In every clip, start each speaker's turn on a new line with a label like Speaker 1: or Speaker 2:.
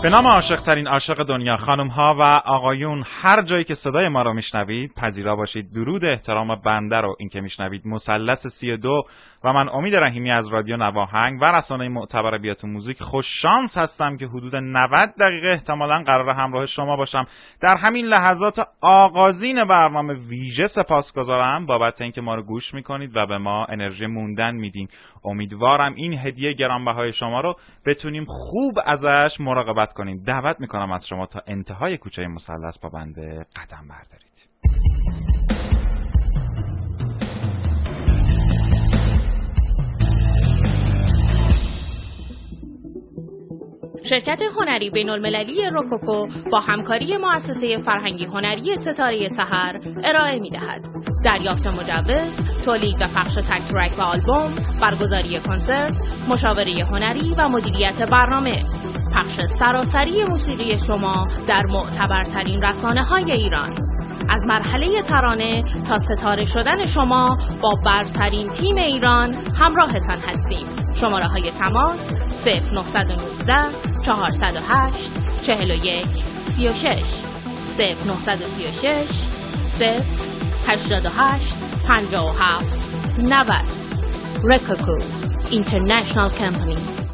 Speaker 1: به نام عاشق‌ترین عاشق دنیا، خانم‌ها و آقایون، هر جایی که صدای ما رو میشنوید پذیرا باشید درود احترام بنده رو این که میشنوید مثلث 32 و من امید رحیمی از رادیو نواهنگ و رسانه معتبر بیاتون موزیک خوش شانس هستم که حدود 90 دقیقه احتمالاً قرار همراه شما باشم. در همین لحظات آغازین برنامه ویژه سپاسگزارم بابت اینکه ما رو گوش میکنید و به ما انرژی موندن میدین. امیدوارم این هدیه گرانبهای شما رو بتونیم خوب ازش مراقبت کنیم. دعوت میکنم از شما تا انتهای کوچه مثلث با بنده قدم بردارید.
Speaker 2: شرکت هنری بین‌المللی روکوکو با همکاری مؤسسه فرهنگی هنری ستاره سحر ارائه می‌دهد. دریافت مجوز، تولید و پخش تک ترک و آلبوم، برگزاری کنسرت، مشاوره هنری و مدیریت برنامه، پخش سراسری موسیقی شما در معتبرترین رسانه‌های ایران. از مرحله ترانه تا ستاره شدن شما با برترین تیم ایران همراهتان هستیم. شماره‌های تماس 0919 408 41 36 0936 088 57 90. روکوکو اینترنشنال کمپانی.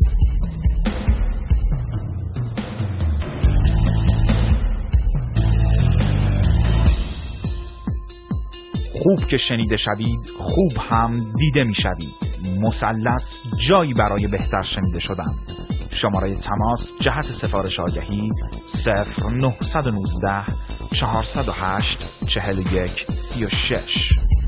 Speaker 1: خوب که شنیده شوید، خوب هم دیده می شوید. مثلث جایی برای بهتر شنیده شدن. شماره تماس جهت سفارش آگهی 0919 408 41 36.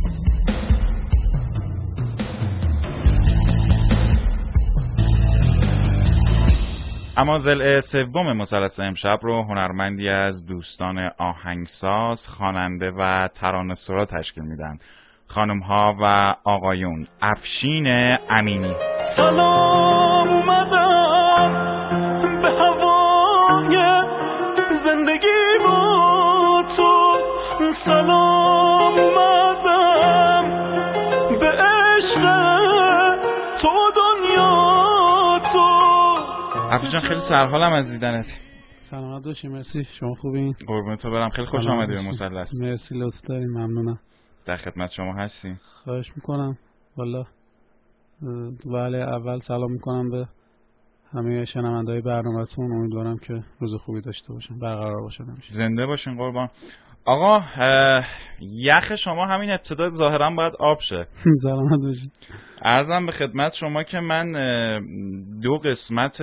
Speaker 1: اما ضلع سوم مثلث امشب رو هنرمندی از دوستان آهنگساز، خواننده و ترانه‌سرا تشکیل میدن. خانم‌ها و آقایون، افشین امینی.
Speaker 3: سلام اومدم به هوای زندگی با تو، سلام اومدم به عشق تو دنیا تو.
Speaker 1: افشین خیلی سرحالم از دیدنت.
Speaker 4: سلامت باشی. مرسی. شما خوبین؟
Speaker 1: قربونت برم. خیلی خوش آمدی به مثلث.
Speaker 4: مرسی، لطف دارین. ممنونم.
Speaker 1: در خدمت شما هستیم.
Speaker 4: خواهش میکنم. والا ولی اول سلام میکنم به همه شنونده‌های برنامه‌تون. امیدوارم که روز خوبی داشته باشن، برقرار باشه همیشه.
Speaker 1: زنده باشین قربان. آقا یخ شما همین ابتدا ظاهرا باید آب شه.
Speaker 4: سلامت باشین.
Speaker 1: عرضم به خدمت شما که من 2 قسمت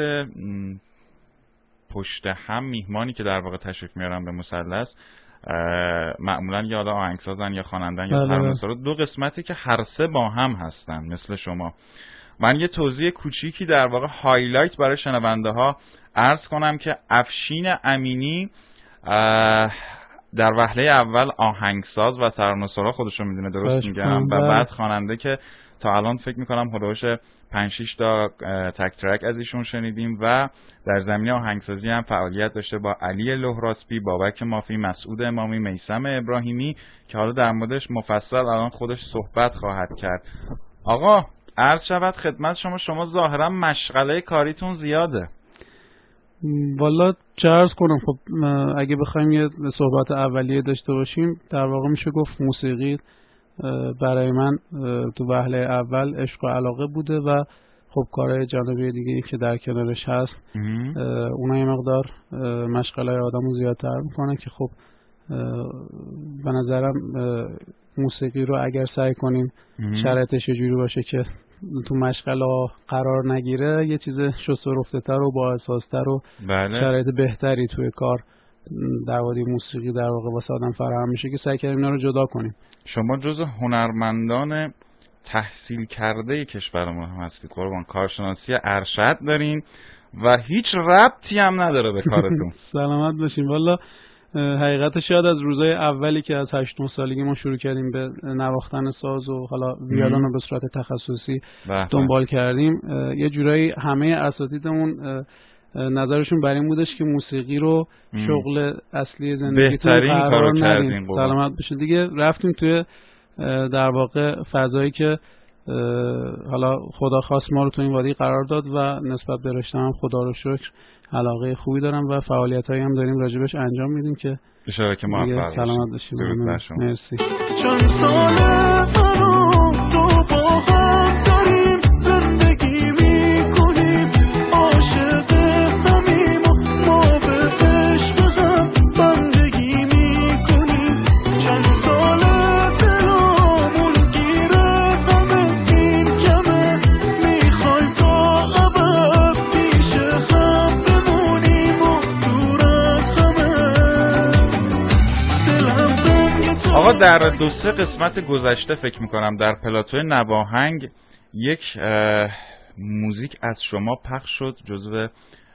Speaker 1: پشت هم میهمانی که در واقع تشریف میارم به مثلث، معمولا یا آهنگسازن یا خوانندن یا ترانه‌سرا، 2 قسمتی که هر سه با هم هستن مثل شما. من یه توضیح کوچیکی در واقع هایلایت برای شنونده ها عرض کنم که افشین امینی در وهله اول آهنگساز و ترانه‌سرا خودشو میدونه، درست میگم، و بعد خواننده که تا الان فکر میکنم حدودش 5-6 تا تک ترک از ایشون شنیدیم و در زمینه آهنگسازی هم فعالیت داشته با علی لهراسبی، بابک مافی، مسعود امامی، میثم ابراهیمی که حالا در موردش مفصل الان خودش صحبت خواهد کرد. آقا عرض شود خدمت شما ظاهرا مشغله کاریتون زیاده.
Speaker 4: والا چه عرض کنم، خب اگه بخوایم یه صحبت اولیه داشته باشیم، در واقع میشه گفت موسیقی برای من تو وهله اول عشق و علاقه بوده و خب کارهای جانبی دیگه که در کنارش هست اونها یه مقدار مشغله آدمو زیادتر میکنه که خب به نظرم موسیقی رو اگر سعی کنیم شرایطش یه جوری باشه که تو مشغله قرار نگیره، یه چیز شست و رفته‌تر و با احساس‌تر و شرایط بهتری توی کار در واقع موسیقی در واقع واسه آدم فراهم میشه که سعی کنیم اینا رو جدا کنیم.
Speaker 1: شما جزو هنرمندان تحصیل کرده کشور ما هستید قربان. کارشناسی ارشد دارین و هیچ ربطی هم نداره به کارتون.
Speaker 4: سلامت باشین. والا حقیقتش شاید از روزای اولی که از 8-9 سالگی ما شروع کردیم به نواختن ساز و حالا ویولن رو به صورت تخصصی دنبال کردیم، یه جورایی همه اساتیدمون نظرشون بر این بودش که موسیقی رو شغل اصلی زندگیتون قرار ندین. سلامت باشین. دیگه رفتیم توی در واقع فضایی که حالا خدا خواست ما رو تو این وادی قرار داد و نسبت به رشته هم خدا رو شکر علاقه خوبی دارم و فعالیتایی هم داریم راجبش انجام میدیم که
Speaker 1: اشاره که موفق
Speaker 4: سلامت باشید. مرسی.
Speaker 3: چند ساله منو تو با هم داریم زندگی میکنیم عاشق همیم و ما به عشق هم بندگی میکنیم چند ساله دلامون گیره همه این کمه میخوایم تا ابد پیش هم بمونیم و دور از همه دلم تنگ.
Speaker 1: آقا در 2-3 قسمت گذشته فکر میکنم در پلاتوی نواهنگ یک موزیک از شما پخش شد، جزو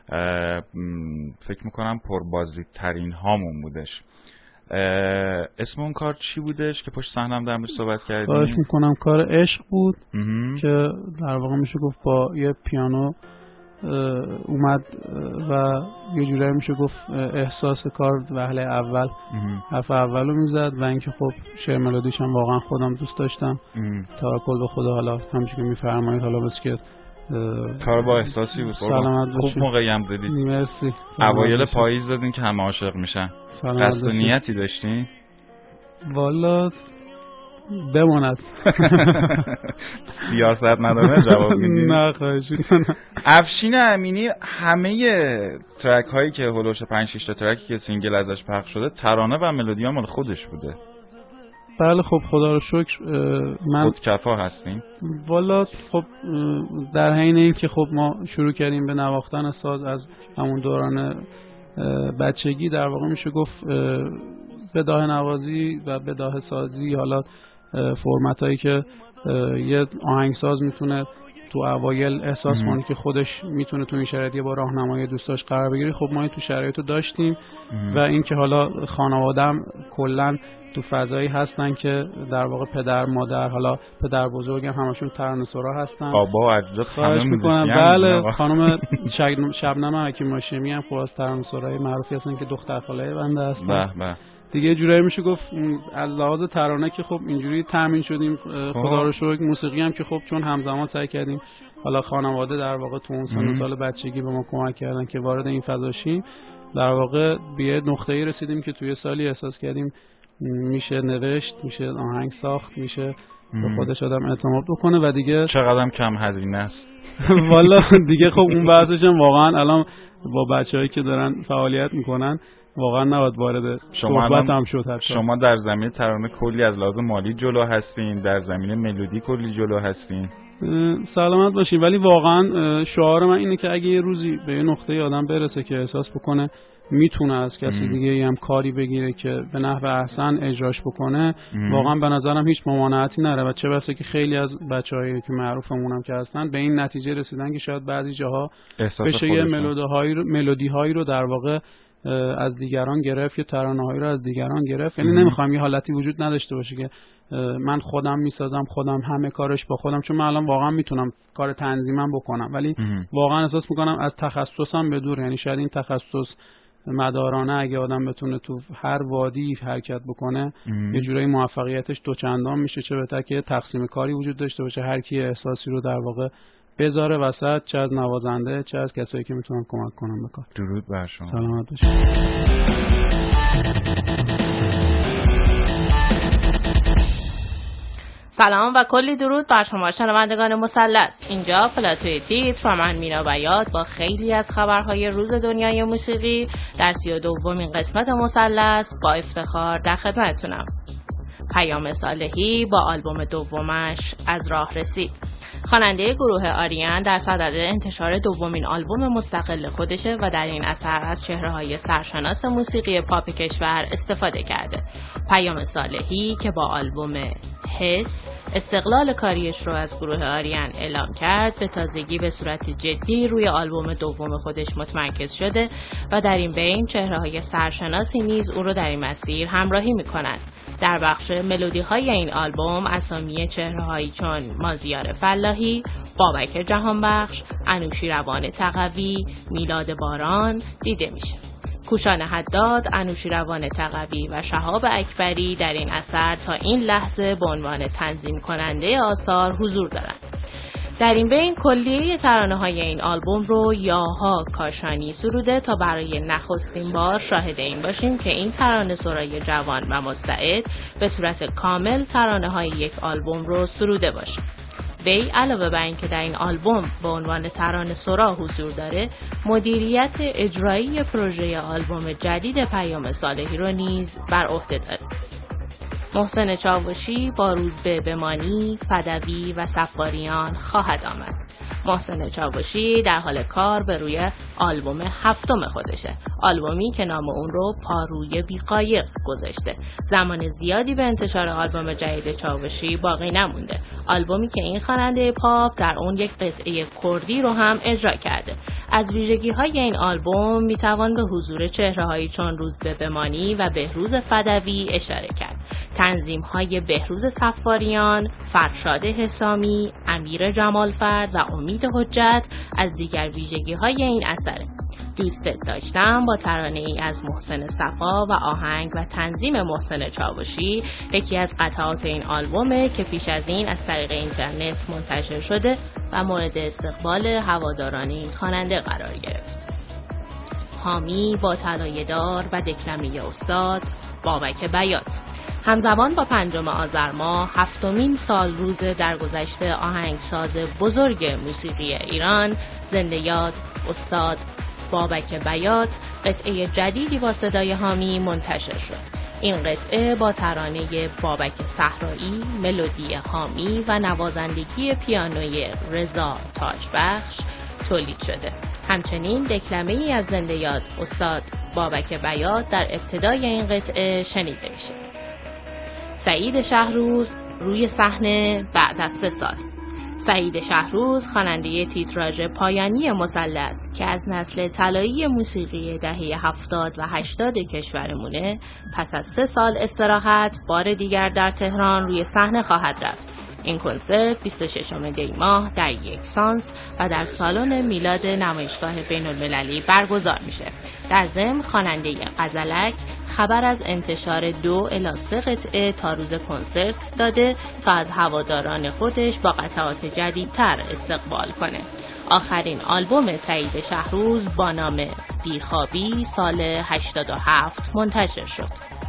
Speaker 1: فکر میکنم پربازی ترین هامون بودش. اسم اون کار چی بودش که پشت صحنه هم در موردش صحبت کردیم؟
Speaker 4: خواهش میکنم کار عشق بود که در واقع میشه گفت با یه پیانو اومد و یه جورایی میشه گفت احساس کار وهله اول حرف اولو میزد و اینکه خب شعر ملودیش هم واقعا خودم دوست داشتم. توکل به خدا، حالا همونجوری که میفرمایید حالا بس که
Speaker 1: کار با احساسی بود.
Speaker 4: سلامت
Speaker 1: خوب موقعی هم دادید.
Speaker 4: مرسی.
Speaker 1: اوایل پاییز دادین که همه عاشق میشن. قصد و نیتی داشتین؟
Speaker 4: والا بماند.
Speaker 1: سیاست نداره جواب میدی؟
Speaker 4: نه خواهش میکنم.
Speaker 1: افشین امینی همه ترک هایی که هولوش 5-6 تا ترکی که سینگل ازش پخش شده ترانه و ملودی ها مال خودش بوده.
Speaker 4: بله خب خدا رو شکر من
Speaker 1: خودکفا هستیم.
Speaker 4: والا خب در حین این که خب ما شروع کردیم به نواختن ساز از همون دوران بچگی، در واقع میشه گفت بداهه نوازی و بداهه سازی، حالا فرمت هایی که یه آهنگساز میتونه تو اوایل احساس کنه که خودش میتونه تو این شرایط با راهنمای دوستاش قرار بگیره. خب ما تو شرایطو داشتیم و این که حالا خانواده‌ام کلا تو فضایی هستن که در واقع پدر مادر، حالا پدر بزرگم همشون ترانه‌سرا هستن،
Speaker 1: بابا و اجداد همه موزیسین.
Speaker 4: بله خانم شبنم حکیم هاشمی هم خب از ترانه‌سرای معروفی هستن که دختر خاله بنده هستن.
Speaker 1: به
Speaker 4: دیگه جورایی میشه گفت از لحاظ ترانه که خب اینجوری تامین شدیم خدا رو شکر. موسیقی هم که خب چون همزمان سعی کردیم، حالا خانواده در واقع تو اون سال بچگی به ما کمک کردن که وارد این فضا شیم، در واقع به یه نقطه‌ای رسیدیم که توی سالی احساس کردیم میشه نوشت، میشه آهنگ ساخت، میشه به خودش آدم اعتماد بکنه و دیگه
Speaker 1: چقدرم کم هزینه است.
Speaker 4: والا دیگه خب اون بحثش هم واقعا الان با بچه‌هایی که دارن فعالیت میکنن واقعا نباید وارد صحبت هم شد. حتی
Speaker 1: شما در زمینه ترانه کلی از لحاظ مالی جلو هستین، در زمینه ملودی کلی جلو هستین.
Speaker 4: سلامت باشین. ولی واقعا شعار من اینه که اگه یه روزی به یه نقطه آدم برسه که احساس بکنه میتونه از کسی دیگه هم کاری بگیره که به نحو احسن اجراش بکنه، واقعا به نظرم هیچ ممانعتی نره و چه بسه که خیلی از بچه‌هایی که معروفمون هم که هستن به این نتیجه رسیدن که شاید بعضی جاها بشه یه ملودی هایی رو در واقع از دیگران گرفت یا ترانه‌هایی رو از دیگران گرفت. یعنی نمیخوام یه حالتی وجود نداشته باشه که من خودم میسازم، خودم همه کارش با خودم، چون من الان واقعا میتونم کار تنظیمم بکنم ولی واقعا احساس میکنم از تخصصم به دور. یعنی شاید این تخصص مدارانه اگه آدم بتونه تو هر وادی حرکت بکنه یه جورایی موفقیتش دوچندان میشه، چه بهتر که تقسیم کاری وجود داشته باشه، هر کی احساسی رو در واقع بذاره وسط، چه از نوازنده چه از کسایی که میتونن کمک کنن به کار.
Speaker 1: درود بر شما.
Speaker 4: سلامت باشید.
Speaker 2: سلام و کلی درود بر شما شنوندگان مثلث. اینجا پلاتوی تیتر و من مینا بیات با خیلی از خبرهای روز دنیای موسیقی در 32مین قسمت مثلث با افتخار در خدمتتونم. پیام صالحی با آلبوم دومش از راه رسید. خواننده گروه آریان در صدد انتشار دومین آلبوم مستقل خودشه و در این اثر از چهره‌های سرشناس موسیقی پاپ کشور استفاده کرده. پیام صالحی که با آلبوم حس استقلال کاریش رو از گروه آریان اعلام کرد، به تازگی به صورت جدی روی آلبوم دوم خودش متمرکز شده و در این بین چهره‌های سرشناسی نیز او رو در این مسیر همراهی می‌کنند. در بخش ملودی‌های این آلبوم اسامی چهره‌هایی چون مازیار فلاحی، بابک جهانبخش، انوشیروان تقوی، میلاد باران دیده میشه. کوشان حداد، انوشیروان تقوی و شهاب اکبری در این اثر تا این لحظه به عنوان تنظیم کننده آثار حضور دارند. در این بین کلیه ترانه‌های این آلبوم رو یاها کاشانی سروده تا برای نخستین بار شاهد این باشیم که این ترانه سرای جوان و مستعد به صورت کامل ترانه‌های یک آلبوم رو سروده باشه. وی علاوه بر اینکه در این آلبوم به عنوان ترانه سرا حضور داره، مدیریت اجرایی پروژه آلبوم جدید پیام صالحی رو نیز بر عهده داره. محسن چاوشی با روزبه بمانی، فدوی و صفاریان خواهد آمد. محسن چاوشی در حال کار به روی آلبوم 7 خودشه، آلبومی که نام اون رو پاروی بیقایق گذاشته. زمان زیادی به انتشار آلبوم جدید چاوشی باقی نمونده، آلبومی که این خواننده پاپ در اون یک قطعه کردی رو هم اجرا کرده. از ویژگی‌های این آلبوم میتوان به حضور چهره‌هایی چون روزبه بمانی و بهروز فدوی اشاره کرد. تنظیم‌های بهروز صفاریان، فرشاد حسامی، امیر جمالفرد و امید حجت از دیگر ویژگی‌های این اثره. دوستت داشتم با ترانه‌ای از محسن صفا و آهنگ و تنظیم محسن چاوشی یکی از قطعات این آلبومه که پیش از این از طریق اینترنت منتشر شده و مورد استقبال هواداران این خواننده قرار گرفت. حامی با طلایه دار و دکلمه استاد بابک بیات همزمان با 5 آذر ماه 7مین سال روز درگذشت آهنگساز بزرگ موسیقی ایران زنده یاد استاد بابک بیات قطعه جدیدی با صدای حامی منتشر شد. این قطعه با ترانه بابک صحرایی، ملودی حامی و نوازندگی پیانوی رضا تاجبخش تولید شده. همچنین دکلمه ای از زنده یاد استاد بابک بیات در ابتدای این قطعه شنیده میشه. سعید شهروز روی صحنه بعد از 3 سال. سعید شهروز خواننده تیتراژ پایانی مثلث که از نسل طلایی موسیقی دهه 70 و 80 کشورمونه، پس از 3 سال استراحت بار دیگر در تهران روی صحنه خواهد رفت. این کنسرت 26 دی ماه در یکسانس و در سالن میلاد نمایشگاه بین‌المللی برگزار میشه. در ضمن خواننده غزلک خبر از انتشار 2 الی 3 قطعه تا روز کنسرت داده تا از هواداران خودش با قطعات جدیدتر استقبال کنه. آخرین آلبوم سعید شهروز با نام بیخوابی سال 87 منتشر شد.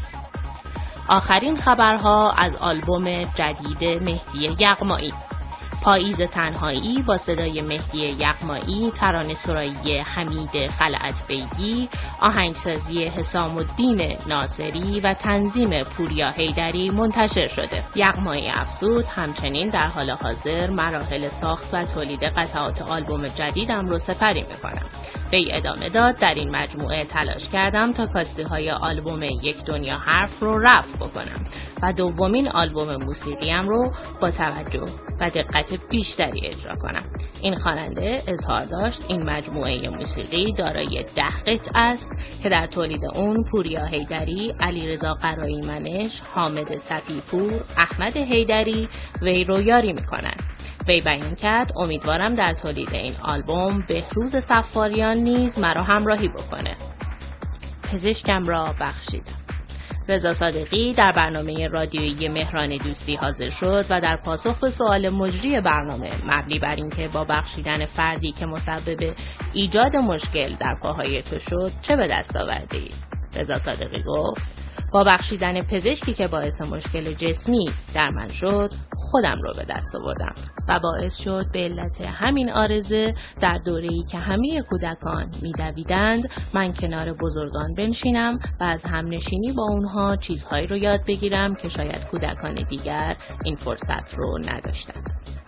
Speaker 2: آخرین خبرها از آلبوم جدید مهدی یغمایی. پاییز تنهایی با صدای مهدی یغمایی، ترانه سرایی حمید خلعت بیگی، آهنگسازی حسام الدین ناصری و تنظیم پوریا حیدری منتشر شده. یغمایی افزود همچنین در حال حاضر مراحل ساخت و تولید قطعات آلبوم جدیدم رو سپری میکنم. وی ادامه داد در این مجموعه تلاش کردم تا کاستی های آلبوم یک دنیا حرف رو رفع بکنم و دومین آلبوم موسیقیم رو با توجه و دقت بیشتری اجرا کنم. این خواننده اظهار داشت این مجموعه موسیقی دارای 10 قطعه است که در تولید اون پوریا حیدری، علیرضا قرایی منش، حامد صفی‌پور، احمد حیدری وی رو یاری میکنند. وی بیان کرد امیدوارم در تولید این آلبوم بهروز صفاریان نیز مرا همراهی بکنه. پزشکم را بخشیدم. رضا صادقی در برنامه رادیویی مهران دوستی حاضر شد و در پاسخ به سوال مجری برنامه مبنی بر اینکه با بخشیدن فردی که مسبب ایجاد مشکل در پاهای تو شد چه به دست آوردی؟ رضا صادقی گفت با بخشیدن پزشکی که باعث مشکل جسمی در من شد خودم رو به دست آوردم و باعث شد به علت همین عارضه در دوره‌ای که همه کودکان می‌دویدند من کنار بزرگان بنشینم و از همنشینی با اونها چیزهایی رو یاد بگیرم که شاید کودکان دیگر این فرصت رو نداشتند.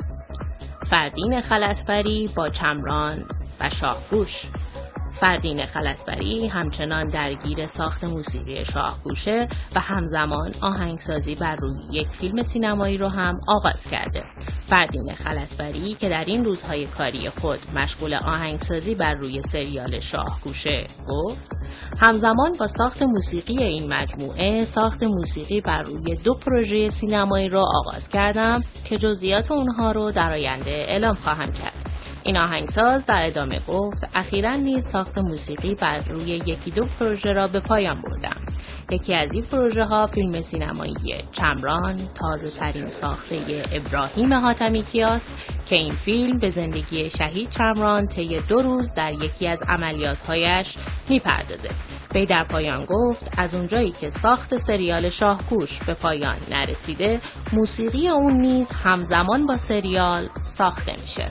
Speaker 2: فردین خلعتبری با چمران و شاهگوش. فردین خلعتبری همچنان درگیر ساخت موسیقی شاهگوشه و همزمان آهنگسازی بر روی یک فیلم سینمایی رو هم آغاز کرده. فردین خلعتبری که در این روزهای کاری خود مشغول آهنگسازی بر روی سریال شاهگوشه گفت همزمان با ساخت موسیقی این مجموعه ساخت موسیقی بر روی 2 پروژه سینمایی رو آغاز کردم که جزئیات اونها رو در آینده اعلام خواهم کرد. این آهنگساز در ادامه گفت اخیراً نیز ساخت موسیقی بر روی یکی دو پروژه را به پایان بردم. یکی از این پروژه ها فیلم سینمایی چمران، تازه ترین ساخته ابراهیم حاتمی‌کیاست که این فیلم به زندگی شهید چمران طی 2 روز در یکی از عملیات‌هایش می‌پردازه. وی در پایان گفت از اونجایی که ساخت سریال شاهگوش به پایان نرسیده، موسیقی اون نیز همزمان با سریال ساخته میشه.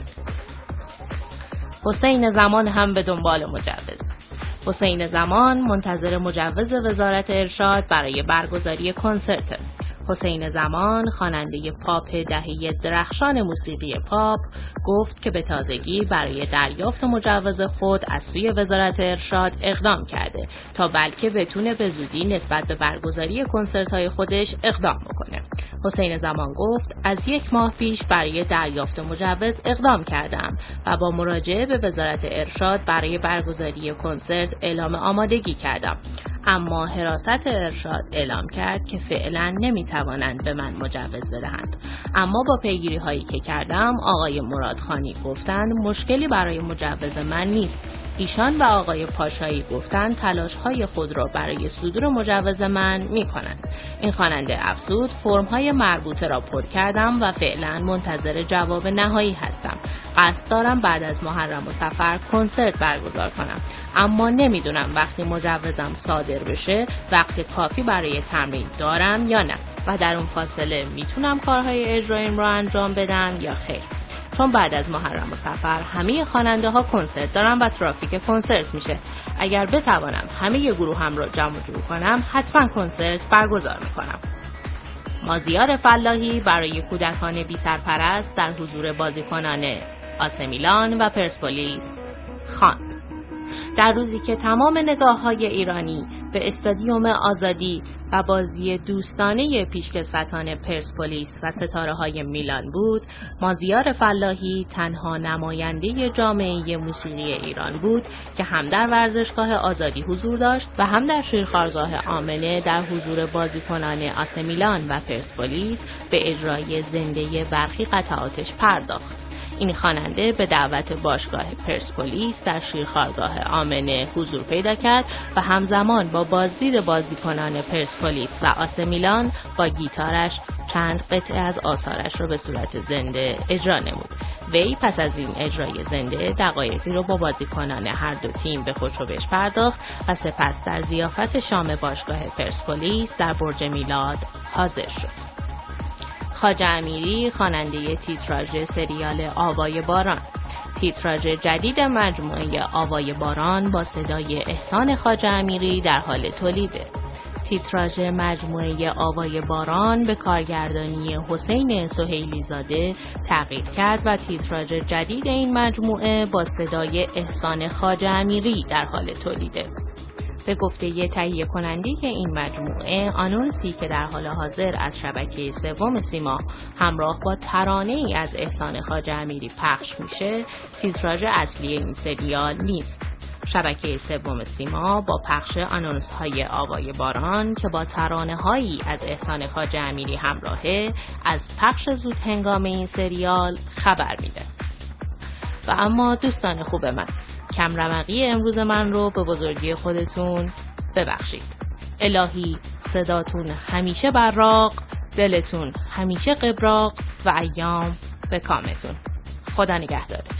Speaker 2: حسین زمان هم به دنبال مجوز. حسین زمان منتظر مجوز وزارت ارشاد برای برگزاری کنسرت. حسین زمان خواننده پاپ دهه درخشان موسیقی پاپ گفت که به تازگی برای دریافت مجوز خود از سوی وزارت ارشاد اقدام کرده تا بلکه بتونه به زودی نسبت به برگزاری کنسرت‌های خودش اقدام بکنه. حسین زمان گفت از 1 ماه پیش برای دریافت مجوز اقدام کردم و با مراجعه به وزارت ارشاد برای برگزاری کنسرت اعلام آمادگی کردم، اما حراست ارشاد اعلام کرد که فعلا نمیتوانند به من مجوز بدهند. اما با پیگیری هایی که کردم آقای مرادخانی گفتند مشکلی برای مجوز من نیست. ایشان و آقای پاشایی گفتند تلاش های خود را برای صدور مجوز من میکنند. این خواننده افزود فرم های مربوطه را پر کردم و فعلا منتظر جواب نهایی هستم. قصد دارم بعد از محرم و صفر کنسرت برگزار کنم، اما نمیدونم وقتی مجوزم صادر بشه وقت کافی برای تمرین دارم یا نه و در اون فاصله میتونم کارهای اجراییم را انجام بدم یا خیر. چون بعد از محرم و صفر همه خواننده ها کنسرت دارن و ترافیک کنسرت میشه. اگر بتوانم همه گروهم را جمع جور کنم حتما کنسرت برگزار میکنم. مازیار فلاحی برای کودکان بی سرپرست در حضور بازیکنان آسه میلان و پرسپولیس خواند. در روزی که تمام نگاه‌های ایرانی به استادیوم آزادی و بازی دوستانه پیشکسوتان پرسپولیس و ستاره‌های میلان بود، مازیار فلاحی تنها نماینده جامعه موسیقی ایران بود که هم در ورزشگاه آزادی حضور داشت و هم در شیرخوارگاه آمنه در حضور بازیکنان آسه میلان و پرسپولیس به اجرای زنده برخی قطعاتش پرداخت. این خواننده به دعوت باشگاه پرسپولیس در شیرخوارگاه آمنه حضور پیدا کرد و همزمان با بازدید بازیکنان پرسپولیس و آسه میلان با گیتارش چند قطعه از آثارش را به صورت زنده اجرا نمود. وی پس از این اجرای زنده دقایقی را با بازیکنان هر دو تیم به خودشوبش پرداخت و سپس در ضیافت شام باشگاه پرسپولیس در برج میلاد حاضر شد. خواجه امیری خواننده تیتراژ سریال آوای باران. تیتراژ جدید مجموعه آوای باران با صدای احسان خواجه امیری در حال تولیده. تیتراژ مجموعه آوای باران به کارگردانی حسین سهیلی زاده تغییر کرد و تیتراژ جدید این مجموعه با صدای احسان خواجه امیری در حال تولیده. به گفته تهیه کننده این مجموعه، آنونسی که در حال حاضر از شبکه سوم سیما همراه با ترانه‌ای از احسان خواجه امیری پخش میشه، تیتراژ اصلی این سریال نیست. شبکه سوم سیما با پخش آنونس‌های آوای باران که با ترانه‌هایی از احسان خواجه امیری همراهه، از پخش زود هنگام این سریال خبر میده. و اما دوستان خوب من، کم رمقی امروز من رو به بزرگی خودتون ببخشید. الهی صداتون همیشه براق، دلتون همیشه قبراق و ایام به کامتون. خدا نگهدارتون.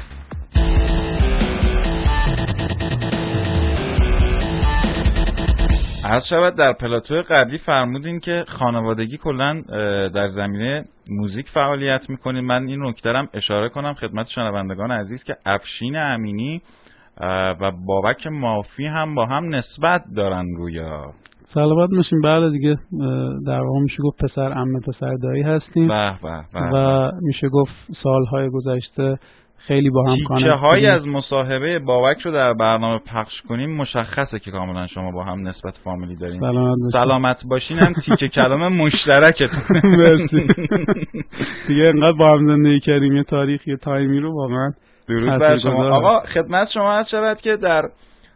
Speaker 1: عرض شود در پلاتو قبلی فرمودین که خانوادگی کلن در زمینه موزیک فعالیت میکنین. من این نکته رو اشاره کنم خدمت شنوندگان عزیز که افشین امینی و بابک مافی هم با هم نسبت دارن رویا.
Speaker 4: سلامت باشین. بله دیگه در واقع میشه گفت پسر عمه پسر دایی هستیم. و میشه گفت سالهای گذشته خیلی با هم کانکت.
Speaker 1: تیکه هایی از مصاحبه بابک رو در برنامه پخش کنیم مشخصه که کاملا شما با هم نسبت فامیلی دارین. سلامت باشین هم تیکه کلام مشترکتونه.
Speaker 4: مرسی. دیگه انقدر با هم زندگی کردیم یه تاریخ یه تایمی رو واقعا
Speaker 1: درود بر شما. آقا خدمت شما عرض شود که در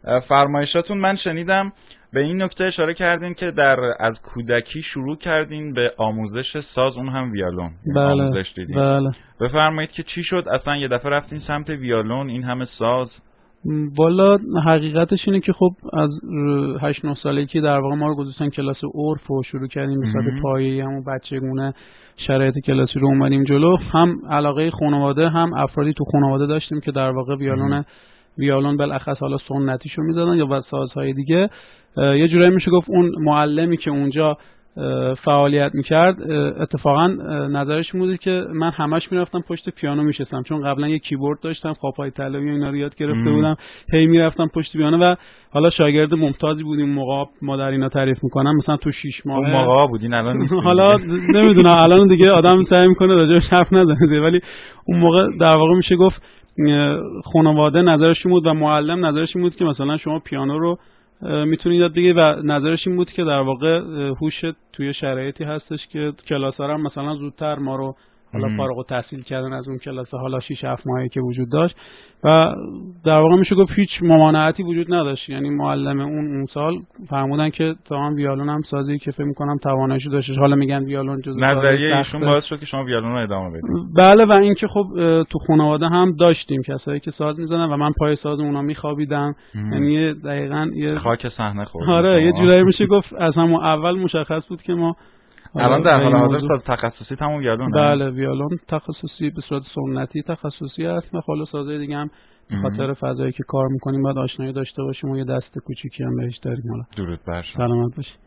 Speaker 1: فرمایشاتون من شنیدم به این نکته اشاره کردین که از کودکی شروع کردین به آموزش ساز، اون هم ویولون. آموزش دیدین.
Speaker 4: بله.
Speaker 1: بفرمایید که چی شد اصلا یه دفعه رفتین سمت ویولون، این همه ساز؟
Speaker 4: والا حقیقتش اینه که خب از 8-9 سالگی در واقع ما رو گذاشتن کلاس عرف و شروعی کردیم به صورت پایه‌ای، همون بچگونه شرایط کلاسی رو اومدیم جلو. هم علاقه خانواده هم افرادی تو خانواده داشتیم که در واقع ویولون بالاخص حالا سنتیشو میزدن یا سازهای دیگه. یه جورایی میشه گفت اون معلمی که اونجا فعالیت میکرد اتفاقا نظرش این بود که من همش میرفتم پشت پیانو میشستم، چون قبلا یه کیبورد داشتم، خاپای طلایی و اینا رو یاد گرفته بودم، هی میرفتم پشت پیانو و حالا شاگرد ممتازی بودیم موقع. ما در اینا تعریف میکنم مثلا تو 6 ماه
Speaker 1: اون موقع بودین، الان نیست.
Speaker 4: حالا نمیدونم الان دیگه آدم سعی میکنه راجعش حرف نزنه، ولی اون موقع در واقع میشه گفت خانواده نظرش این بود و معلم نظرش این بود که مثلا شما پیانو رو میتونید یاد بگیرید و نظرش این بود که در واقع هوش توی شرایطی هستش که کلاس‌ها هم مثلا زودتر ما رو حالا فارغ التحصیل کردن از اون کلاس حالا 6-7 ماهی که وجود داشت و در واقع میشه گفت هیچ ممانعتی وجود نداشت. یعنی معلم اون سال فرمودن که تمام ویولون هم سازی که فکر می‌کنم تواناییشو داشتش. حالا میگن ویولون جزء
Speaker 1: نظریه ایشون باعث شد که شما ویولون رو ادامه بدید.
Speaker 4: بله، و اینکه خب تو خانواده هم داشتیم کسایی که ساز می‌زدن و من پای ساز اونا می‌خوابیدم. یعنی دقیقاً یه
Speaker 1: خاک صحنه خورد.
Speaker 4: آره، یه جورایی میشه گفت از همون اول مشخص بود که ما
Speaker 1: الان در حال حاضر ساز تخصصی تمام ویولون.
Speaker 4: بله، ویولون تخصصی به صورت سنتی تخصصی هست و خاله سازهای دیگه هم به خاطر فضایی که کار میکنیم باید آشنایی داشته باشیم و یه دست کوچیکی هم بهش داریم. حالا
Speaker 1: درود بر شما.
Speaker 4: سلامت باشید.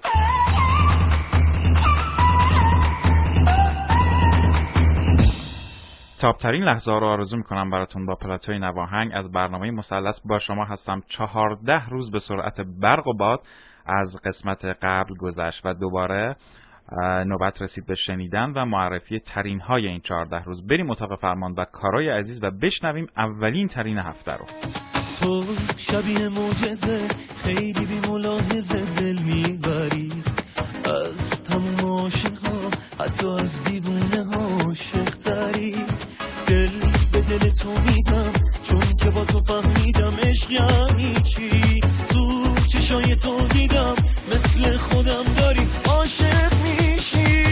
Speaker 1: تابترین لحظه ها رو آرزو میکنم براتون با پلاتوی نواهنگ از برنامه مثلث با شما هستم. 14 روز به سرعت برق و باد از قسمت قبل گذشت و دوباره نوبت رسید به شنیدن و معرفی ترین های این 14 روز. بریم اتاق فرمان و کارای عزیز و بشنویم اولین ترین هفته رو.
Speaker 3: تو شبیه معجزه، خیلی بی ملاحظه دل میبری از تموم عاشقا، حتی از دیوونه ها عاشق‌تری. دل به دل تو میدم چون که با تو فهمیدم عشق یعنی چی. تو چشای تو دیدم مثل خودم داری عاشق میشی.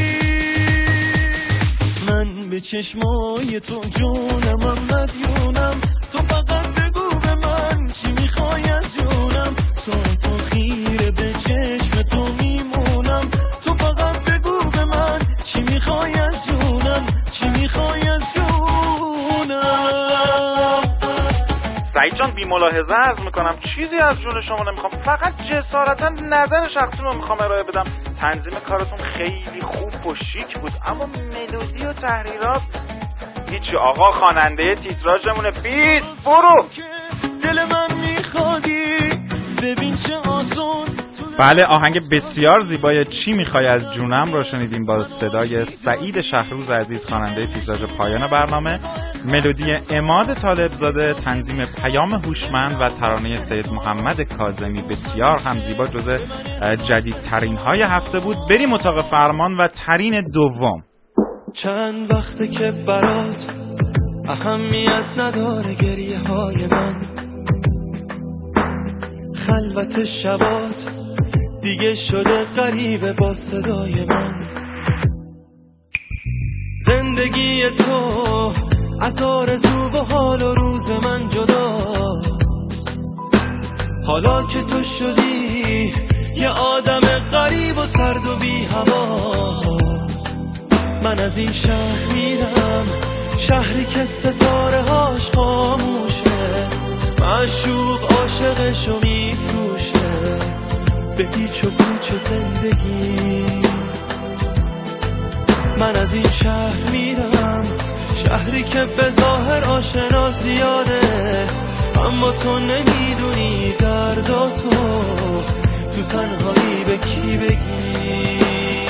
Speaker 3: من به چشمای تو جونم مدیونم، تو فقط بگو به من چی میخوای از جونم. ساعت و خیره به چشم تو میمونم، تو فقط بگو به من چی میخوای از جونم، چی میخوای از جونم.
Speaker 1: سعید جان بی ملاحظه عرض میکنم چیزی از جون شما نمیخوام، فقط جسارتا نظر شخصی رو میخوام ارائه بدم. تنظیم کارتون خیلی خوب و شیک بود، اما ملودی و تحریرات هیچی. آقا خواننده تیتراژمونه 20 برو.
Speaker 3: دل من میخوادی ببین چه آسون.
Speaker 1: بله، آهنگ بسیار زیبای چی میخوای از جونم رو شنیدیم با صدای سعید شهروز عزیز، خواننده تیتراژ پایان برنامه. ملودی عماد طالبزاده، تنظیم پیام هوشمند و ترانه سید محمد کاظمی بسیار هم زیبا، جزء جدیدترین های هفته بود. بریم اتاق فرمان و ترین دوم.
Speaker 3: چند وقته که برات اهمیت نداره گریه های من، خلوت شبات دیگه شده غریبه با صدای من. زندگی تو از آرزو و حال و روز من جداست. حالا که تو شدی یه آدم غریب و سرد و بی حواس. من از این شهر میرم، شهری که ستاره هاش خاموشه، معشوق عاشقشو میفروشه به هیچ و پوچ زندگی. من از این شهر میرم، شهری که به ظاهر آشنا زیاده، اما تو نمیدونی درداتو تو تنهایی به کی بگی.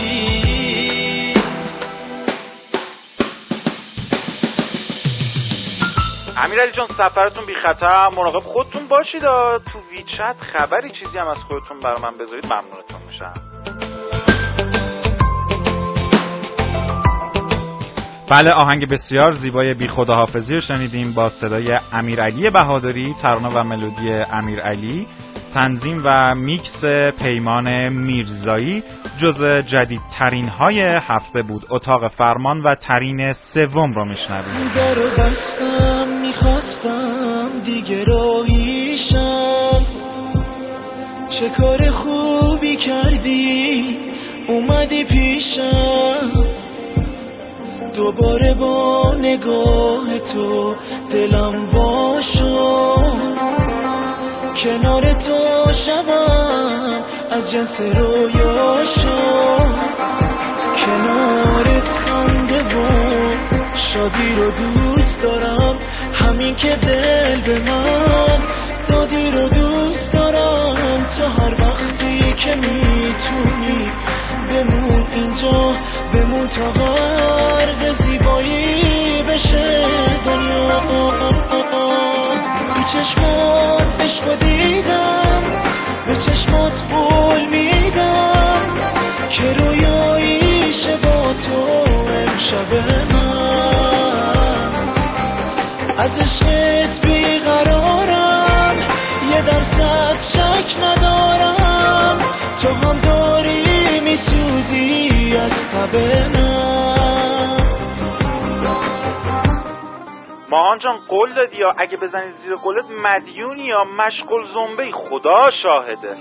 Speaker 1: امیرعلی جان سفرتون بی خطر، مراقب خودتون باشید. تو ویچت خبری چیزی هم از خودتون برای من بذارید ممنونتون میشم. بله، آهنگ بسیار زیبای بی خداحافظی رو شنیدیم با صدای امیرعلی بهادری، ترانه و ملودی امیرعلی، تنظیم و میکس پیمان میرزایی. جزء جدیدترین های هفته بود. اتاق فرمان و ترین سوم رو میشنویم.
Speaker 3: درو بستم میخواستم دیگه راهیشم، چه کار خوبی کردی اومدی پیشم، دوباره با نگاه تو دلم وا شد، کنار تو شبم از جنس رویا شد، کنارت خنده و شادی رو دوست دارم، همین که دل به من دادی رو دوست دارم، تو هر وقتی که میتونی بمون اینجا، بمون تا غرق زیبایی بشه دنیا. تو چشمات عشق دیدم، به چشمات قول میدم که رویایی شه با تو امشب من، از عشقت بیقرارم، یه درصد شک ندارم، تو هم داری میسوزی از تب من.
Speaker 1: ماهان جان قول دادی یا اگه بزنی زیر قولت مدیونی یا مشغول زنبهی، خدا شاهده.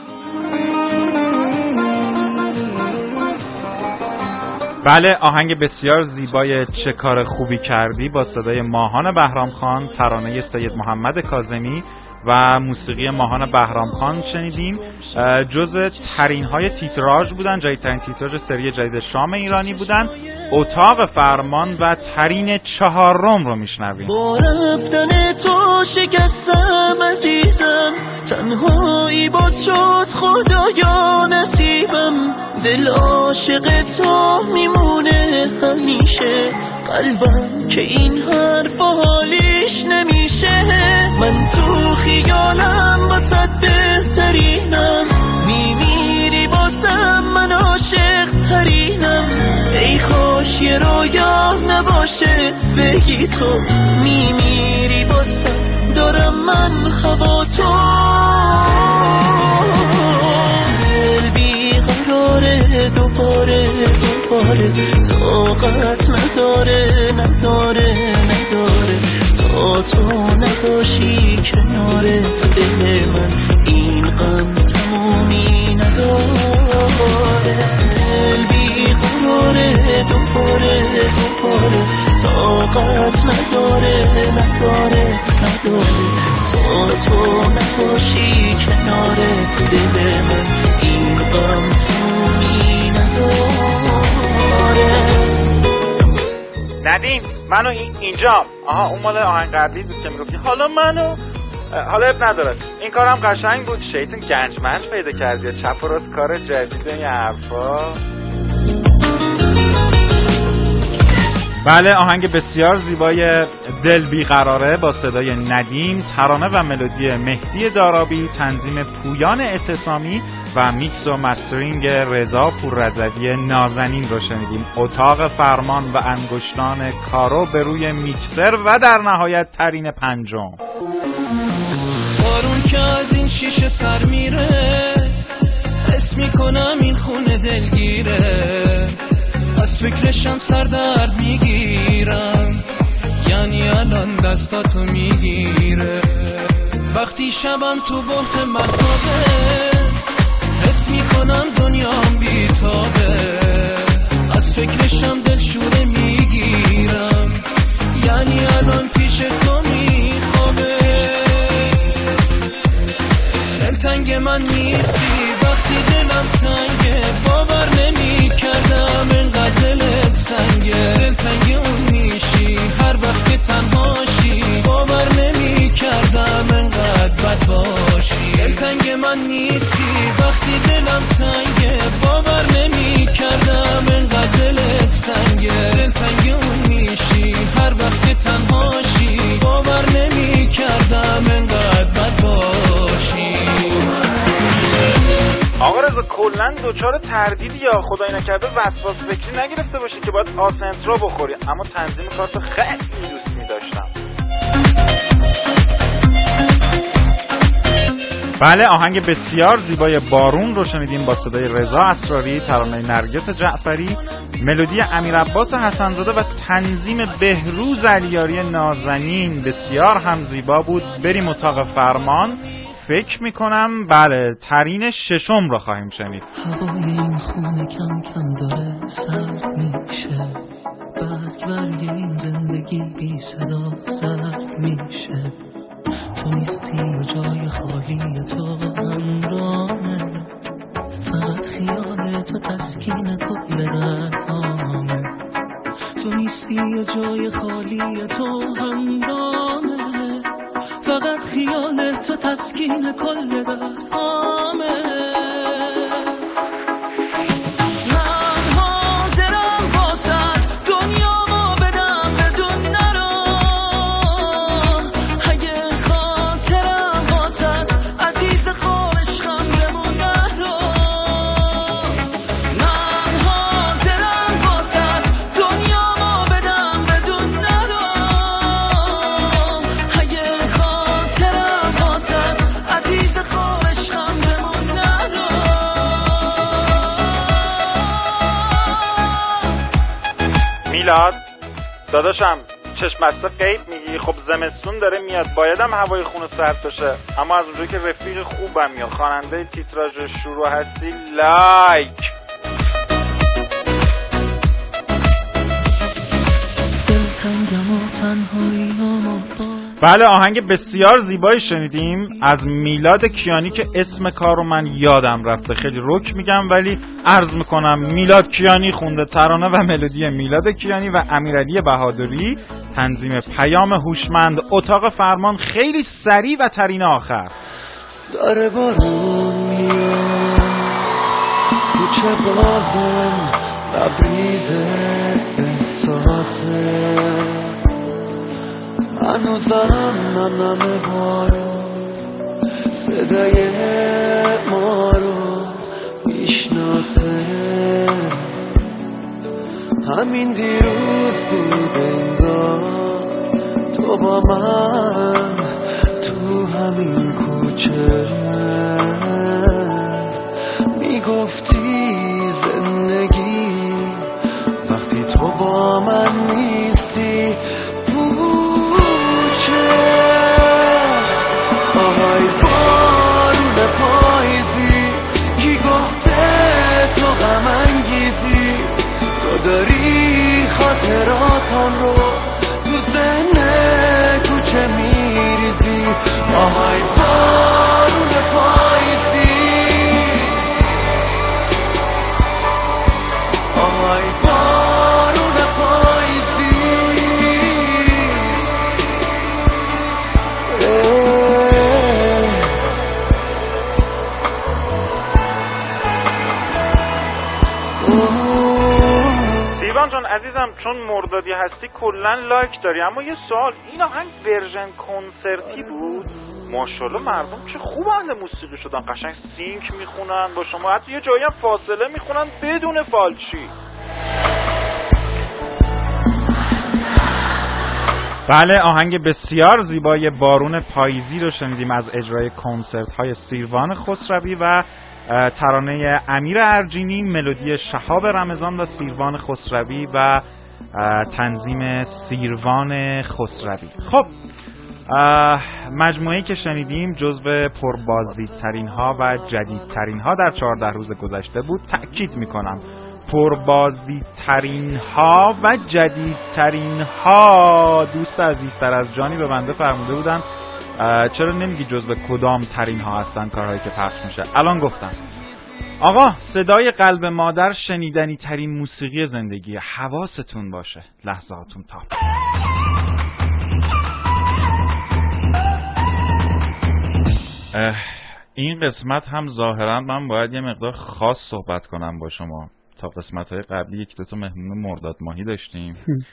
Speaker 1: بله، آهنگ بسیار زیبای چه کار خوبی کردی با صدای ماهان بهرامخان، ترانه سید محمد کاظمی و موسیقی ماهان بهرامخان شنیدیم. جزء ترین های تیتراژ بودن، جدیدترین تیتراژ سری جدید شام ایرانی بودن. اتاق فرمان و ترین چهارم رو میشنویم.
Speaker 3: با رفتن تو شکستم عزیزم، تنهایی باز شد خدایا نصیبم، دل عاشق تو میمونه همیشه، قلبم که این حرف حالیش نمیشه، من تو خیالم واسه بهترینم، میمیری واسم من عاشق ترینم، ای کاش یه رویا نباشه بگی تو میمیری واسم، دارم من هوا تو، دل بیقراره دوباره طاقت نداره تا تو نباشی کنار دل من، این غم تمومی نداره، دل بیقراره دوباره طاقت نداره تا تو نباشی کنار دل من، این غم تمومی نداره.
Speaker 1: ندیم منو اینجام. آها اون مال آهنگ قبلی بود که میگفتی حالا منو، حالا اب نداره. این کارم قشنگ بود. شیطون گنجمنج پیدا کردی، چپ و راست کار جدید این حرفا. بله، آهنگ بسیار زیبای دل بیقراره با صدای ندیم، ترانه و ملودی مهدی دارابی، تنظیم پویان اعتصامی و میکس و مسترینگ رضا پوررضوی نازنین رو شنیدیم. اتاق فرمان و انگشتان کارو به روی میکسر و در نهایت ترین پنجم.
Speaker 3: بارون که از این شیشه سر میره، حس میکنم این خونه دلگیره، از فکرشم سر درد میگیرم، یعنی الان دستاتو میگیره، وقتی شبم تو بحت مخوابه، حس میکنم دنیام بیتابه، از فکرشم دلشوره میگیرم، یعنی الان پیش تو میخوابه، دلتنگ من نیستی وقتی دلم تنگه، باور نمی کردم انقدر دلت سنگه، دلتنگ اون میشی هر وقت که تنهاشی، باور نمی کردم انقدر بد باشی، دلتنگ من نیستی وقتی دلم تنگه، باور نمی کردم انقدر دلت سنگه، دلتنگ اون میشی هر وقت که تنهاشی، باور نمی کردم انقدر بد باشی.
Speaker 1: آقا آقا رضا کلا دوچار تردیدی یا خدای نکرده وسواس فکری نگرفته باشی که باید آسنترا بخوری، اما تنظیم کارتو خیلی دوست می‌داشتم. بله، آهنگ بسیار زیبای بارون رو شنیدیم با صدای رضا اسراری، ترانه نرگس جعفری، ملودی امیر عباس حسن‌زاده و تنظیم بهروز علیاری نازنین. بسیار هم زیبا بود. بریم اتاق فرمان. فکر میکنم بله ترین ششم رو خواهیم شنید.
Speaker 3: هوای این خونه کم کم داره سرد میشه، برگ این زندگی بی صدا سرد میشه، تو نیستی و جای خالی تو همرامه، فقط خیال تو تسکین کل دردامه، تو نیستی و جای خالی تو همرامه، فقط خیال تو تسکین کل دردامه. من حاضرم واسط دنیا
Speaker 1: میلاد داداشم چشم بسته قیب میگی؟ خب زمستون داره میاد، بایدم هوای خونه سرد بشه، اما از اونجایی که رفیق خوبم یا خواننده تیتراژ شروع هستی لایک. بله آهنگ بسیار زیبایی شنیدیم از میلاد کیانی که اسم کارو من یادم رفته، خیلی رک میگم ولی عرض میکنم میلاد کیانی خونده، ترانه و ملودی میلاد کیانی و امیرعلی بهادری، تنظیم پیام هوشمند. اتاق فرمان خیلی سریع و ترین آخر.
Speaker 3: داره بارون میاد کوچه بازم لبریزه احساسه، هنوزم نمه بارون صدای ما رو میشناسه، همین دیروز بود انگار تو با من تو همین کوچه میگفتی زندگی وقتی تو با من نیستی پوچه. آهای بارون پاییزی کی گفته تو غم انگیزی، تو داری خاطراتم رو تو ذهن کوچه میریزی. آهای بارون پاییزی، آهای بارون پاییزی،
Speaker 1: دیوان جان عزیزم چون مردادی هستی کلن لایک داری، اما یه سوال، این آهنگ ورژن کنسرتی بود؟ ماشاءالله مردم چه خوب اهل موسیقی شدن، قشنگ سینک میخونن با شما، حتی یه جایی هم فاصله میخونن بدون فالچی. بله آهنگ بسیار زیبای بارون پاییزی رو شنیدیم از اجرای کنسرت های سیروان خسروی و ترانه امیر ارجینی، ملودی شهاب رمضان و سیروان خسروی و تنظیم سیروان خسروی. خب مجموعه‌ای که شنیدیم جزو پربازدیدترین ها و جدیدترین ها در 14 روز گذشته بود. تأکید میکنم پربازدیدترین ها و جدیدترین ها. دوست عزیزتر از جانی به بنده فرموده بودن چرا نمیگی جزو کدام ترین ها هستن کارهایی که پخش میشه. الان گفتم. آقا صدای قلب مادر شنیدنی ترین موسیقی زندگی، حواستون باشه لحظاتون تاپ. این قسمت هم ظاهرا من باید یه مقدار خاص صحبت کنم با شما. تا قسمت‌های قبلی یک دو تا مهمون مرداد ماهی داشتیم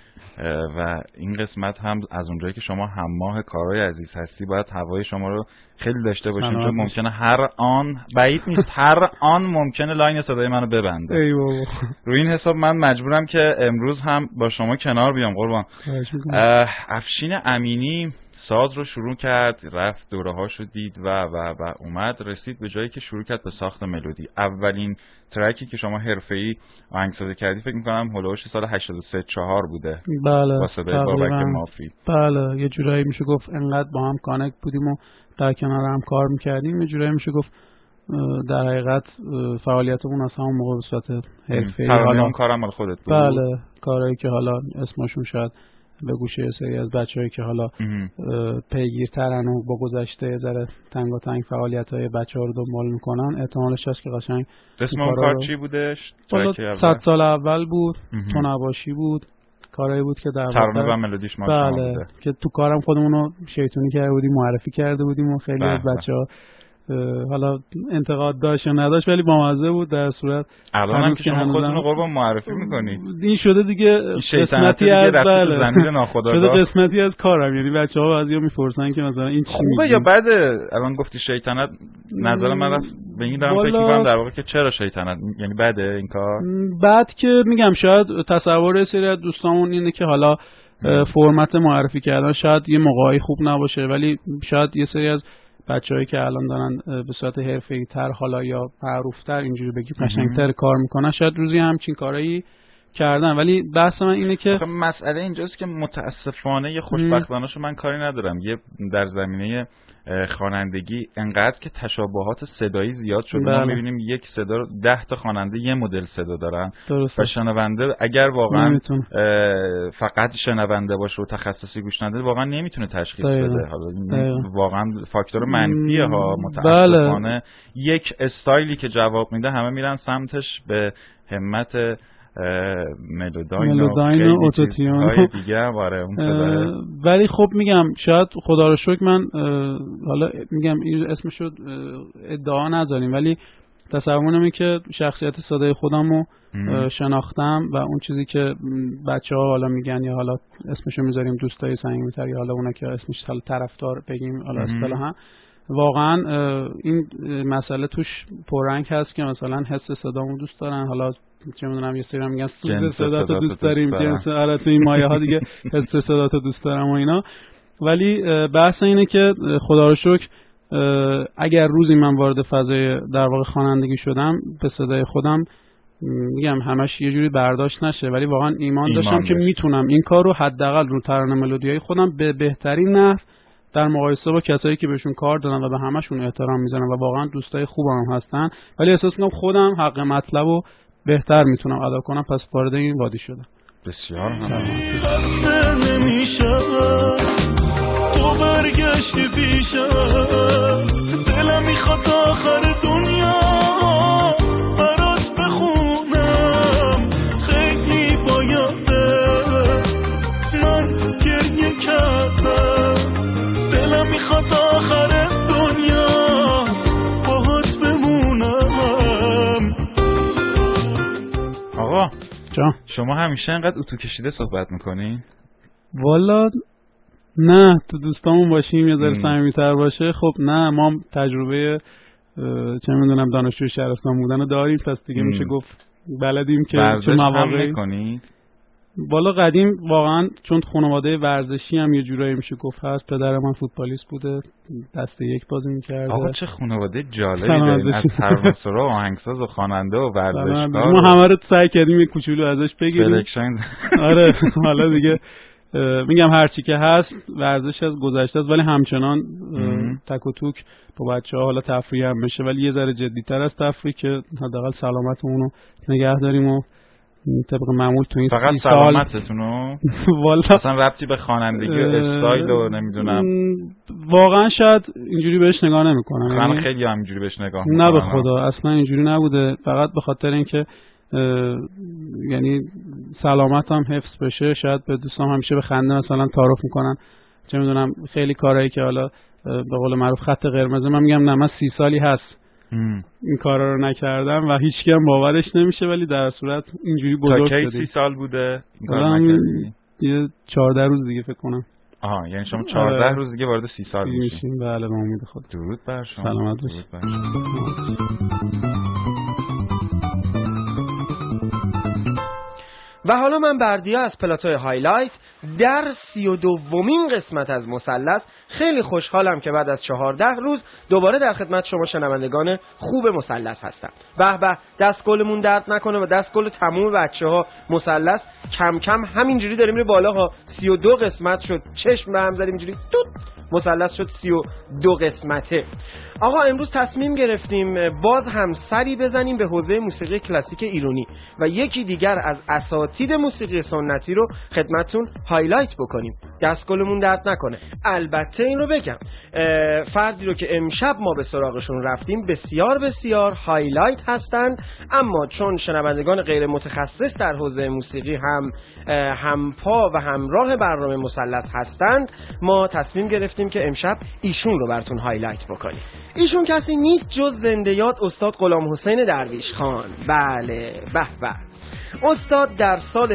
Speaker 1: و این قسمت هم از اونجایی که شما همماه کارهای عزیز هستی باید هوای شما رو خیلی داشته باشیم، چون ممکنه هر آن، بعید نیست هر آن ممکنه لاین صدای منو ببنده.
Speaker 4: ای بابا.
Speaker 1: روی این حساب من مجبورم که امروز هم با شما کنار بیام. قربان. افشین امینی ساز رو شروع کرد، رفت دوره‌هاشو دید و اومد رسید به جایی که شروع کرد به ساخت ملودی. اولین ترکی که شما حرفه‌ای آهنگسازی کردی فکر می‌کنم هولوش سال 83-4 بوده.
Speaker 4: بله.
Speaker 1: با صدای بابک مافی.
Speaker 4: بله، یه جورایی میشه گفت انقدر با هم کانکت بودیم و در کنار هم کار می‌کردیم، یه جورایی میشه گفت در حقیقت فعالیتمون از همون موقع به صورت حرفه‌ای.
Speaker 1: حالا اون کارم مال خودت بود.
Speaker 4: بله، کارهایی که حالا اسمشون شاید به گوشه یه سری از بچه‌هایی که حالا پیگیرترن و با گذشته یه ذره تنگاتنگ فعالیت‌های بچه‌ها رو دنبال میکنن، احتمالش هست که قشنگ
Speaker 1: اسم اون کار چی بودش؟
Speaker 4: 100 سال اول بود، تو نباشی بود، کارهایی بود که در
Speaker 1: ترانه و ملودیش ما شما بوده
Speaker 4: که تو کارم خودمون رو شیطونی کرده بودیم، معرفی کرده بودیم و خیلی از بچه‌ها حالا انتقاد داشت یا نداشت ولی بامزه بود. در صورت
Speaker 1: الان هم که شما خودتون رو قربان معرفی میکنید،
Speaker 4: این شده دیگه قسمتی از
Speaker 1: زمین ناخودآگاه
Speaker 4: شده قسمتی از کارم. یعنی بچه‌ها بعضیا میپرسن که مثلا این
Speaker 1: خوبه یا بده. الان گفتی شیطنت، نظر من به این دارم فکر میکنم در واقع که چرا شیطنت، یعنی بده این کار؟ بعد
Speaker 4: که میگم شاید تصور سری از دوستامون اینه که حالا فرمت معرفی کردن شاید یه موقعی خوب نباشه، ولی شاید یه سری از بچه‌هایی که الان دارن به صورت حرفه‌ای‌تر حالا یا معروف‌تر اینجوری بگیم قشنگ‌تر کار میکنن، شاید روزی همچین کارایی کردن. ولی بحث من اینه که
Speaker 1: مسئله اینجاست که متاسفانه یه خوشبختانه‌شو من کاری ندارم، یه در زمینه خوانندگی انقدر که تشابهات صدایی زیاد شده. ما می‌بینیم یک صدا رو 10 تا خواننده یه مدل صدا دارن و شنونده اگر واقعا فقط شنونده باشه و تخصصی گوش نده واقعا نمیتونه تشخیص بده. حالا واقعا فاکتور منفیه ها. متاسفانه یک استایلی که جواب میده همه میرن سمتش به همت ملوداین و اوتوتیون دیگه واره اون صداه.
Speaker 4: ولی خب میگم شاید خدا رو شکر من حالا میگم این اسمشو ادعا نذاریم، ولی تصورم اینه که شخصیت صدای خودم رو شناختم و اون چیزی که بچه‌ها حالا میگن یا حالا اسمشو میذاریم دوستای صمیمی‌تر یا حالا اونا که اسمش طرفدار بگیم حالا اصطلاحاً، واقعا این مسئله توش پررنگ هست که مثلا حس صدامو دوست دارن، حالا چه میدونم یه سری میگن سوز صداتو دوست داریم، جنس آره تو این مایه ها دیگه حس صداتو دوست دارم و اینا. ولی بحث اینه که خدا رو شکر اگر روزی من وارد فضای در واقع خوانندگی شدم به صدای خودم میگم همش یه جوری برداشت نشه، ولی واقعا ایمان داشتم که میتونم این کار رو حداقل رو ترانه ملودیای خودم به بهترین نحو در مقایسه با کسایی که بهشون کار دادن و به همشون احترام میذارن و واقعا دوستای خوبم هستن، ولی احساس میکنم خودم حق مطلبو بهتر میتونم ادا کنم، پس وارد این وادی شدم.
Speaker 1: بسیار
Speaker 3: خسته نمیشم تو برگشتی پیشم، دلم میخواد آخر دنیا برات بخونم، خیلی باید من گریه کردم، دلم میخواد آخر دنیا باهات بمونم.
Speaker 1: آقا
Speaker 4: جا
Speaker 1: شما همیشه انقدر اتو کشیده صحبت میکنین؟
Speaker 4: والا نه، تو دوستامون باشیم یه ذره صمیمی‌تر باشه. خب نه، ما تجربه چه میدونم دانشجوی شهرستان بودن داریم، پس دیگه میشه گفت بلدیم که چه مواقعی
Speaker 1: میکنید.
Speaker 4: والا قدیم واقعا چون خانواده ورزشی هم یه جورایی میشه گفت هست، پدر من فوتبالیست بوده، دسته یک بازی میکرده.
Speaker 1: آقا چه خانواده جالبی دارین، از ترانه‌سرا و آهنگساز و خواننده و ورزشکار.
Speaker 4: ما همه رو سعی کردیم یه کوچولو ازش بگیریم. آره حالا دیگه میگم هرچی که هست ورزش از گذشته است، ولی همچنان تک و توک با بچه‌ها حالا تفریح هم بشه، ولی یه ذره جدی‌تر از تفریح که حداقل سلامتمون رو نگه داریم و طبق معمول تو این 30 سال
Speaker 1: سلامتتونو
Speaker 4: والا
Speaker 1: اصلا ربطی به خوانندگی و استایل و نمیدونم
Speaker 4: واقعا شاید اینجوری بهش نگاه نمی‌کنم.
Speaker 1: من خیلی هم اینجوری بهش نگاه می‌کنم.
Speaker 4: نه به خدا اصلا اینجوری نبوده، فقط به خاطر اینکه یعنی سلامتم حفظ بشه. شاید به دوستام همیشه به خنده مثلا تعارف میکنن، چه میدونم خیلی کارهایی که حالا به قول معروف خط قرمز، من میگم نه من 30 سالی هست این کارا رو نکردم و هیچ کی هم باورش نمیشه، ولی در صورت اینجوری بزرگ شده.
Speaker 1: تا کی 30 سال بوده این کار نکردی؟
Speaker 4: یه 14 روز دیگه فکر کنم.
Speaker 1: یعنی شما 14 روز دیگه وارد 30 سال
Speaker 4: میشین. بله، به امید خدا.
Speaker 1: درود بر شما.
Speaker 4: سلامت باشید.
Speaker 5: و حالا من بردیا از پلاتوی هایلایت در 32مین قسمت از مثلث خیلی خوشحالم که بعد از 14 روز دوباره در خدمت شما شنوندگان خوب مثلث هستم. به به، دست گلمون درد نکنه و دست گل تموم بچه‌ها. مثلث کم کم همینجوری داره میره بالا ها. 32 قسمت شد، چشم به هم زدیم اینجوری توت مثلث شد 32 قسمته. آقا امروز تصمیم گرفتیم باز هم سری بزنیم به حوزه موسیقی کلاسیک ایرانی و یکی دیگر از اساتید موسیقی سنتی رو خدمتتون هایلایت بکنیم. دستگلمون درد نکنه. البته این رو بگم، فردی رو که امشب ما به سراغشون رفتیم بسیار بسیار هایلایت هستن، اما چون شنوندگان غیر متخصص در حوزه موسیقی همپا و همراه برنامه مثلث هستند، ما تصمیم گرفتیم که امشب ایشون رو براتون هایلایت بکنیم. ایشون کسی نیست جز زنده یاد استاد غلام حسین درویش خان. بله، به به. استاد در سال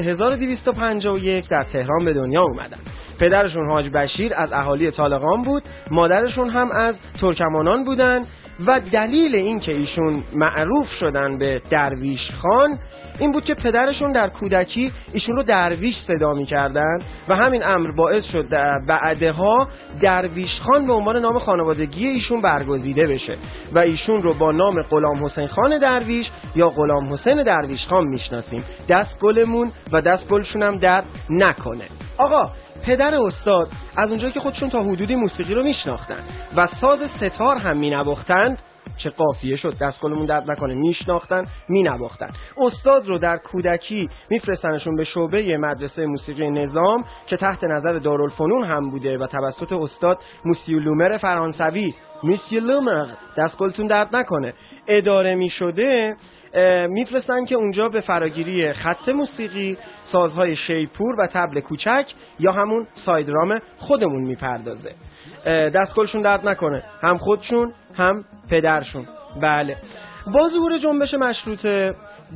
Speaker 5: 1251 در تهران به دنیا اومدن. پدرشون حاج بشیر از اهالی طالقان بود، مادرشون هم از ترکمانان بودن و دلیل این که ایشون معروف شدن به درویش خان این بود که پدرشون در کودکی ایشون رو درویش صدا می‌کردن و همین امر باعث شد بعدها درویش خان به عنوان نام خانوادگی ایشون برگزیده بشه و ایشون رو با نام غلام حسین خان درویش یا غلام حسین درویش خان میشناسیم. دست گلمون و دست گلشون هم درد نکنه. آقا پدر استاد از اونجایی که خودشون تا حدودی موسیقی رو میشناختن و ساز ستار هم مینواختند، چه قافیه شد، دست گلمون درد نکنه، میشناختن مینواختن. استاد رو در کودکی میفرستنشون به شعبه مدرسه موسیقی نظام که تحت نظر دارالفنون هم بوده و توسط استاد موسیو لومر فرانسوی، موسیو لومر دست گلتون درد نکنه، اداره میشده. میفرستن که اونجا به فراگیری خط موسیقی، سازهای شیپور و طبل کوچک یا همون سایدرام خودمون میپردازه. دست گلشون درد نکنه، هم خودشون هم پدرشون. بله. با ظهور جنبش مشروطه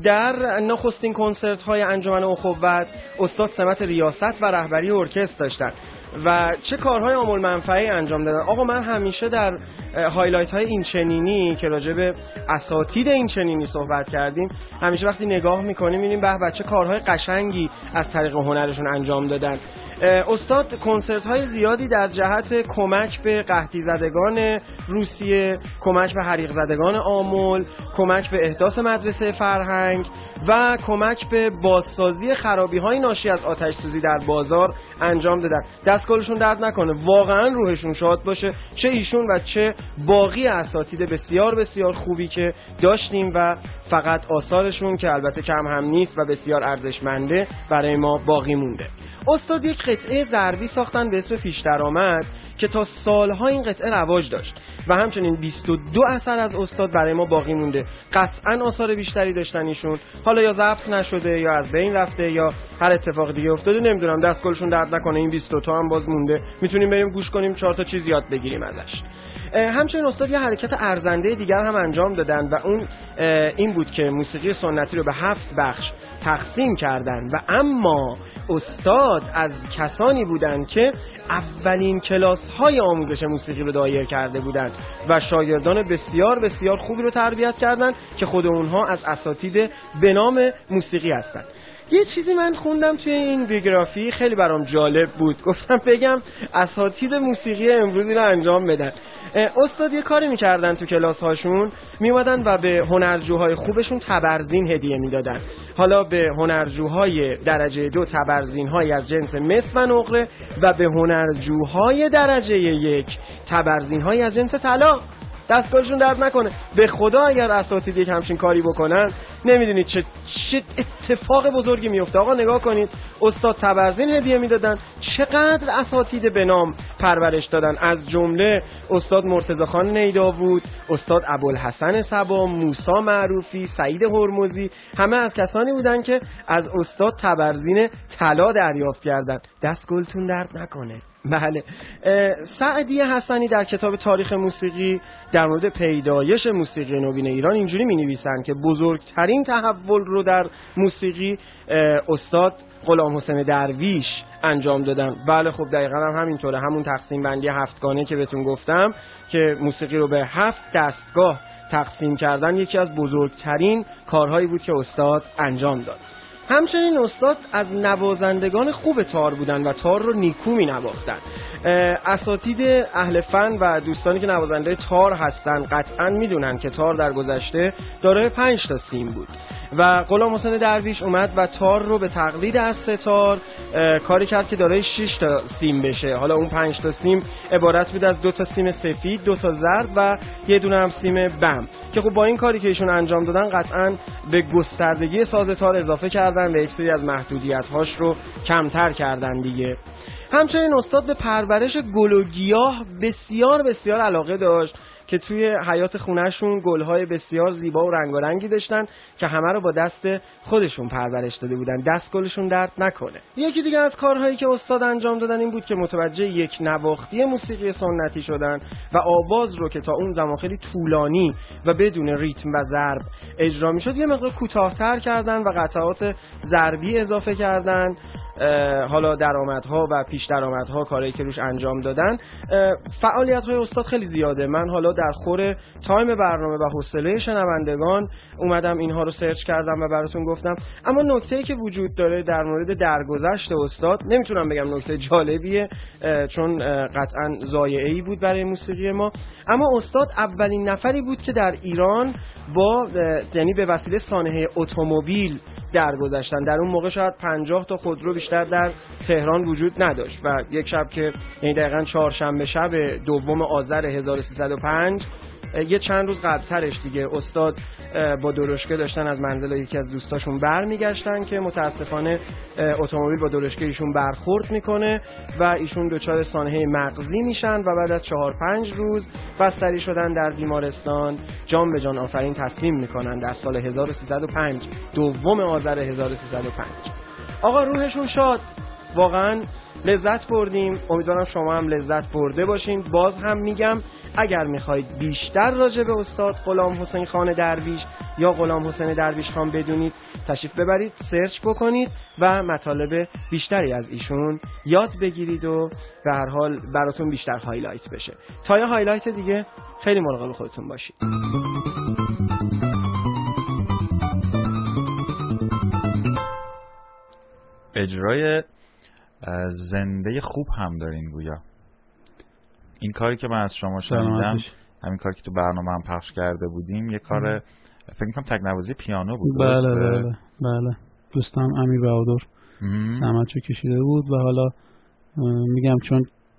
Speaker 5: در نخستین کنسرت های انجمن اخوت استاد سمت ریاست و رهبری ارکستر داشتن و چه کارهای عامل منفعی انجام دادن. آقا من همیشه در هایلایت های این چنینی که راجع به اساتید این چنینی صحبت کردیم، همیشه وقتی نگاه میکنیم میبینیم به چه کارهای قشنگی از طریق هنرشون انجام دادن. استاد کنسرت های زیادی در جهت کمک به قحطی زدگان روسیه، کمک به حریق زدگان آمل، کمک به احداث مدرسه فرهنگ و کمک به بازسازی خرابی‌های ناشی از آتش سوزی در بازار انجام دادن. دستگلشون درد نکنه، واقعا روحشون شاد باشه، چه ایشون و چه باقی اساتید بسیار بسیار خوبی که داشتیم و فقط آثارشون که البته کم هم نیست و بسیار ارزشمنده برای ما باقی مونده. استاد یک قطعه ضربی ساختن به اسم پیش درآمد که تا سالها این قطعه رواج داشت و همچنین 22 اثر از استاد برای ما باقی مونده. قطعا آثار بیشتری داشتن ایشون، حالا یا ضبط نشده یا از بین رفته یا هر اتفاق دیگه افتاده، نمیدونم. دستگلشون درد نکنه، این 22 تا هم باز مونده، میتونیم بریم گوش کنیم، 4 تا چیز یاد بگیریم ازش. همچنین استاد یه حرکت ارزنده دیگر هم انجام دادن و اون این بود که موسیقی سنتی رو به 7 بخش تقسیم کردن و اما استاد از کسانی بودن که اولین کلاس‌های آموزش موسیقی رو دایر کرده بودن و شاگردان بسیار بسیار خوبی رو تربیت کردن که خود اونها از اساتید به نام موسیقی هستن. یه چیزی من خوندم توی این بیوگرافی خیلی برام جالب بود، گفتم بگم اساتید موسیقی امروزی رو انجام بدن. استاد یه کاری میکردن تو کلاس هاشون، میومدن و به هنرجوهای خوبشون تبرزین هدیه میدادن. حالا به هنرجوهای درجه 2 تبرزین‌هایی از جنس مس و نقره و به هنرجوهای درجه 1 تبرزین‌هایی از جنس طلا. دستگاهشون درد نکنه. به خدا اگر اساتید یک همچین کاری بکنن، نمیدونید چه اتفاق بزرگی میفته. آقا نگاه کنید، استاد تبرزین هدیه میدادن، چقدر اساتید به نام پرورش دادن، از جمله استاد مرتضی خان نیداود، استاد ابوالحسن صبا، موسی معروفی، سعید هرمزی، همه از کسانی بودن که از استاد تبرزین طلا دریافت کردن. دست گلتون درد نکنه. بله. سعدی حسنی در کتاب تاریخ موسیقی در مورد پیدایش موسیقی نوین ایران اینجوری می‌نویسن که بزرگترین تحول رو در موسیقی استاد غلام حسین درویش انجام دادن. بله خب دقیقاً هم همینطوره، همون تقسیم بندی هفتگانه که بهتون گفتم که موسیقی رو به 7 دستگاه تقسیم کردن یکی از بزرگترین کارهایی بود که استاد انجام داد. همچنین استاد از نوازندگان خوب تار بودن و تار رو نیکو می نواختن. اساتید اهل فن و دوستانی که نوازنده تار هستن قطعا میدونن که تار در گذشته دارای 5 تا سیم بود و غلام حسین درویش اومد و تار رو به تقلید از ستار کاری کرد که دارای 6 تا سیم بشه. حالا اون 5 تا سیم عبارت بود از 2 تا سیم سفید، 2 تا زرد و یه دونه هم سیم بم که خب با این کاری که ایشون انجام دادن قطعا به گستردگی ساز تار اضافه کردن و یک سری از محدودیت‌هاش رو کمتر کردن دیگه. همچنین استاد به پرورش گل و گیاه بسیار بسیار علاقه داشت که توی حیات خونه‌شون گل‌های بسیار زیبا و رنگارنگی داشتن که همه رو با دست خودشون پرورش داده بودن. دست گلشون درد نکنه. یکی دیگه از کارهایی که استاد انجام دادن این بود که متوجه یک نواختی موسیقی سنتی شدن و آواز رو که تا اون زمان خیلی طولانی و بدون ریتم و ضرب اجرا می‌شد یه مقدار کوتاه‌تر کردن و قطعات ضربی اضافه کردن. حالا درآمدها و پیش درآمدها کارهایی که روش انجام دادن. فعالیت‌های استاد خیلی زیاده. من حالا در خور تایم برنامه و حوصله شنوندگان اومدم اینها رو سرچ کردم و براتون گفتم. اما نکته‌ای که وجود داره در مورد درگذشت استاد نمیتونم بگم نکته جالبیه چون قطعاً ضایعه‌ای بود برای موسیقی ما، اما استاد اولین نفری بود که در ایران با یعنی به وسیله سانحه اتومبیل درگذشتن. در اون موقع شاید 50 تا خودرو بیشتر در تهران وجود نداشت و یک شب که یعنی دقیقاً چهارشنبه شب 2 آذر 1305 یه چند روز قبلترش دیگه استاد با درشکه داشتن از منزل یکی از دوستاشون برمیگشتن که متاسفانه اتومبیل با درشکه ایشون برخورد میکنه و ایشون دچار سانحه مغزی میشن و بعد از 4-5 روز بستری شدن در بیمارستان جان به جان آفرین تسلیم میکنن در سال 1305 2 آذر 1305. آقا روحشون شاد، واقعا لذت بردیم. امیدوارم شما هم لذت برده باشین. باز هم میگم اگر میخواید بیشتر راجع به استاد غلام حسین خان درویش یا غلام حسین درویش خان بدونید تشریف ببرید سرچ بکنید و مطالب بیشتری از ایشون یاد بگیرید و به هر حال براتون بیشتر هایلایت بشه. تا یه هایلایت دیگه خیلی مراقب خودتون باشید.
Speaker 1: اجرای زنده خوب هم دارین گویا. این کاری که من از شما شنیدم، همین کاری که تو برنامه هم پخش کرده بودیم، یه کار فکر می‌کنم تکنوازی پیانو بود.
Speaker 4: بله دوستم امیر بهادر زحمتشو کشیده بود و حالا میگم چون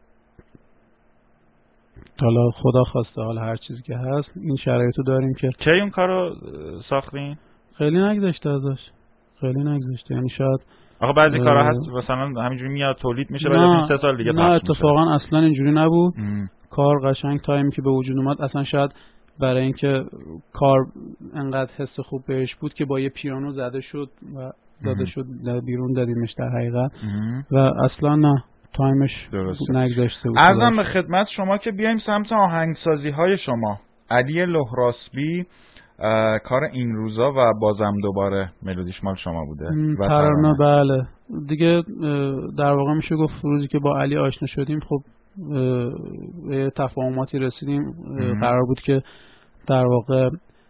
Speaker 4: حالا خدا خواسته حالا هر چیزی که هست این شرایطو داریم که
Speaker 1: کی اون کارو ساختین؟
Speaker 4: خیلی نگذشته ازش، خیلی نگذشته، یعنی شاید
Speaker 1: آخه بعضی کارا هست مثلا همینجوری میاد تولید میشه بعد 3 سال دیگه پخش میشه.
Speaker 4: نه اتفاقا اصلا اینجوری نبود. کار قشنگ تایمی که به وجود اومد اصلا شاید برای اینکه کار انقدر حس خوب بهش بود که با یه پیانو زده شد و داده شد بیرون دادیمش در حقیقت و اصلا نه تایمش نگذشته بود.
Speaker 1: عرضم به خدمت شما که بیایم سمت آهنگسازی های شما. علی لهراسبی کار این روزا و بازم دوباره ملودیش مال شما بوده
Speaker 4: و ترانه. بله دیگه در واقع میشه گفت روزی که با علی آشنا شدیم خب تفاهماتی رسیدیم. قرار بود که در واقع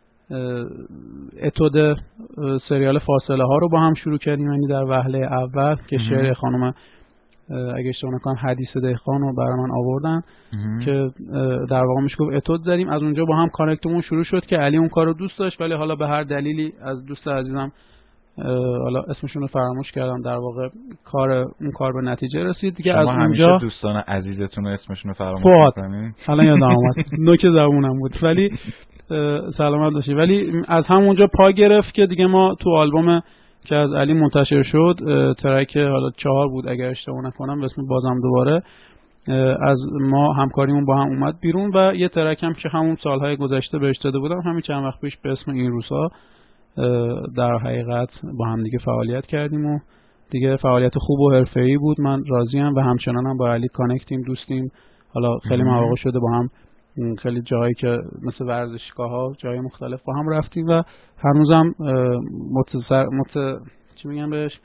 Speaker 4: اتود سریال فاصله ها رو با هم شروع کردیم، یعنی در وهله اول که شعر خانم اگه اشتباه نکنم حدیث دهخان رو برای من آوردن که در واقع میشه گفت اتود زدیم. از اونجا با هم کانکتمون شروع شد که علی اون کار رو دوست داشت ولی حالا به هر دلیلی از دوست عزیزم حالا اسمشون رو فراموش کردم، در واقع اون کار به نتیجه رسید دیگه. از اونجا
Speaker 1: همیشه دوستان عزیزتون رو اسمشون رو فراموش می‌کنید.
Speaker 4: الان یادم اومد نوک زبونم بود ولی سلامت باشی. ولی از همونجا پا گرفت که دیگه ما تو آلبوم که از علی منتشر شد، ترک حالا 4 بود اگر اشتباه نکنم، به اسم بازم دوباره، از ما همکاریمون با هم اومد بیرون. و یه ترک هم که همون سالهای گذشته بهش داده بودم همین چند وقت پیش به اسم این روزها، در حقیقت با هم دیگه فعالیت کردیم و دیگه فعالیت خوب و حرفه‌ای بود. من راضیم و همچنان هم با علی کانکتیم، دوستیم. حالا خیلی مواقع شده با هم خیلی جایی که مثل ورزشگاه‌ها، جای مختلف با هم رفتیم و هنوزم چی میگم بهش،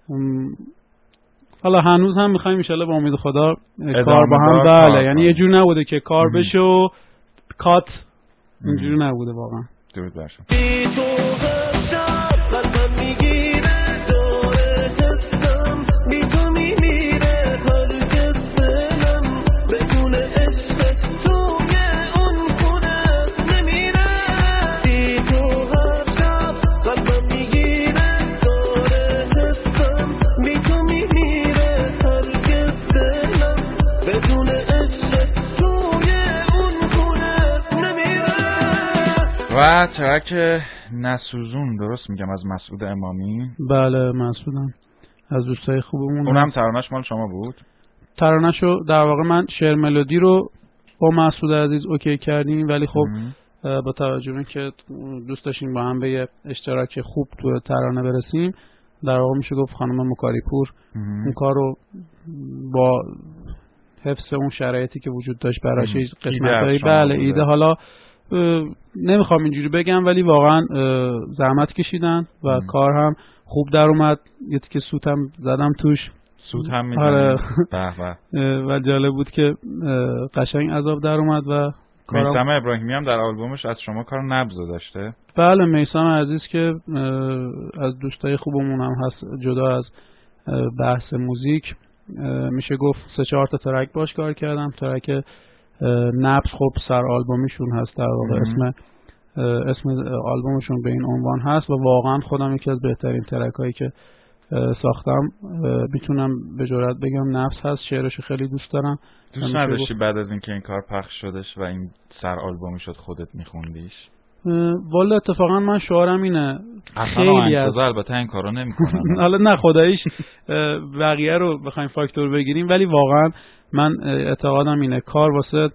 Speaker 4: حالا هنوز هم می‌خوایم ان شاءالله با امید خدا کار با هم. بله، یعنی یه جور نبوده که کار بشه و کات، اینجوری نبوده واقعا.
Speaker 1: درود بر شما. و ترک نسوزون، درست میگم، از مسعود امامی؟
Speaker 4: بله مسعودم، از دوستای خوبمون.
Speaker 1: اونم ترانه‌اش مال شما بود؟
Speaker 4: ترانه‌شو در واقع من شعر ملودی رو با مسعود عزیز اوکی کردیم، ولی خب با توجه به اینکه دوست داشتیم با هم به یه اشتراک خوب تو ترانه برسیم، در واقع میشه گفت خانم مکاری پور اون کار رو با حفظ اون شرایطی که وجود داشت براش قسمت‌های بله ایده، حالا نمیخوام اینجوری بگم ولی واقعا زحمت کشیدن و کار هم خوب در اومد. یه تیکه سوت هم زدم توش،
Speaker 1: سوت هم میزنیم
Speaker 4: و جالب بود که قشنگ عذاب در اومد. و
Speaker 1: میثم ابراهیمی هم در آلبومش از شما کار نبض داشته؟
Speaker 4: بله، میثم عزیز که از دوستای خوبمون هم هست، جدا از بحث موزیک میشه گفت 3-4 تا ترک باش کار کردم. ترک نبض خب سر آلبومشون هست، در واقع اسم آلبومشون به این عنوان هست و واقعا خودم یکی از بهترین ترک هایی که ساختم میتونم به جرئت بگم نبض هست. شعرش خیلی دوست دارم.
Speaker 1: دوست نداشتی بعد از اینکه این کار پخش شدش و این سر آلبومی شد خودت میخوندیش؟
Speaker 4: والا اتفاقا من شعارم اینه،
Speaker 1: اصلا آهنگسازا البته این کارو نمیکنن.
Speaker 4: حالا نه خداییش بقیه رو بخوایم فاکتور بگیریم، ولی واقعا من اعتقادم اینه کار واسه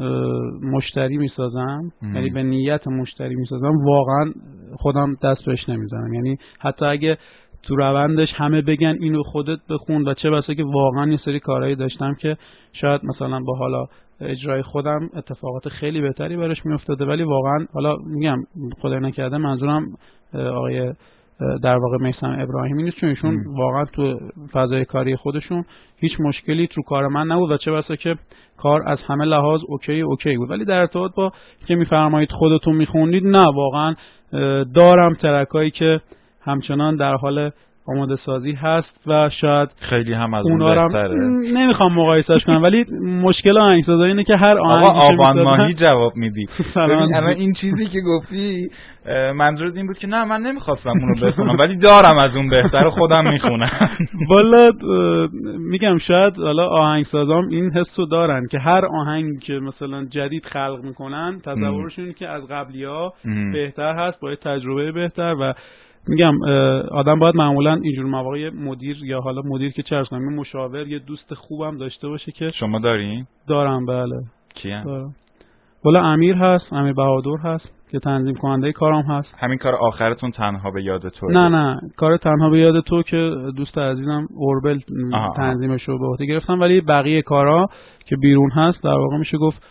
Speaker 4: مشتری میسازم، یعنی به نیت مشتری میسازم، واقعا خودم دست بهش نمیزنم. یعنی حتی اگه تو روندش همه بگن اینو خودت بخون، و چه بسا که واقعا یه سری کارهایی داشتم که شاید مثلا با حالا اجرای خودم اتفاقات خیلی بهتری براش میافتاده، ولی واقعا حالا میگم خدای نکرده، منظورم آقای در واقع میثم ابراهیمی نیست، چون ایشون واقعا تو فضای کاری خودشون هیچ مشکلی تو کار من نبود و چه بسا که کار از همه لحاظ اوکی بود. ولی در ارتباط با که میفرمایید خودتون میخوندید، نه واقعا دارم ترکایی که همچنان در حال آماده سازی هست و شاید
Speaker 1: خیلی هم از اون بهتره.
Speaker 4: نمیخوام مقایسهش کنم، ولی مشکل آهنگسازی اینه که هر آهنگی
Speaker 1: آقا آبان ماهی جواب میدی.
Speaker 4: الان
Speaker 1: این چیزی که گفتی منظورت این بود که نه من نمیخواستم اونو بخونم ولی دارم از اون بهتره خودم میخونم.
Speaker 4: والا میگم شاید حالا آهنگسازام این حسو دارن که هر آهنگی که مثلا جدید خلق میکنن تصورشون که از قبلی‌ها بهتر هست، با تجربه بهتر. و میگم آدم باید معمولا اینجور مواقع مدیر یا حالا مدیر که چه کنم مشاور، یه دوست خوبم داشته باشه. که
Speaker 1: شما دارین؟
Speaker 4: دارم بله.
Speaker 1: کیه؟
Speaker 4: والا امیر هست، امیر بهادر هست که تنظیم کننده کارم هست.
Speaker 1: همین کار آخرتون تنها به یاد تو؟
Speaker 4: نه کار تنها به یاد تو که دوست عزیزم اوربل تنظیمش رو به عهده گرفتم، ولی بقیه کارا که بیرون هست در واقع میشه گفت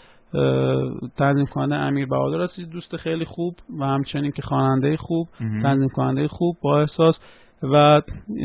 Speaker 4: تنظیم کننده امیر بهادر است، دوست خیلی خوب و همچنین که خواننده خوب، تنظیم کننده خوب با احساس، و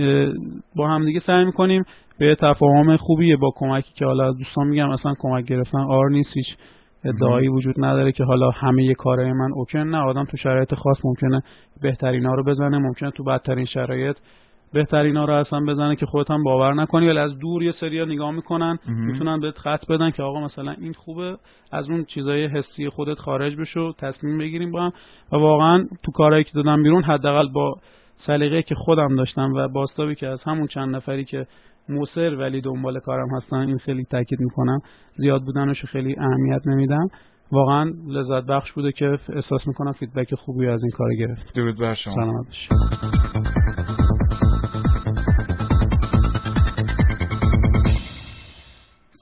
Speaker 4: با هم دیگه سعی می‌کنیم به تفاهم خوبی با کمکی که حالا از دوستان میگم اصلا کمک گرفتن نیست، هیچ ادعایی وجود نداره که حالا همه کارهای من اوکی، نه، آدم تو شرایط خاص ممکنه بهترینا رو بزنه، ممکنه تو بدترین شرایط بهترینا رو اصلا بزنه که خودت هم باور نکنی، ولی از دور یه سریا نگاه میکنن میتونن بهت خط بدن که آقا مثلا این خوبه، از اون چیزای حسی خودت خارج بشو، تصمیم بگیریم با هم. و واقعا تو کارهایی که دادم بیرون حداقل با سلیقه‌ای که خودم داشتم و باستابی که از همون چند نفری که مصر ولی دنبال کارم هستن، این خیلی تاکید میکنم، زیاد بودنش خیلی اهمیت نمیدم، واقعا لذت بخش بوده که احساس میکنم فیدبک خوبی از این کار گرفت.
Speaker 1: درود بر شما.
Speaker 4: سلامت باشید.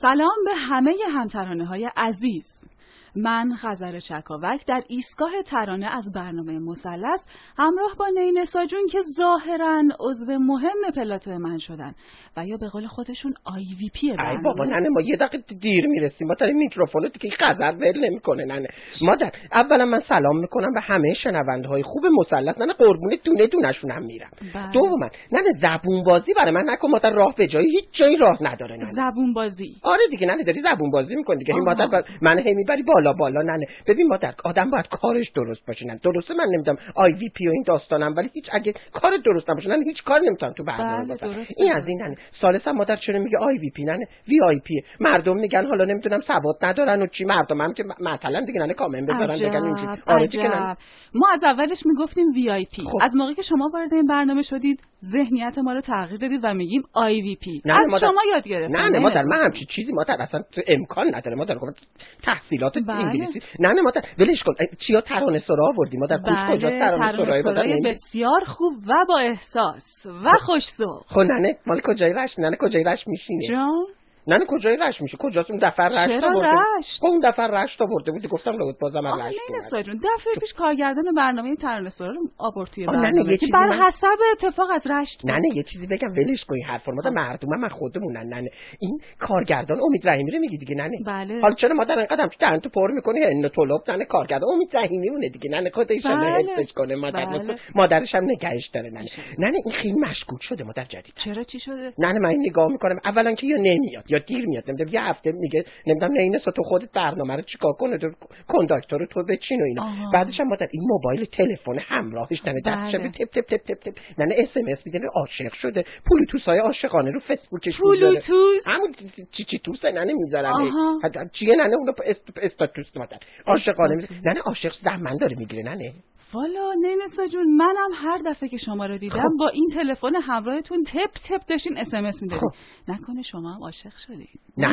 Speaker 6: سلام به همه همترانه‌های عزیز. من خزر چکاوک در ایستگاه ترانه از برنامه مثلث همراه با نینه ساجون که ظاهراً عضو مهم پلاتو من شدن و یا به قول خودشون IVP برنامه.
Speaker 5: ای بابا ننه ما یه دقیقه دیر میرسیم. ما تا میکروفونو دیگه خزر ول نمیکنه ننه. مادر اولا من سلام میکنم به همه شنونده‌های خوب مثلث. ننه قربون دونه دونه‌شون هم میرم. دوما ننه زبون بازی برای من نکن مادر. راه به جایی هیچ جایی راه نداره ننه.
Speaker 6: زبون بازی؟
Speaker 5: آره دیگه ننه داری زبون بازی میکنی دیگه. مادر من هی میبری بالا ننه. ببین مادر آدم باید کارش درست باشه ننه. درسته من نمیدونم IVP و این داستانم ولی هیچ اگه کار درست نباشه ننه هیچ کار نمیتونم تو برنامه بازم. این از این ننه. سالسا مادر چرا میگه IVP ننه VIP؟ مردم میگن حالا نمیدونم ثبات ندارن و چی. مردم هم که مثلا دیگه ننه کامنت بذارن بگن اینجوری. آره دیگه ننه.
Speaker 6: ما از اولش میگفتیم VIP. از موقعی که شما وارد این برنامه شدید ذهنیت ما رو تغییر دادید و میگیم IVP. از
Speaker 5: مادر...
Speaker 6: شما یاد گرفتم.
Speaker 5: نه مادر من همچین چیزی مادر اصلا امکان نداره مادر. تحصیلات انگلیسی نه مادر ولش کن. چیا ترانه سرا آوردی مادر؟ کوش کجاست ترانه سرای
Speaker 6: بسیار خوب و با احساس و خوش‌ذوق.
Speaker 5: خب ننه مال کجای رشت؟ ننه کجای رشت میشینه؟
Speaker 6: جان
Speaker 5: ننه کجای رشت میشه؟ کجاست اون دفعه رشت آورده؟ اون دفعه رشت آورده بودی گفتم لابد بازم رشت.
Speaker 6: نه ساجون دفعه پیش کارگردان برنامه ترانه سرا رو آورد توی
Speaker 5: برنامه
Speaker 6: که بر حسب اتفاق از رشت بود.
Speaker 5: نه یه چیزی بگم ولش کن این حرفا. مادر مردم من خودمونن ننه. این کارگردان امید رحیمی رو میگی دیگه ننه؟
Speaker 6: بله.
Speaker 5: حالا چرا مادر انقدر دهن تو پر میکنی ان طلب ننه؟ کارگردان امید رحیمی مونه دیگه ننه. خودش حفظش کنه مادر. مادرش هم نگهش داره ننه. ننه این خیلی مشکوک شده مادر جدید.
Speaker 6: چرا چی شده؟
Speaker 5: ننه من نگاه میکنم اولا که یا نمیاد یا دیر میاد. نمیدونم یه هفته میگه نمیدونم نه اینه تو خودت برنامه رو چیکار کنه کنداکتور رو تو بچین و اینا. بعدش هم مادر این موبایل تلفن همراهش ننه دستش تپ تپ تپ تپ تپ ننه SMS میده عاشق شده. بلوتوثای عاشقانه رو فیسبوکش میذاره.
Speaker 6: بلوتوث
Speaker 5: همون چی توس ننه میذارن. چیه ننه اون استاتوس مادر عاشقانه ننه عاشق زحمت داره میگیره ننه.
Speaker 6: والا نینه ساجون منم هر دفعه که شما رو دیدم با این تلفن همراهتون تپ تپ داشتین SMS میدادین. نکنه شما هم عاشق شدین؟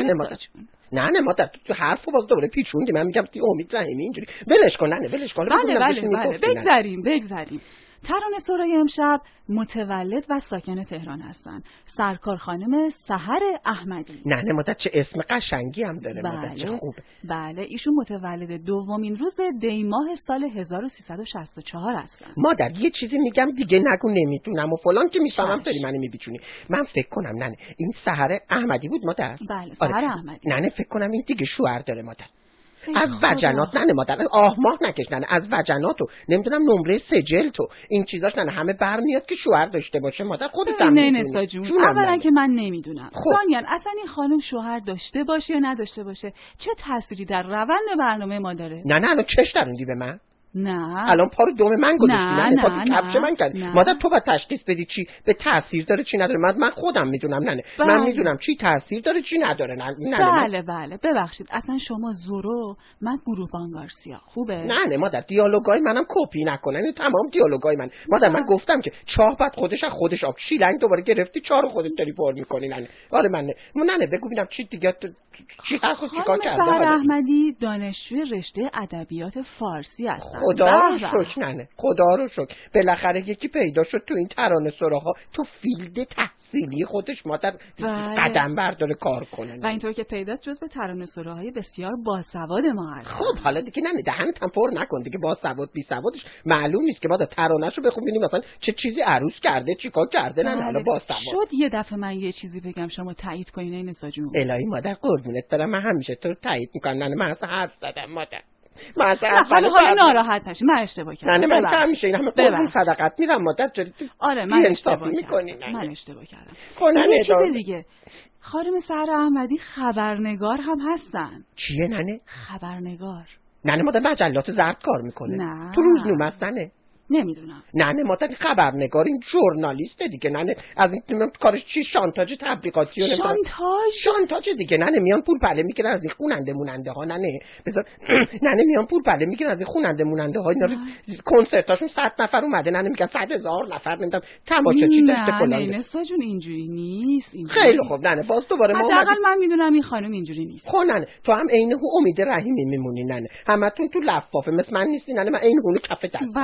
Speaker 5: نه مادر تو حرفو باز دوباره پیچوندی. من میگم امید رحیمی اینجوری ولش کن ننه ولش کن.
Speaker 6: بله بگذریم. ترانه سرای امشب متولد و ساکن تهران هستن. سرکار خانم سحر احمدی.
Speaker 5: نه مادر چه اسم قشنگی هم داره. مادر چه خوب.
Speaker 6: بله ایشون متولد دومین روز دی ماه سال 1364 هستن.
Speaker 5: مادر یه چیزی میگم دیگه نگو نمیتونم و فلان که میفهمم داری منو میبیچونی. من فکر کنم ننه این سحر احمدی بود مادر.
Speaker 6: بله سحر احمدی.
Speaker 5: ننه فکر کنم این دیگه شوهر داره مادر. از وجنات ننه مادر ماه نکش ننه. از وجناتو نمیدونم نمره سجل تو این چیزاش ننه همه برمیاد که شوهر داشته باشه مادر. خودت هم
Speaker 6: میدونی. اولا که من نمیدونم. ثانیاً اصلا این خانم شوهر داشته باشه یا نداشته باشه چه تأثیری در روند برنامه ما داره؟
Speaker 5: نه چش دروندی به من؟
Speaker 6: نه
Speaker 5: الان پا رو دوم من گذاشتی نه پا تو کفش من کردی. مادر تو باید تشخیص بدی چی به تاثیر داره چی نداره. من خودم میدونم ننه. من میدونم چی تاثیر داره چی نداره ننه.
Speaker 6: بله ببخشید اصلا شما زورو من گروه بانگارسیا خوبه.
Speaker 5: نه مادر دیالوگای منم کپی نکنن. تمام دیالوگای من مادر من گفتم که چاه بعد خودش آب شیلنگ دوباره گرفتی چاه رو خودت داری پر میکنی ننه. آره ننه بگو ببینم چی دیگه چی هست و چیکار کرده.
Speaker 6: سحر احمدی دانشجوی رشته ادبیات فارسی هستن.
Speaker 5: خدا رو شکر ننه. خدا رو شکر بالاخره یکی پیدا شد تو این ترانه سراها تو فیلد تحصیلی خودش مادر قدم برداره کار کنه
Speaker 6: و اینطور که پیداست جزو ترانه سراهای بسیار باسواد ما هست.
Speaker 5: خب حالا دیگه ننه دهنت هم پر نکن دیگه. باسواد بی سوادش معلوم نیست که بعد ترانه‌شو بخون ببینیم مثلا چه چیزی عروس کرده چیکار کرده. نه حالا باسواد
Speaker 6: شد. یه دفعه من یه چیزی بگم شما تایید کنین این ساجون.
Speaker 5: الهی مادر قربونت برم من همیشه تو رو تایید میکنم ننه. من اصلا حرف زدم مادر.
Speaker 6: حالا ناراحت نشی. من اشتباه کردم.
Speaker 5: نه من همیشه این همه قربون صدقت میرم مادر.
Speaker 6: آره من اشتباه کردم. من اشتباه کردم. یه چیز دیگه خانم سحر احمدی خبرنگار هم هستن.
Speaker 5: چیه ننه؟
Speaker 6: خبرنگار.
Speaker 5: ننه مادر مجلات زرد کار میکنه.
Speaker 6: نه.
Speaker 5: تو روزنامه است ننه.
Speaker 6: نمیدونم.
Speaker 5: نه مادر خبرنگار این ژورنالیسته دیگه ننه. از این کارش چی شانتاج تبلیغاتی و شانتاج دیگه ننه. میان پول پله میگیرن از این خوننده موننده ها ننه. بذار ننه میان پول پله میگیرن از این خوننده موننده ها. اینا کنسرتاشون 100 نفر اومده ننه میگن 100,000 نفر نمیدونم تماشاچی داشته فلان.
Speaker 6: نه نساجون اینجوری نیست.
Speaker 5: خیلی خوب ننه باز دوباره ما
Speaker 6: حداقل من میدونم این خانم اینجوری نیست.
Speaker 5: خب ننه تو هم عین امید رحیمی میمونی ننه. همتون تو لفافه مثل من نیستی ننه. من عین اون کف دست.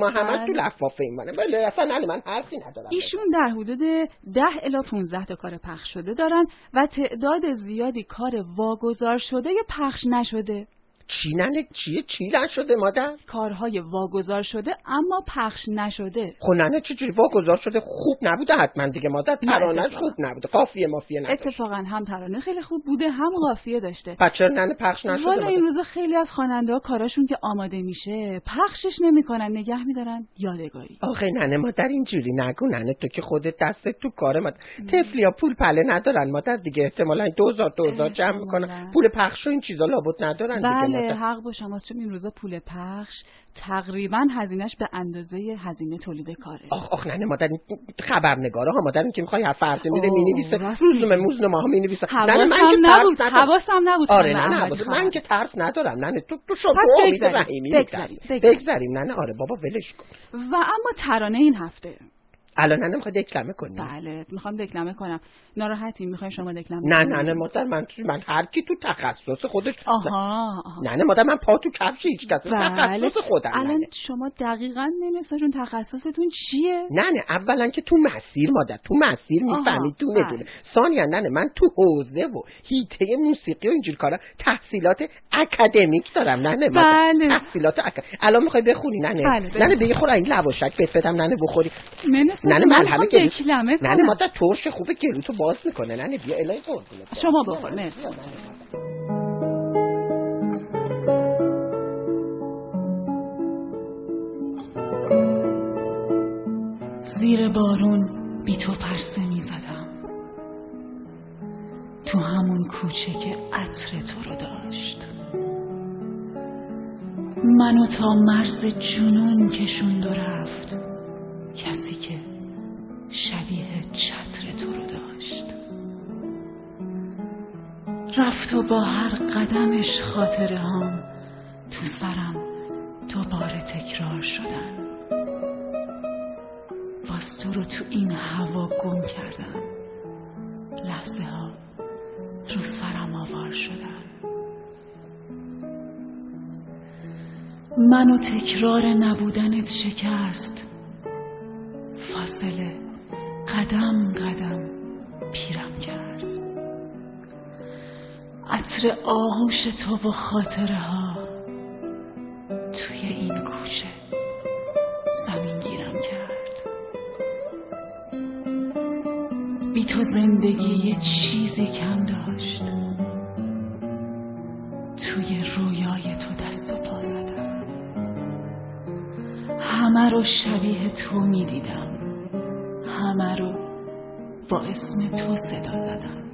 Speaker 5: شما همه تو لفافه این منه. ولی اصلا ننه من حرفی ندارم.
Speaker 6: ایشون در حدود 10 الی 15 تا کار پخش شده دارن و تعداد زیادی کار واگذار شده یا پخش نشده.
Speaker 5: چی ننه؟ چی نشده مادر؟
Speaker 6: کارهای واگذار شده اما پخش نشده.
Speaker 5: خب ننه چجوری واگذار شده؟ خوب نبوده حتما دیگه مادر، ترانه‌اش خوب نبوده، قافیه مافیه نداشت.
Speaker 6: اتفاقا هم ترانه خیلی خوب بوده هم قافیه داشته.
Speaker 5: پس چرا ننه پخش نشده؟
Speaker 6: حالا این روزا خیلی از خواننده‌ها کاراشون که آماده میشه پخشش نمیکنن، نگه میدارن یادگاری.
Speaker 5: آخه ننه مادر اینجوری نگو ننه، تو که خودت دستت تو کار مادر. طفلیا پول پله ندارن مادر دیگه، احتمالاً 2000 جمع میکنن، پول پخش و این چیزا لابد ندارن دیگه.
Speaker 6: بله حق با شماست، چون این روزا پول پخش تقریبا هزینه‌اش به اندازه هزینه تولید کاره.
Speaker 5: آخ ننه مادر، خبرنگارا ها مادر، این که میخوای هر فرد میره مینویسه، روزنامه ها مینویسه. ننه من که ترس ندارم.
Speaker 6: حواسم نبود.
Speaker 5: آره ننه من که ترس ندارم ننه، تو شما امید رحیمی بگذاریم ننه. آره بابا ولش کن.
Speaker 6: و اما ترانه این هفته
Speaker 5: الان ننه میخواد دکلمه کنی؟
Speaker 6: بله میخوام دکلمه کنم. ناراحتی میخوای شما دکلمه
Speaker 5: کنی؟ نه مادر، من هر کی تو تخصص خودش.
Speaker 6: آها.
Speaker 5: نه مادر، من پا تو کفش هیچ کس. تخصص خودم.
Speaker 6: الان شما دقیقاً نمی‌سازون تخصصتون چیه؟
Speaker 5: نه اولا که تو مسیر مادر، تو مسیر میفهمی دونه. ثانیا نه من تو حوزه و هیته موسیقی و اینجور کارا تحصیلات اکادمیک دارم. نه
Speaker 6: بله.
Speaker 5: تحصیلات الان میخوای بخونی؟ نه بگی خورا این لواشک بدم نه بخوری. نه ملهمه گلو. نه مادر ترش خوبه گلو تو باز میکنه. نه بیا الهی قربونت.
Speaker 6: شما بخور. مرسی. زیر بارون بی تو پرسه می زدم، تو همون کوچه که عطر تو رو داشت. منو تا مرز جنون کشوند و رفت کسی که شبیه چتر تو رو داشت. رفت و با هر قدمش خاطره هام تو سرم دوباره تکرار شدن. باز تو رو تو این هوا گم کردم، لحظه ها رو سرم آوار شدن. منو تکرار نبودنت شکست، فاصله قدم قدم پیرم کرد. عطر آغوش تو و خاطره ها توی این کوچه زمین گیرم کرد. بی تو زندگی یه چیزی کم داشت، توی رویای تو دست و پا زدم. همه رو شبیه تو می دیدم، همه رو با اسم تو صدا زدم.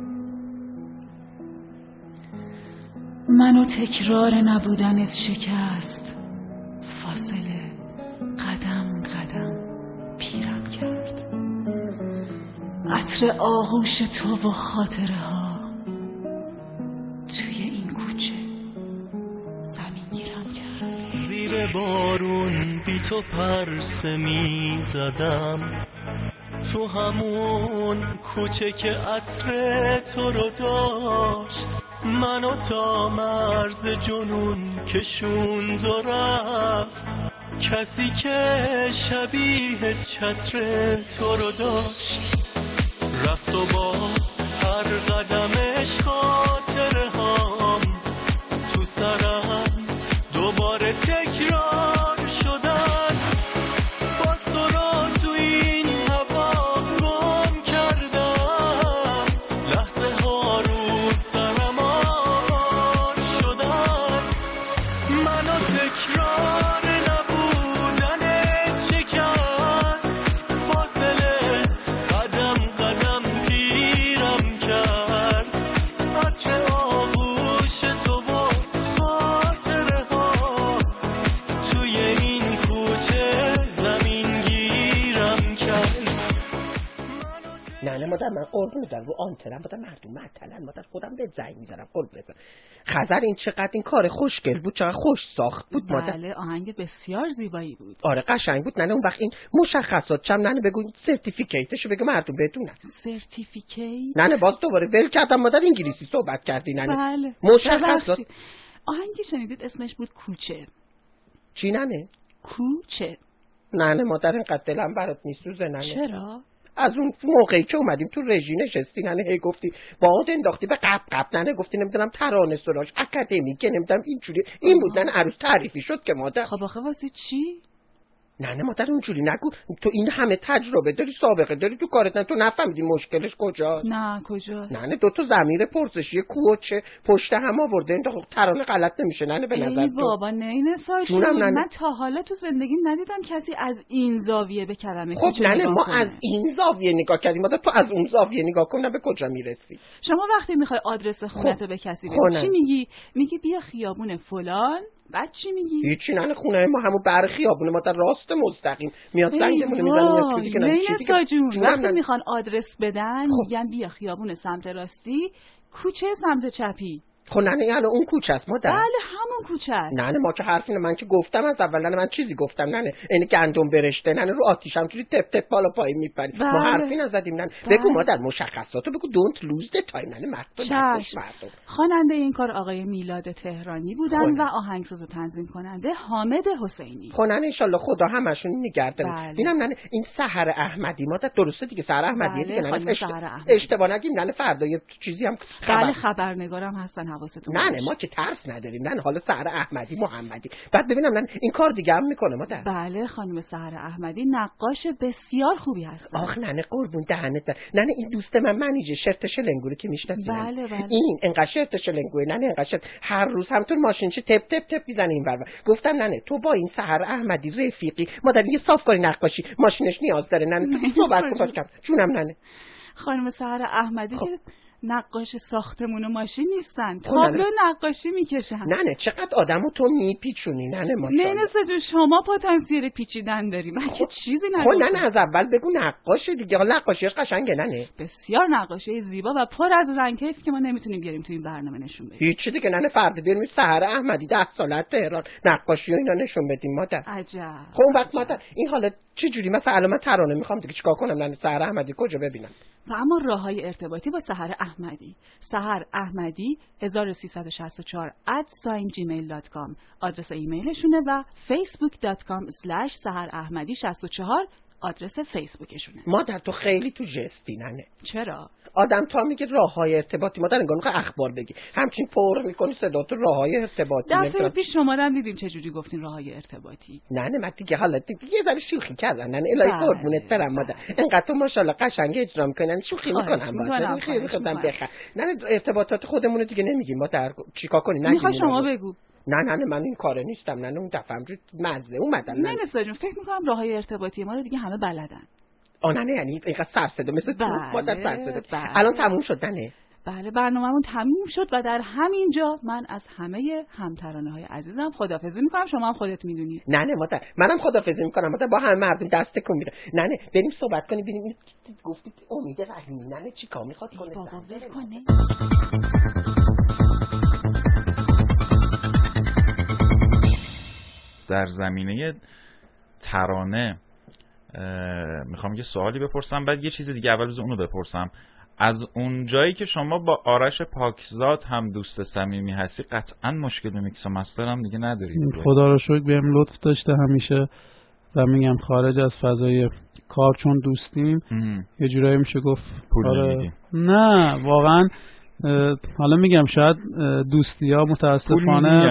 Speaker 6: منو تکرار نبودنت شکست، فاصله قدم قدم پیرم کرد. عطر آغوش تو و خاطره ها توی این کوچه زمین گیرم کرد.
Speaker 3: زیر بارون بی تو پرسه می زدم، تو همون کوچه که عطر تو رو داشت. منو تا مرز جنون کشوند و رفت کسی که شبیه چتر تو رو داشت. رفت و با هر قدمش خاطره هام تو سرم دوباره تکرار شدن. باز تو رو تو این هوا گم کردم، لحظه ها رو سرم آوار شدن. منو تکرار نبودنت شکست، فاصله قدم قدم پیرم کرد. عطر آغوش تو و خاطره ها توی این کوچه زمین گیرم کرد.
Speaker 5: نه مادر، من قربونت برم، رو آنتنم مادر، مردم معطلن مادر، خودم بهت زنگ میزنم قربونت برم. خزر این چقدر این کار خوشگل بود، چقدر خوش ساخت بود مادر.
Speaker 6: بله آهنگ بسیار زیبایی بود.
Speaker 5: آره قشنگ بود ننه. اون وقت این مشخصات چم ننه بگو، سرتیفیکیتشو بگو مردم بدونن.
Speaker 6: سرتیفیکیت؟
Speaker 5: ننه باز دوباره ول کردم مادر، انگلیسی صحبت کردی ننه.
Speaker 6: بله
Speaker 5: مشخصات.
Speaker 6: آهنگی شنیدید اسمش بود کوچه.
Speaker 5: چی ننه؟
Speaker 6: کوچه.
Speaker 5: نه مادر اینقدر دلم برات میسوزه. نه
Speaker 6: چرا؟
Speaker 5: از اون موقعی که اومدیم تو رژی نشستی نه هی گفتی باد انداختی به قب نه گفتی نمیدونم ترانه سراش اکادمی که نمیدونم اینجوری این بود. نه عروس تعریفی شد که مادر.
Speaker 6: خب آخه واسه چی؟
Speaker 5: نه مادر اونجوری نگو. تو این همه تجربه داری سابقه داری تو کارت. نه تو نفهمیدی مشکلش کجاست؟
Speaker 6: نه کجاست؟
Speaker 5: نه 2 ضمیر پرسشی کوچه پشت هم آورده انداخت ترانه غلط نمیشه. نه به نظر
Speaker 6: تو بابا نینسا جون من تا حالا تو زندگیم ندیدم کسی از این زاویه به کلمه کوچه
Speaker 5: خب نه ما از این زاویه نگاه کردیم مادر. تو از اون زاویه نگاه کن. نه به کجا میرسی؟
Speaker 6: شما وقتی میخوای آدرس خونتو به کسی بدی چی میگی؟ میگی بیا خیابون فلان. بعد چی میگی؟
Speaker 5: هیچی. نه خونه ما همون بر خیابونه ما در راست مستقیم میاد زنگمون میزنه تو دیگه. نه
Speaker 6: چی وقتی میخوان آدرس بدن میگن بیا خیابون سمت راستی کوچه سمت چپی.
Speaker 5: خب نه یعنی اون کوچه است مادر.
Speaker 6: بله همون کوچه است.
Speaker 5: نه ما که حرفی نه. من که گفتم از اول. نه من چیزی گفتم. نه این گندم برشته. نه رو آتیش همجوری تپ تپ بالا پایین میپری.
Speaker 6: بله.
Speaker 5: ما حرفی نزدیم. نه بگو مادر مشخصاتو بگو. دونت لوز د تایم. نه مردم
Speaker 6: خواننده این کار آقای میلاد تهرانی بودن و آهنگساز و تنظیم کننده حامد حسینی.
Speaker 5: خب نه ان شاءالله خدا همشون نگهدار. ببینم نه این سحر احمدی مادر درسته دیگه. سحر احمدی دیگه. نه اشتباه نگیم. نه فردا یه چیزی هم
Speaker 6: بله خبرنگارم هستن.
Speaker 5: نه ما که ترس نداریم. نه حالا سحر احمدی محمدی. بعد ببینم نه این کار دیگه هم میکنه مادر.
Speaker 6: بله خانم سحر احمدی نقاش بسیار خوبی هستن.
Speaker 5: آخ نه قربون دهنت. نه این دوست من منیجه شرط شلنگوره که میشناسی.
Speaker 6: بله
Speaker 5: این انقدر شرط شلنگوره. نه انقدر هر روز همطور ماشینش تپ تپ تپ میزنه این ور. گفتم نه تو با این سحر احمدی رفیقی مادر یه صافکاری نقاشی ماشینش نیاز داره. نه صحبت کن جونم. نه
Speaker 6: خانم سحر احمدی که نقاش ساختمون و ماشین نیستن. تابلو نقاشی میکشن.
Speaker 5: نه چقدر آدمو تو میپیچونی. نه
Speaker 6: نینسا جون شما پتانسیل پیچیدن داری. من که چیزی ندارم.
Speaker 5: نه از اول بگو نقاش دیگه. حالا نقاشیش قشنگه. نه
Speaker 6: بسیار نقاشی زیبا و پر از رنگ حیف که ما نمیتونیم بیاریم تو این برنامه نشون بدیم.
Speaker 5: هیچ دیگه. نه فردا بیاریم سحر احمدی 10 ساله تهران نقاشی و اینا نشون بدیم مادر.
Speaker 6: عجب.
Speaker 5: خب اون وقت مادر این حالا چه جوری مثلا من ترانه میخوام دیگه چیکار کنم؟ نه سحر احمدی کجا ببینم؟
Speaker 6: و اما راههای ارتباطی با سحر احمدی. سحر احمدی 1364 @gmail.com آدرس ایمیلشونه و facebook.com/saharahmadi64 آدرس فیسبوکشونه.
Speaker 5: مادر تو خیلی تو جستی. نه
Speaker 6: چرا؟
Speaker 5: آدم تا میگه راههای ارتباطی مادر انگار میخوای اخبار بگی همچین پر میکنی صدا تو راههای ارتباطی.
Speaker 6: دفعه پیش شمارم دیدیم چه جوری گفتین راههای ارتباطی.
Speaker 5: نه من دیگه حالا یه ذره شوخی کردن. نه الهی قربونت برم مادر. اینقدر تو ماشاءالله قشنگ اجرا میکنن. شوخی میکنم خیلی خودم بخیر. نه ارتباطات خودمون دیگه نمیگیم مادر. چیکار کنی؟ نگیم.
Speaker 6: میخوای شما بگو.
Speaker 5: نه من این کاره نیستم. نه اون دفعه همجوری مزه اومدن.
Speaker 6: نه نسا جون فکر میکنم راههای ارتباطی ما رو دیگه همه بلدن.
Speaker 5: نه یعنی اینقدر سرصدا مثل تو مادر سرصدا. الان تموم شد. نه
Speaker 6: بله برنامه‌مون تموم شد و در همین جا من از همه همترانه‌های عزیزم خداحافظی میکنم. شما هم خودت میدونی.
Speaker 5: نه مادر منم خداحافظی میکنم مادر. با همه مردم دست تکون میدم. نه بریم صحبت کنیم ببینیم گفتید امید رحیمی. نه چیکار میخواد کنه؟
Speaker 6: بابا ول کنه.
Speaker 1: در زمینه ترانه میخوام یه سوالی بپرسم بعد یه چیز دیگه اول بذار اونو بپرسم. از اون جایی که شما با آرش پاکزاد هم دوست صمیمی هستی قطعا مشکل به میکس و مستر هم دیگه ندارید.
Speaker 4: خدا رو شکر بهم لطف داشته همیشه و میگم خارج از فضای کار چون دوستیم یه جورایی میشه گفت
Speaker 1: پول نمیدیم.
Speaker 4: نه واقعا حالا میگم شاید دوستی‌ها متاسفانه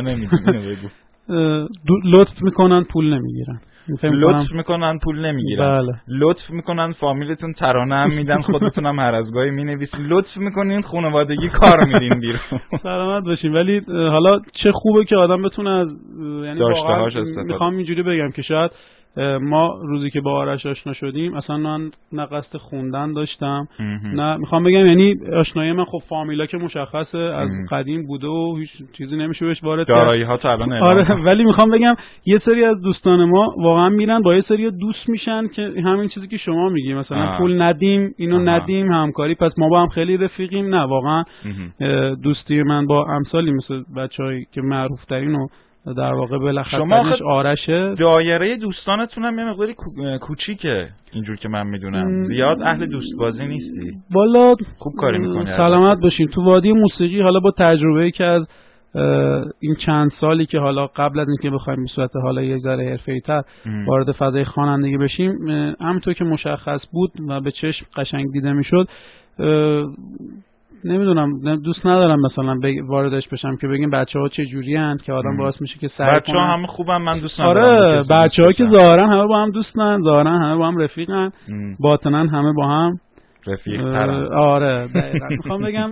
Speaker 4: لطف میکنن پول نمیگیرن.
Speaker 1: لطف میکنن پول نمیگیرن.
Speaker 4: بله.
Speaker 1: لطف میکنن فامیلتون ترانه هم میدن خودتون هم هر از گاهی مینویسین. لطف میکنین خانوادگی کار میدین بیرون.
Speaker 4: سلامت باشین. ولی حالا چه خوبه که آدم بتونه از یعنی
Speaker 1: داشته‌هاش استفاده.
Speaker 4: میخوام اینجوری بگم که شاید ما روزی که با آرش آشنا شدیم اصلا من نه قصد خوندن داشتم نه میخوام بگم یعنی آشنایی من خب فامیلا که مشخصه از قدیم بوده و هیچ چیزی نمیشه بهش وارد کرد.
Speaker 1: دارایی ها تو الان
Speaker 4: آره ولی میخوام بگم یه سری از دوستان ما واقعا میرن با یه سری دوست میشن که همین چیزی که شما میگی مثلا پول ندیم اینو ندیم همکاری پس ما با هم خیلی رفیقیم. نه واقعا دوستی من با امثالی مثل بچه‌ای که معروف ترین و در واقع بالاخص آرشه.
Speaker 1: دایره دوستانتون هم یه مقداری کوچیکه اینجور که من میدونم. زیاد اهل دوست بازی نیستی.
Speaker 4: والا
Speaker 1: خوب کاری میکنی.
Speaker 4: سلامت باشین. تو وادی موسیقی حالا با تجربه‌ای که از این چند سالی که حالا قبل از اینکه بخوایم به صورت حالا یه ذره حرفه‌ای‌تر وارد فضای خوانندگی بشیم، همونطور که مشخص بود و به چشم قشنگ دیده میشد، نمیدونم، دوست ندارم مثلا واردش بشم که بگیم بچه‌ها چه جوریان که آدم باعث میشه که سعی کنه.
Speaker 1: بچه‌ها همه خوبن، من دوست ندارم.
Speaker 4: آره، بچه‌ها که ظاهرا همه با هم دوستن، ظاهرا همه با هم رفیقن، باطنا همه با هم
Speaker 1: رفیق‌ترن.
Speaker 4: آره دقیقاً. میخوام بگم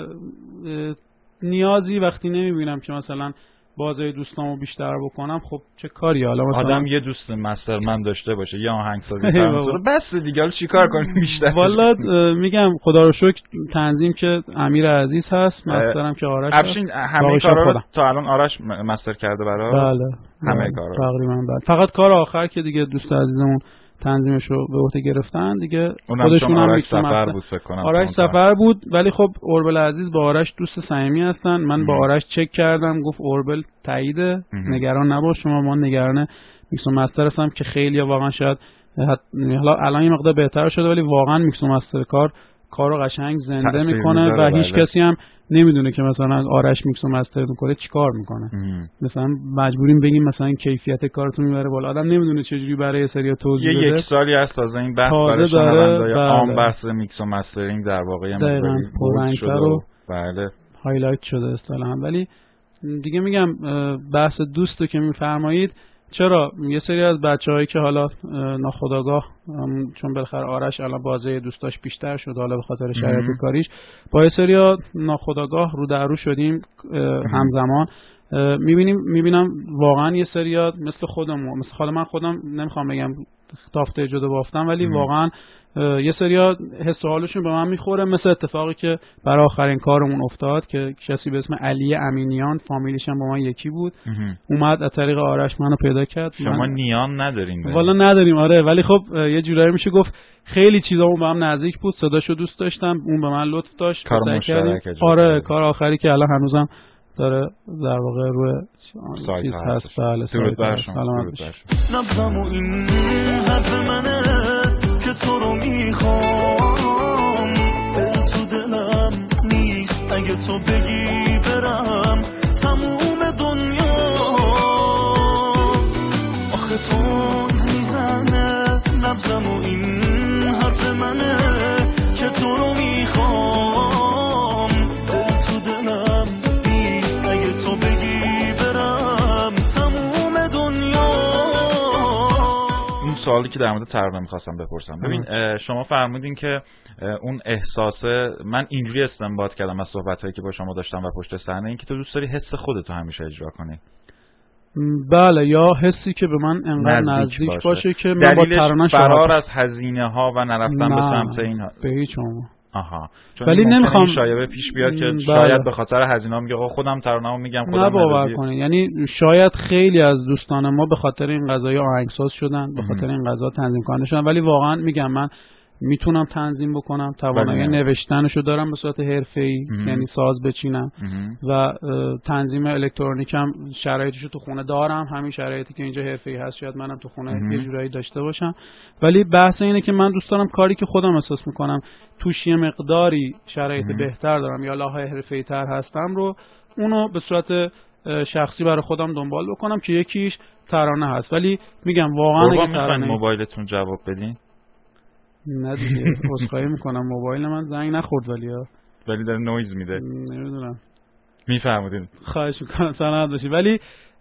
Speaker 4: نیازی وقتی نمیبینم که مثلا بازه دوستامو بیشتر بکنم، خب چه کاری؟ حالا مثلا
Speaker 1: آدم یه دوست مسترمن داشته باشه یا آهنگسازی تنظیم، بس دیگه حالا چیکار کنیم بیشتر؟
Speaker 4: والا میگم خدا رو شکر تنظیم که امیر عزیز هست، مسترم که آرش هست.
Speaker 1: همه کارا رو تا الان آرش مستر کرده برای؟
Speaker 4: بله
Speaker 1: همه کارا
Speaker 4: تقریبا. فقط کار آخر که دیگه دوست عزیزمون تنظیمش رو به عهده گرفتن دیگه، خودشون هم
Speaker 1: آرش سفر بود فکر کنم.
Speaker 4: آرش سفر بود، ولی خب اوربل عزیز با آرش دوست صمیمی هستن. من با آرش چک کردم، گفت اوربل تاییده، نگران نباش شما. ما نگران میکس و مستر هستم که خیلی واقعا شاید حالا الان یه مقدار بهتر شده، ولی واقعا میکس و مستر کارو قشنگ زنده میکنه و هیچ کسی هم نمیدونه که مثلا آرش میکس و مستر میکنه چیکار میکنه. مثلا مجبوریم بگیم مثلا کیفیت کارتون میبره بالا، آدم نمیدونه چجوری برای سری توضیح بده.
Speaker 1: یک سالی هست تازه این بحث برای شنونده‌های عام بحث میکس و مسترینگ در واقع
Speaker 4: پررنگ‌تر و
Speaker 1: بله
Speaker 4: هایلایت شده اصطلاحاً. ولی دیگه میگم بحث دوستو که میفرمایید، چرا یه سری از بچه‌هایی که حالا ناخودآگاه، چون بالاخره آرش الان بازه دوستاش بیشتر شد حالا به خاطر شرایط کاریش، با یه سری ناخودآگاه رو در رو شدیم همزمان. میبینم واقعا یه سری مثل خودمون، مثل خود من خودم نمیخوام بگم تافته جدا بافتم، ولی واقعا یه سری حس و حالشون به من میخوره، مثل اتفاقی که برای آخرین کارمون افتاد که کسی به اسم علی امینیان، فامیلیش هم با من یکی بود، اومد از طریق آرش منو پیدا کرد.
Speaker 1: شما نیان ندارین؟
Speaker 4: والا نداریم، آره، ولی خب یه جورایی میشه گفت خیلی چیزامون با هم نزدیک بود، صداشو دوست داشتم، اون به من لطف داشت،
Speaker 1: کار مشترک.
Speaker 4: آره، کار آخری که الان هنوزم داره در واقع روی چیز هست. بله،
Speaker 3: سلامت باشی. نبضم و این حرف منه که تو رو میخوام، دل تو دلم نیست اگه تو بگی برم تموم دنیا. آخه تند میزنه نبضم و این حرف منه که تو رو میخوام، دل تو دلم تو بگی برم تموم دنیا.
Speaker 1: اون سوالی که در مورد ترانه میخواستم بپرسم، ببین شما فرمودین که اون احساس، من اینجوری استنباط کردم از صحبتایی که با شما داشتم و پشت صحنه، این که تو دوست داری حس خودتو همیشه اجرا کنی.
Speaker 4: بله، یا حسی که به من انقدر نزدیک باشه که من با ترانه
Speaker 1: فرار از هزینه ها و نرفتن به سمت اینها
Speaker 4: به هیچ عنوان.
Speaker 1: آها،
Speaker 4: ولی نمیخوام
Speaker 1: شایعه پیش بیاد که شاید به خاطر هزینه‌ها میگه خودم ترانه‌مو میگم خودم
Speaker 4: باور کنه. یعنی شاید خیلی از دوستان ما به خاطر این قضايا آهنگساز شدن، به خاطر این قضا تنظیم کننده شدن، ولی واقعا میگم من میتونم تنظیم بکنم، توانایی نوشتنشو دارم به صورت حرفه‌ای، یعنی ساز بچینم و تنظیم الکترونیکم شرایطشو تو خونه دارم، همین شرایطی که اینجا حرفه‌ای هست شاید منم تو خونه یه جورایی داشته باشم. ولی بحث اینه که من دوست دارم کاری که خودم احساس میکنم توش یه مقداری شرایط بهتر دارم یا لاهای حرفه‌ای‌تر هستم رو اونو به صورت شخصی برای خودم دنبال بکنم که یکیش ترانه هست. ولی میگم واقعا اگه
Speaker 1: ترانه موبایلتون جواب بدین؟
Speaker 4: نه دیگه، عذرخواهی میکنم موبایل من زنگ نخورد ولی
Speaker 1: داره نویز میده.
Speaker 4: نمیدونم.
Speaker 1: میفهمودین؟
Speaker 4: خواهش میکنم سلامت باشی. ولی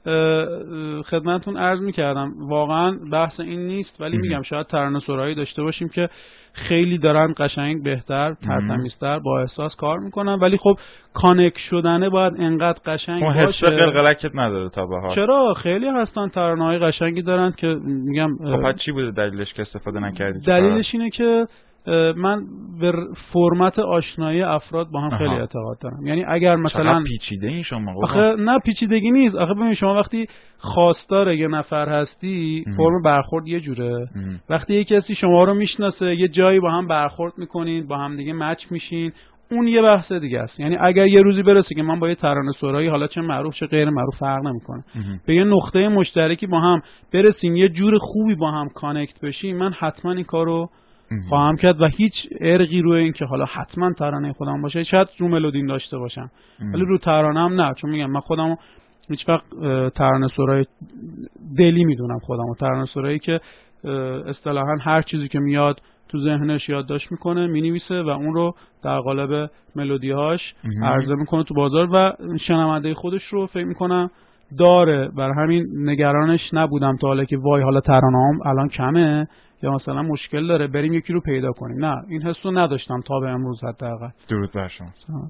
Speaker 4: خدمتتون عرض میکردم واقعا بحث این نیست، ولی میگم شاید ترانه سرایی داشته باشیم که خیلی دارن قشنگ بهتر، ترتمیزتر، با احساس کار میکنن، ولی خب کانکت شدنه باید انقدر قشنگ باشه.
Speaker 1: حس قلقلکت نداره تا به حال.
Speaker 4: چرا خیلی هستن ترانه‌های قشنگی دارن که میگم
Speaker 1: خب چی بوده دلیلش که استفاده نکردی؟
Speaker 4: دلیلش اینه که من به فرمت آشنایی افراد با هم خیلی اعتقاد دارم. یعنی اگر مثلا
Speaker 1: پیچیده این شما
Speaker 4: آخه نه پیچیدگی نیست. آخه ببین شما وقتی خواستار یه نفر هستی فرم برخورد یه جوره. وقتی یه کسی شما رو میشناسه یه جایی با هم برخورد میکنین، با هم دیگه مچ میشین، اون یه بحث دیگه است. یعنی اگر یه روزی برسه که من با یه ترانه سرایی حالا چه معروف چه غیر معروف فرق نمیکنه به یه نقطه مشترکی با هم برسیم، یه جور خوبی با هم کانکت بشیم، من حتما این کارو خواهم کرد و هیچ ارقی روی این که حالا حتما ترانه خودم باشه، شاید رو ملودیم داشته باشم ولی رو ترانه‌ام نه، چون میگم من خودمو هیچ وقت ترانه سرای دلی میدونم خودمو، ترانه سرایی که اصطلاحاً هر چیزی که میاد تو ذهنش یادداشت میکنه مینویسه و اون رو در قالب ملودی‌هاش عرضه میکنه تو بازار و شنونده خودش رو فکر میکنم داره. برای همین نگرانش نبودم تا حالا که وای حالا ترانه‌ام الان کمه یا مثلا مشکل داره بریم یکی رو پیدا کنیم، نه این حسو نداشتم تا به امروز حداقل.
Speaker 1: درود بر شما.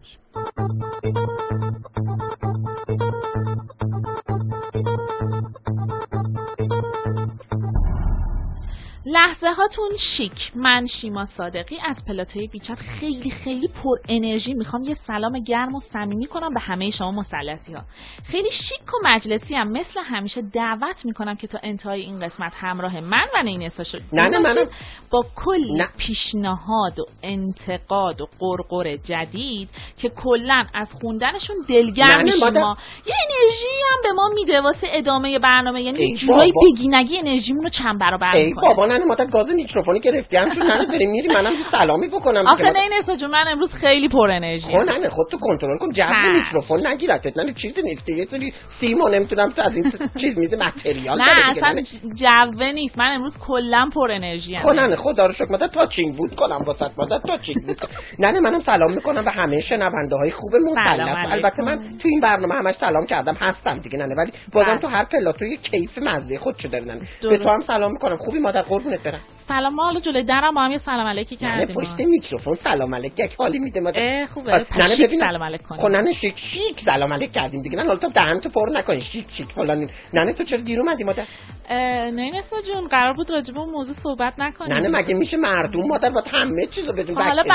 Speaker 2: لحظه هاتون شیک. من شیما صادقی از پلاتوی ویچت خیلی خیلی پر انرژی میخوام یه سلام گرم و صمیمی کنم به همه شما مثلثی ها. خیلی شیک و مجلسی هم مثل همیشه دعوت میکنم که تا انتهای این قسمت همراه من و نینسا شد با کلی پیشنهاد و انتقاد و قرقر جدید که کلن از خوندنشون دلگرم میشیم. ما یه انرژی هم به ما میده واسه ادامه برنامه، یعنی جورایی بگینگی انرژیمون رو چند برابر میکنه.
Speaker 5: نه مادر گاز میکروفونی گرفتی همچون نه داریم میری منم سلامی بکنم.
Speaker 2: آخه نینسا جون من امروز خیلی پر انرژی.
Speaker 5: خب نه خودتو کنترل کن، جو میکروفون نگیرت، نه چیزی نیست، یه سری سیمو نمیتونم تو از این چیز میز متریال
Speaker 2: نه اصلا جو نیست، من امروز کلا پر انرژی ام.
Speaker 5: خب نه خدا رو شکر مادر تاچینگ بود کنم واسط مادر تاچینگ بود. نه منم سلام میکنم به همه شنونده های خوب مثلث. البته من تو این برنامه همش سلام کردم هستم دیگه، نه ولی بازم تو هر پلاتوی کیف مزه خودشو داره. به تو هم سلام میکنم. خوبی مادر قربونت برم.
Speaker 2: سلام. ما حالا جلوی درم با هم یه سلام علیکی کردیم.
Speaker 5: نه پشت میکروفون سلام علیک یک حالی میده مادر.
Speaker 2: خوبه. شیک سلام علیک کنیم.
Speaker 5: خب نه شیک سلام علیک کردیم دیگه. نه حالا تو دهنتو پر نکنی شیک فلان. نه تو چرا دیر اومدی مادر؟
Speaker 2: نینسا جون قرار بود راجع به اون موضوع صحبت نکنیم.
Speaker 5: نه مگه میشه مردم مادر با همه چیزو بدون
Speaker 2: حالا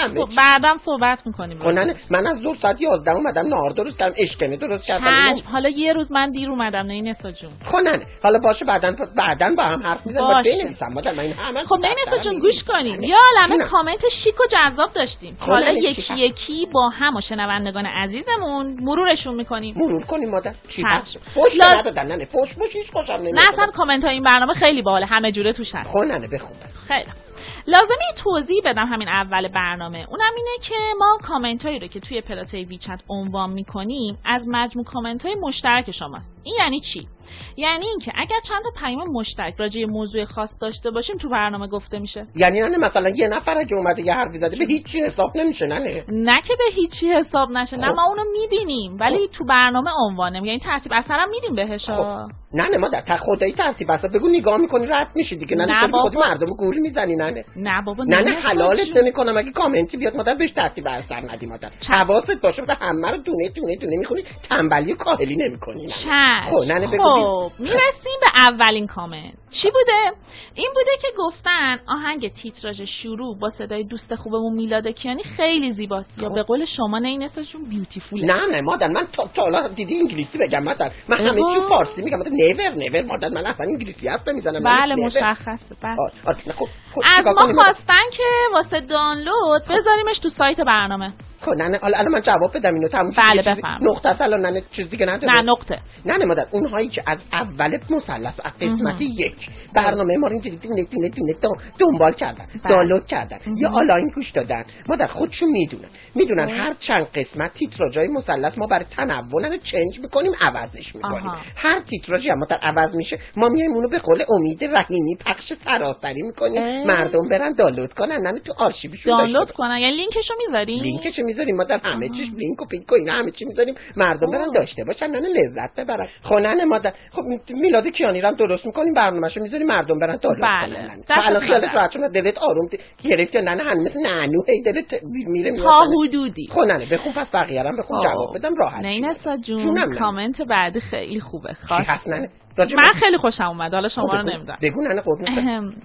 Speaker 2: بعدم صحبت میکنیم.
Speaker 5: خب نه من از ظهر ساعت 11 اومدم نهار درست کردم اشکنه درست کردم.
Speaker 2: حالا یه روز من دیر اومدم نینسا جون.
Speaker 5: خب نه حالا باشه بعدن با هم حرف میزنیم بعد بنویسم مادر من این همه.
Speaker 2: خب نینسا جون گوش کنیم. یا عالمه کامنت شیک و جذاب داشتیم. حالا یکی با هم و شنوندگان عزیزمون مرورشون میکنیم.
Speaker 5: مرور کنیم مادر. چی هست؟ فوش ندادن. نه فوش هیچ خوشم نمیاد.
Speaker 2: نه اصلا کامنت های این برنامه خیلی باحاله، همه جوره توش هست.
Speaker 5: خب نه بخون بس.
Speaker 2: خیلی لازمه توضیح بدم همین اول برنامه، اونم اینه که ما کامنت هایی رو که توی پلاتوی ویچت عنوان میکنیم از مجموع کامنت های مشترک شماست. این یعنی چی؟ یعنی اینکه اگر چند تا پیام مشترک راجع به موضوع خاص داشته باشیم تو برنامه گفته میشه.
Speaker 5: یعنی نه مثلا یه نفر اگه اومده یه حرفی زده به هیچی حساب نمیشه.
Speaker 2: نه که به هیچی حساب نشه. نه ما اونو میبینیم ولی تو برنامه عنوان نمیگیم، یعنی ترتیب اثرا میدیم بهش.
Speaker 5: نه ما در خدایی ترتیب اصلا بگو نگاه میکنی رد میشی دیگه. نه چرا خودی مردمو گول میزنی؟ نه
Speaker 2: بابا
Speaker 5: نه حلالت نمیکنم اگه کامنتی بیاد مادر بهش ترتیب اثر ندی مادر. حواست باشه مادر همه رو دونه میخونی، تنبلی و کاهلی نمیکنی.
Speaker 2: خب نه بگو. میرسیم به اولین کامنت. چی بوده؟ این بوده که گفتن آهنگ تیتراژ شروع با صدای دوست خوبمون میلاد کیانی خیلی زیباست. یا به قول شما نینساشون بیوتیفوله.
Speaker 5: نه مادر من تا حالا دیدی انگلیسی بگم مادر؟ من همه چی فارسی میگم مادر. نور مادر من اصلا انگلیسی حرف نمیزنم.
Speaker 2: بله مشخصه.
Speaker 5: خب
Speaker 2: از ما خواستن که واسه دانلود بذاریمش تو سایت برنامه.
Speaker 5: خب نه الان من جواب بدم اینو تموم شد.
Speaker 2: بله بفرمایید.
Speaker 5: نقطه اصلا نه چیز دیگه نداره.
Speaker 2: نه نقطه.
Speaker 5: نه مادر اونهایی که از اول مثلث از قسمت 1 برنامه ما رو اینجوری دونه دنبال کردن، دانلود کردن یا آنلاین گوش دادن، مادر خودشون میدونن هر چند قسمت تیتراژهای مثلث ما برای تنوع رو چنج میکنیم، عوضش میکنیم. هر تیتراژی هم مادر عوض میشه ما میایم اونو به قول امید رحیمی پخش سراسری میکنیم. مردم برن دانلود کنن، نه تو آرشیوشون
Speaker 2: دانلود کنن. یعنی لینکشو
Speaker 5: میذاریم مادر، همه چیش لینک و پینک و اینا همه چی میذاریم مردم برن داشته باشن، نه لذت ببرن. خب نه مادر خب میلاد کیانی رو هم درست میکنیم برنامه‌شو میذاریم مردم برن دانلود کنن. الان خیالت راحت شد دلت آروم گرفتی؟ نه همین مثل نانو هی دلت میره
Speaker 2: تا حدودی.
Speaker 5: خب نه بخون پس بقیه رو بخون جواب بدم راحت.
Speaker 2: نینسا جون کامنت بعدی خیلی خوبه.
Speaker 5: خاص
Speaker 2: من خیلی خوشم اومد. حالا شما رو نمیدونم.
Speaker 5: بگو نه قربونت.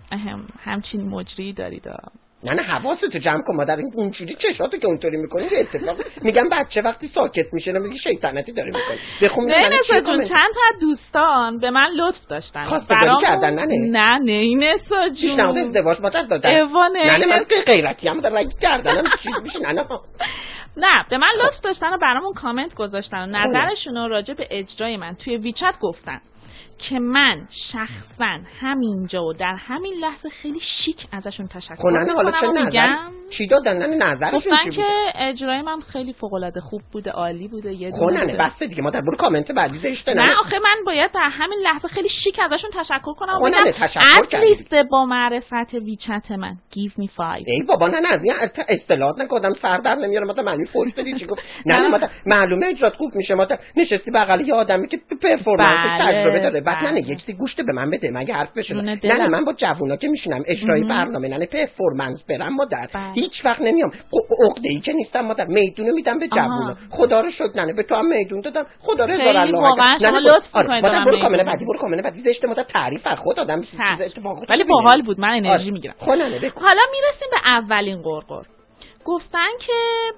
Speaker 2: همچین مجری دارید.
Speaker 5: نه حواستو جمع کن مادر. اونجوری چشاتو که اونطوری میکنی یه اتفاق میگم بچه وقتی ساکت میشه میگی شیطنتی داره میکنی. بخون
Speaker 2: نینسا جون چند تا دوستان به من لطف داشتن
Speaker 5: خواستگاری کردن.
Speaker 2: نه نینسا جون
Speaker 5: پیشنهاد ازدواج مادر دادن. نه من که غیرتی هم در رگ کردنم چیز میشه. نه
Speaker 2: نه به من لطف داشتن و برامون کامنت گذاشتن و نظرشون رو راجع به اجرای من توی ویچت گفتن که من شخصا همینجا و در همین لحظه خیلی شیک ازشون تشکر میکنم.
Speaker 5: حالا چه نظر چی دادن؟ نظرشون چی بود؟
Speaker 2: گفتن که اجرای من خیلی فوق العاده خوب بوده، عالی بوده. یه
Speaker 5: خونه بس دیگه، ما در برو کامنت بعدی زشته.
Speaker 2: نه آخه من باید در همین لحظه خیلی شیک ازشون تشکر کنم.
Speaker 5: خونه تشکر کردی
Speaker 2: اتلیست با معرفت ویچت من give me 5.
Speaker 5: ای بابا نه از این اصطلاحات نکردم سر در نمیاره. مثلا معنی فوش دادی چی گفت؟ نه مثلا معلومه اجرات خوب میشه. مثلا نشستی بغل یه آدمی که پرفورمنسش تجربه داره، بعد نه یه چیزی گوشت به من بده مگه حرف بشه. نه من با جوونا که میشینم اجرای برنامه نه پرفورمنس برم مادر هیچ وقت نمیام. عقده‌ای که نیستم مادر، میدونو میدم به جوونا. خدا رو شکر نه به تو هم میدون دادم. خدا رو هزار الله
Speaker 2: واقعا شما لطف میکنید.
Speaker 5: برو کامنت بعدی زشت مادر تعریف از خود آدم چیز اتفاق
Speaker 2: ولی باحال بود. من انرژی میگیرم.
Speaker 5: حالا
Speaker 2: میرسیم به اولین قرقر. گفتن که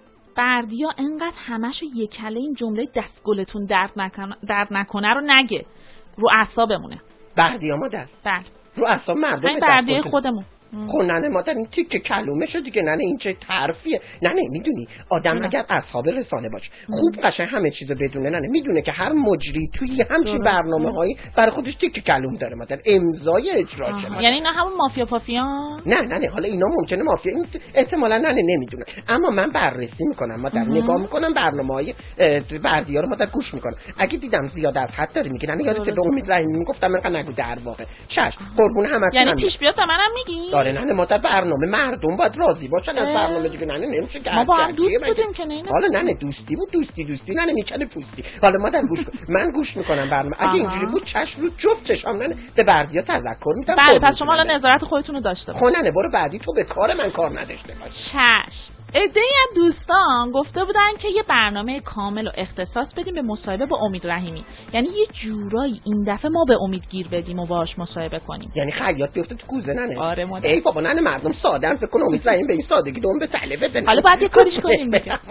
Speaker 2: بردیا انقدر همشو یکله این جمله دستگلتون درد نکنه رو نگه، رو اعصابمونه.
Speaker 5: بردیا مادر؟
Speaker 2: بله
Speaker 5: رو اعصاب مردم.
Speaker 2: این بردیا خودمون.
Speaker 5: خب نه مادر این تیکه کلومه شد دیگه. نه این چه حرفیه. نه میدونی آدم اگر اصحاب رسانه باشه خوب قشنگ همه چیزو بدونه، نه میدونه که هر مجری توی همچین برنامه‌هایی برای خودش تیکه کلوم داره مادر، امضای اجراشه.
Speaker 2: یعنی اینا همون مافیا پافیان؟
Speaker 5: نه حالا اینا ممکنه مافیا احتمالاً نمیدونه، اما من بررسی میکنم مادر، نگاه میکنم برنامه‌های بردیا رو مادر گوش میکنم. اگه دیدم زیاد از حد داره میگه، نه یادت به امید رحیمی میگفتم من نگو در واقع چش قربون همتون.
Speaker 2: یعنی پیش بیاد به منم میگی؟
Speaker 5: نه مادر برنامه مردم باید راضی باشن از برنامه دیگه. نه نمیشه
Speaker 2: ما با هم دوست بودیم که نه.
Speaker 5: حالا نه دوستی بود، دوستی نه میکنه پوستی. حالا مادر گوش کن، من گوش میکنم برنامه. اگه اینجوری بود چشم رو جفت چشام نه به بردیا تذکر میدم.
Speaker 2: بله پس شما حالا نظارت خودتون رو داشته باش.
Speaker 5: خب نه برو بعدی تو به کار من کار نداشته باش.
Speaker 2: چشم. عده‌ای از دوستان گفته بودن که یه برنامه کامل و اختصاص بدیم به مصاحبه با امید رحیمی، یعنی یه جورایی این دفعه ما به امید گیر بدیم و باهاش مصاحبه کنیم.
Speaker 5: یعنی خیاط بیفته تو کوزه ننه.
Speaker 2: آره مادر.
Speaker 5: ای بابا نه مردم ساده ام فکر کن امید رحیمی به این سادگی دوم به تله بده.
Speaker 2: حالا باید یه کاریش کنیم.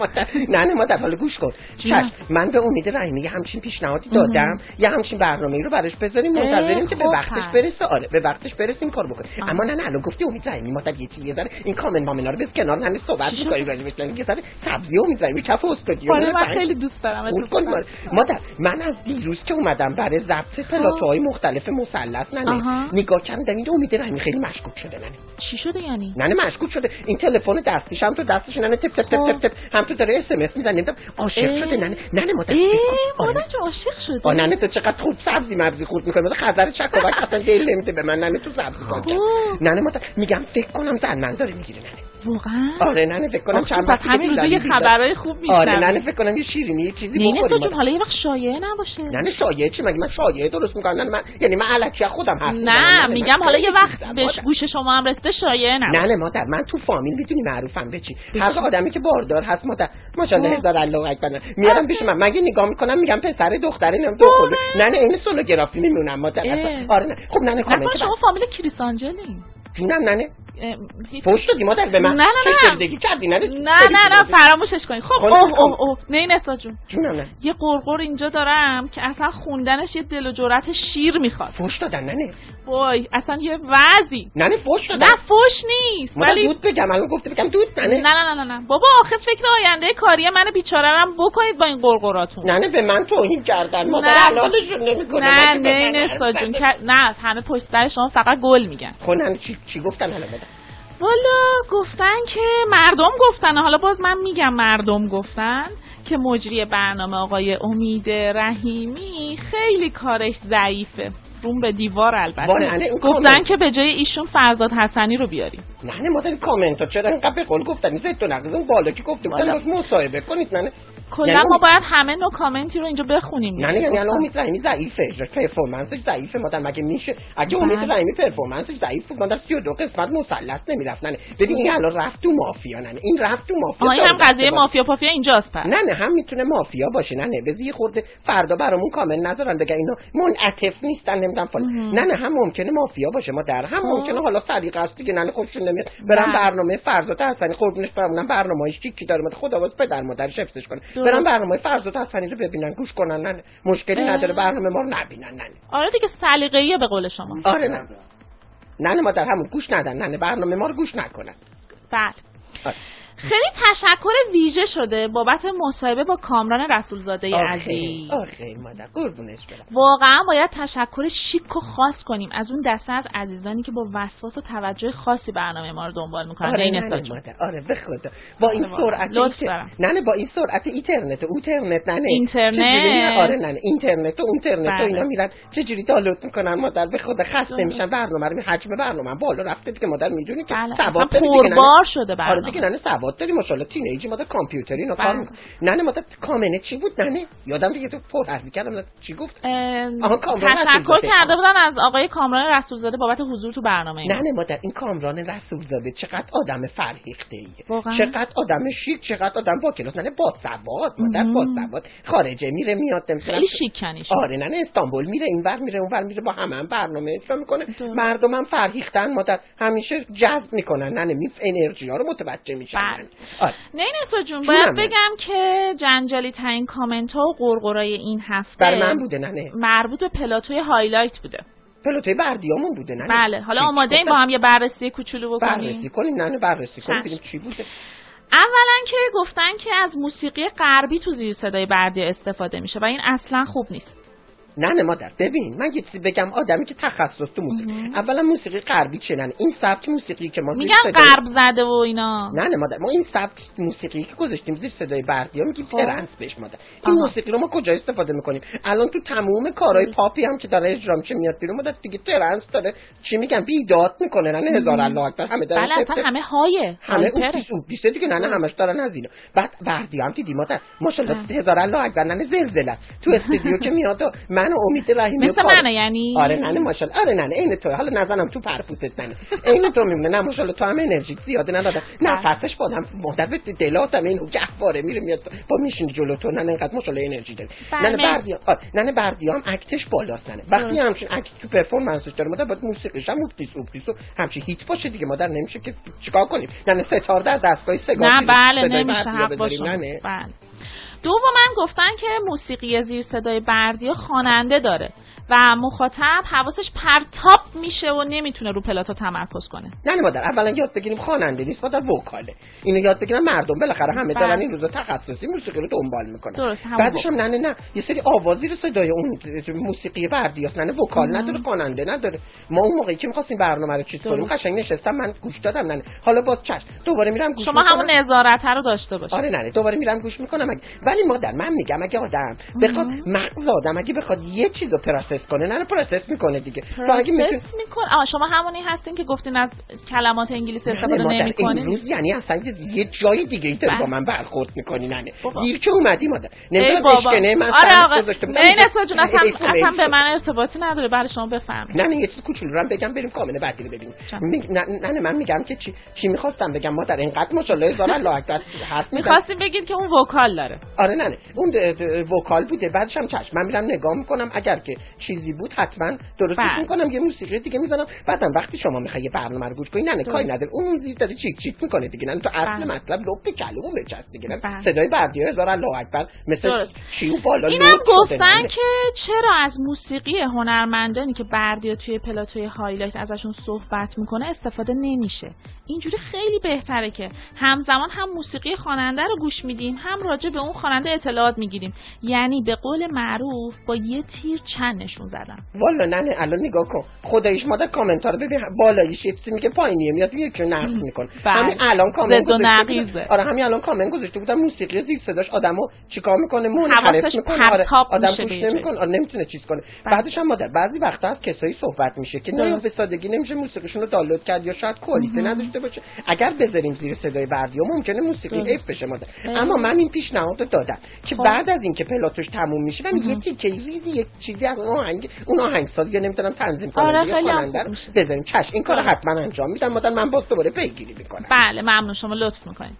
Speaker 5: نه مادر حالا گوش کن. چش من به امید رحیمی یه همچین پیشنهادی دادم، یه همچین برنامه‌ای رو براش بذاریم، منتظریم که به وقتش برسه. آره به وقتش برسیم کار بکنیم. اما نه الان گفتی امید رحیمی مادر یه چیزی ذره این کامنت مامنا رو بس کنار نه صحبت می‌کنیم راجع به سبزی امید رحیمی کف استودیو.
Speaker 2: من خیلی دوست دارم.
Speaker 5: مادر من از دیروز که اومدم برای ضبط پلاتوهای مختلف مثلث نگاه کردم این امید رحیمی خیلی مشکوک شده.
Speaker 2: چی شده یعنی؟
Speaker 5: مشکوک شده. این تلفن دستیش هم تو دستش تپ تپ تپ تپ هم تو داره اس ام اس میزنه. عاشق شده ننه مادر.
Speaker 2: مادر عاشق شده.
Speaker 5: ننه تو چقدر خوب سبزی مبزی خورد می‌کنی. مادر خزر چکاوک اصلا دل نمیده به من. ننه تو سبزی کار کرد. ننه مادر میگم فکر کنم زن من داره میگیره. ننه
Speaker 2: واقعا؟
Speaker 5: آره ننه فکر کنم چند
Speaker 2: وقت همین روزا یه خبرای خوب میشنم.
Speaker 5: آره ننه فکر کنم یه شیرینی یه چیزی بخوریم.
Speaker 2: نینسا جون حالا یه وقت شایعه نباشه.
Speaker 5: ننه شایعه چی؟ مگه من شایعه درست میکنم؟ من یعنی من الکی خودم حرف میزنم.
Speaker 2: نه میگم حالا یه وقت به گوش شما هم رسیده شایعه نباشه.
Speaker 5: نه مادر من تو فامیل میدونی معروفم به چی؟ هر آدمی که باردار هست مادر ماشاءالله هزار الله اکبر میارم پیش من. مگه نگاه میکنم میگم پسر دختره نمیدونم دو خلو. نه این سونوگرافی میمونم مادر اصلا. آره نه خب ننه کامنت
Speaker 2: شما فامیل کریسانجلی
Speaker 5: جونم ننه فوش دادی مادر به من؟ چش دردگی کردی
Speaker 2: نه فراموشش کنی. خب اوه نه نسا جون
Speaker 5: جونم نه
Speaker 2: یه قرقر اینجا دارم که اصلا خوندنش یه دل و جرأت شیر میخواد.
Speaker 5: فوش دادن ننه؟
Speaker 2: وای اصلا یه وضعی.
Speaker 5: ننه فوش دادن؟
Speaker 2: نه فوش نیست
Speaker 5: ولی دود بگم الان گفته بگم دود ننه.
Speaker 2: نه بابا آخه فکر آینده کاری من بیچاره‌ام بکنید با این قرقراتون.
Speaker 5: ننه به من توهین کردن مادر حلالشون نمیکنه.
Speaker 2: نه نسا جون نه همه پشت سر شما فقط گل میگن.
Speaker 5: خب ننه چی گفتن حالا مادر؟
Speaker 2: والا گفتن که مردم گفتن، حالا باز من میگم مردم گفتن که مجری برنامه آقای امید رحیمی خیلی کارش ضعیفه. روم به دیوار البته. گفتن که به جای ایشون فرزاد حسنی رو بیاریم.
Speaker 5: نه مادر کامنتا چرا اینقدر به قول گفتن نیست تو نقض اون بالا که گفته بودن باش مصاحبه کنید. نه
Speaker 2: کلا ما باید همه نوع کامنتی رو اینجا بخونیم.
Speaker 5: نه یعنی الان امید رحیمی ضعیفه، پرفورمنسش ضعیفه مادر. مگه میشه اگه امید رحیمی پرفورمنسش ضعیف بود مادر 32 قسمت مثلث نمیرفت. نه ببین این الان رفت تو مافیا. نه این رفت تو مافیا.
Speaker 2: این هم قضیه مافیا پافیا اینجاست. پس
Speaker 5: نه هم میتونه مافیا باشه. نه بذار خورده فردا برامون کامل نذارن بگن اینا منعطف نیستن نمیدونم فلان. نه هم ممکنه مافیا باشه مادر، هم ممکنه حالا سلیقه است دیگه. نه خوششون نمیاد برام برنامه فرزاد حسنی قربونش برام برنامه‌اش کی داره مادر خدا واسه پدر مادرش حفظش کنه. برام برنامه فرزاد حسنی رو ببینن گوش کنن. نه مشکلی نداره برنامه ما رو نبینن. نه
Speaker 2: آره دیگه سلیقه‌ایه به قول شما.
Speaker 5: آره نه مادر همون گوش ندن. نه برنامه ما رو گوش نکنن.
Speaker 2: بله خیلی تشکر ویژه شده بابت مصاحبه با کامران رسولزاده عزیز.
Speaker 5: آخه مادر قربونش برم.
Speaker 2: واقعا باید تشکر شیک و خاص کنیم از اون دسته از عزیزانی که با وسواس و توجه خاصی برنامه ما رو دنبال میکنن.
Speaker 5: آره مادر، آره به خدا با این سرعت نه با این سرعت اینترنت و اوترنت نه
Speaker 2: اینترنت
Speaker 5: آره نه اینترنت و اونترنت و اینا میرن چجوری دانلود میکنن مادر، به خدا خسته میشن. برنامه رو حجم برنامه بالا رفته دیگه مادر، میدونی که سواد داری دیگه.
Speaker 2: پربار شده برنامه.
Speaker 5: آره دیگه نه سواد داری ماشاءالله، تینیجی مادر کامپیوتری اینا کار میکنه. نه مادر کامنت چی بود؟ نه یادم دیگه تو پر حرفی کردم چی گفت؟
Speaker 2: تشکر کرده بودن از آقای کامران رسولزاده بابت حضور تو برنامه.
Speaker 5: نه مادر این کامران رسولزاده چقدر آدم فرهیخته ایه، چقدر آدم شیک، چقدر آدم با کلاس، نه با سواد مادر، با سواد. خارجه میره میاد
Speaker 2: خیلی شیکنیش.
Speaker 5: آره نه استانبول میره اینور میره اونور میره، با هم برنامه اجرا میکنه. مردمم فرهیختن مادر، همیشه جذب میکنن، نه انرژی ها رو متوجه میشن.
Speaker 2: آره نینسا جون باید بگم که جنجالی ترین کامنت ها و قرقرای این هفته
Speaker 5: برای من بوده. نه
Speaker 2: مربوط به پلاتوی هایلایت بوده.
Speaker 5: پلاتوی بردیامون بوده. نه
Speaker 2: بله حالا آماده این با هم یه بررسی کوچولو بکنیم.
Speaker 5: بررسی کنیم. نه بررسی کنیم ببینیم چی بوده.
Speaker 2: اولا که گفتن که از موسیقی غربی تو زیر صدای بردیا استفاده میشه و این اصلا خوب نیست.
Speaker 5: نه مادر ببین من یه چیزی بگم، آدمی که تخصص تو موسیقی اولا موسیقی غربی چه نه این سبک موسیقی که ما
Speaker 2: میگن غرب زده و اینا.
Speaker 5: نه مادر ما این سبک موسیقی که گذاشتیم زیر صدای بردیا میگیم ترنس بهش مادر. این موسیقی رو ما کجا استفاده میکنیم؟ الان تو تمام کارهای پاپی هم که داره اجرا میشه میاد بیرون مادر دیگه ترنس داره چی میگن بیداد میکنه. نه هزار الله اکبر همه دارن.
Speaker 2: بله اصلا همه هایه
Speaker 5: همه دیسه دیگه. نه همش دارن از اینا. بعد بردیا هم دیدی مادر ماشاءالله هزار الله اکبر. نه زلزله است تو استودیو که میاد من و امید رحیمی
Speaker 2: مثل منه یعنی.
Speaker 5: آره نه ماشاءالله. آره نه عین تو، حالا نزنم تو پرپوتت. نه عین تو میمونه. نه ماشاءالله تو هم انرژی زیاده. نه دادم نفسش بادم مادر به دلاتم اینو گهواره میره میاد با میشین جلو تو. نه انقدر ماشاءالله انرژی داره. نه بردیا نه بردیا هم اکتش بالاست. نه وقتی همچین اکت تو پرفورمنسش داره مادر باید موسیقیش هم اوپتیس همچین هیت باشه دیگه مادر. نمیشه که چیکار کنیم؟ نه ستار در دستگاه سگار.
Speaker 2: نه بله نمیشه حق باشه. بله دوما گفتن که موسیقی زیر صدای بردیا خواننده داره و مخاطب حواسش پرتاب میشه و نمیتونه رو پلاتا تمرکز کنه.
Speaker 5: نه مادر اولا یاد بگیریم خواننده نیست مادر، وکاله. اینو یاد بگیرن مردم، بالاخره همه دارن این روزا تخصصی موسیقی رو دنبال میکنن.
Speaker 2: درست.
Speaker 5: بعدش هم نه یه سری آوازی رو صدای اون موسیقی بردیاست. نه وکال نداره، خواننده نداره. ما اون موقعی که می‌خواستیم برنامه رو چیز کنیم قشنگ نشستم من گوش دادم. نه حالا باز چش دوباره میرم گوش
Speaker 2: شما
Speaker 5: میکنم.
Speaker 2: همون نظارت رو داشته باشید.
Speaker 5: آره نه دوباره میرم گوش میکنم. ولی مادر من میگم اگه آدم بخواد مغز آدم اگه بخواد یه چیزو پروسس کنه نه پروسس میکنه دیگه.
Speaker 2: پروسس میکنه. شما همونی هستین که گفتین از کلمات انگلیسی استفاده نمیکنین.
Speaker 5: امروز یعنی اصلا یه جای دیگه ای با من برخورد میکنی. نه دیر که اومدی مادر. نمیدونم اشکنه من سر گذاشته بودم.
Speaker 2: نه جون اصلا به من ارتباطی نداره. بله شما بفرمایید.
Speaker 5: نه یه چیز کوچولو رو بگم بریم کامل بعدی رو ببینیم. نه من میگم که چی میخواستم بگم مادر اینقدر ماشاءالله هزار الله اکبر حرف
Speaker 2: میخواستیم بگید که اون وکال داره.
Speaker 5: آره نه اون وکال بوده. بعدش هم چشم من میرم نگاه میکنم اگر که چیزی بود حتما درست گوش میکنم یه موسیقی دیگه میزنم. بعدم وقتی شما میخوای یه برنامه رو گوش کنی نه کاری نداره اون زیر داره چیک چیک میکنه دیگه. نه تو اصل مطلب لب کلمون بچست دیگه. نه صدای بردیا هزار الله اکبر مثل چیو بالا
Speaker 2: اینا گفتن که چرا از موسیقی هنرمندانی که بردیا توی پلاتوی هایلایت ازشون صحبت میکنه استفاده نمیشه. اینجوری خیلی بهتره که همزمان هم موسیقی خواننده رو گوش میدیم هم راجع به اون خواننده اطلاعات میگیریم. یعنی به قول معروف با یه تیر چند نشون زدم.
Speaker 5: والا نه الان نگاه کن خداییش مادر کامنت ها رو ببین بالاییش یه چیزی میگه پایینیه میاد یکی رو نقض میکنه. همین الان کامنت گذاشته. آره همین الان کامنت گذاشته بودم موسیقی زیر صداش آدمو چیکار میکنه منحرف میکنه. آدم گوش نمیکنه. نمیتونه چیز کنه. بعدش هم مادر بعضی وقتا از کسایی صحبت میشه که نه به سادگی نمیشه موسیقیشون رو دانلود کرد یا شاید کوالیته نداشته باشه. اگر بذاریم زیر صدای بردیا ممکنه موسیقی اف بشه مادر. اما من این پیشنهاد رو دادم که بعد از اینکه پلاتوش تموم میشه یه تیکه ریزی یک چیزی از اون آهنگساز یا نمیتونم تنظیم کنم یا خواننده رو بزنیم. چش این کارو حتما انجام میدم مادر. من باز دوباره پیگیری میکنم.
Speaker 2: بله ممنون شما لطف میکنید.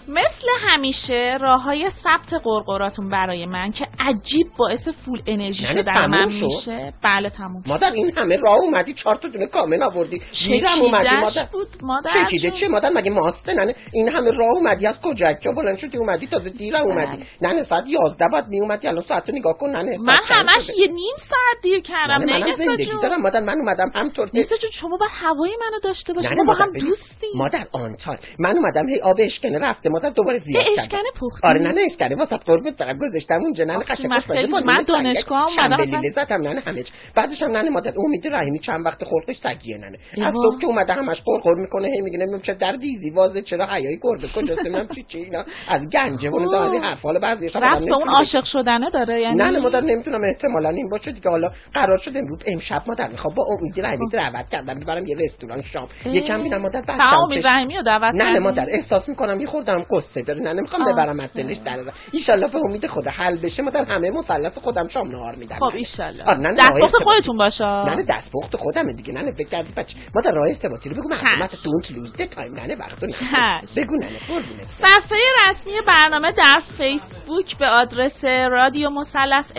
Speaker 2: مثل همیشه راههای ثبت قرقراتون برای من که عجیب باعث فول انرژی شدن من میشه. بله تموم.
Speaker 5: مادر این همه راه اومدی 4 تا دونه کامل آوردی. دیرم اومدی مادر. چکیده چه مادر مگه ماسته ننه؟ این همه راه اومدی از کجا بلند شدی اومدی تازه دیرم اومدی. ننه ساعت 11 بعد می اومدی الان ساعتو نگاه کن ننه.
Speaker 2: من همش یه نیم ساعت دیر کردم.
Speaker 5: نه زندگی دارم مادر. من اومدم همطور.
Speaker 2: نیستا جون شما باید هوای منو داشته باشی. ما با هم دوستیم.
Speaker 5: مادر آنتال من اومدم هی آب اشکنه رفته مادر دوباره زیاد کرد.
Speaker 2: اشکنه پخته.
Speaker 5: آره نه اشکنه واسط قربت برم گذاشتم اونجا ننه قشنگ خوشمزه بود.
Speaker 2: من دانشگاه اومدم
Speaker 5: شنبه لذتم ننه همه بعدش هم ننه مادر امید رحیمی چند وقت خلقش سگیه ننه. از صبح که اومده همش قرقر میکنه هی میگه نمیدونم چه در دیزی وازه چرا حیای کرده کجاست نمیدونم چی اینا از گنجه اون از این حرفا. حالا بعضیش هم
Speaker 2: رفت به اون عاشق شدنه داره یعنی.
Speaker 5: نه مادر نمیتونم احتمالاً این باشه دیگه. حالا قرار شد امروز امشب مادر میخوام با امید رحیمی دعوت کردم ببرم یه رستوران شام یکم ببینم مادر بچه‌م
Speaker 2: امید رحیمی رو دعوت
Speaker 5: نه مادر احساس میکنم یه خوردم قصه داره نه نمیخوام ببرم از دلش در ان شاءالله به امید خدا حل بشه مادر همه مثلث خودم شام نهار میدم.
Speaker 2: خب ان شاءالله دستپخت خودتون باشه.
Speaker 5: نه دستپخت خودمه دیگه. نه فکر کردی بچه مادر راه ارتباطی رو بگو معلومات دونت لوز د تایم نه وقتو بگو نه قربونت.
Speaker 2: صفحه رسمی برنامه در فیسبوک به آدرس رادیو مثلث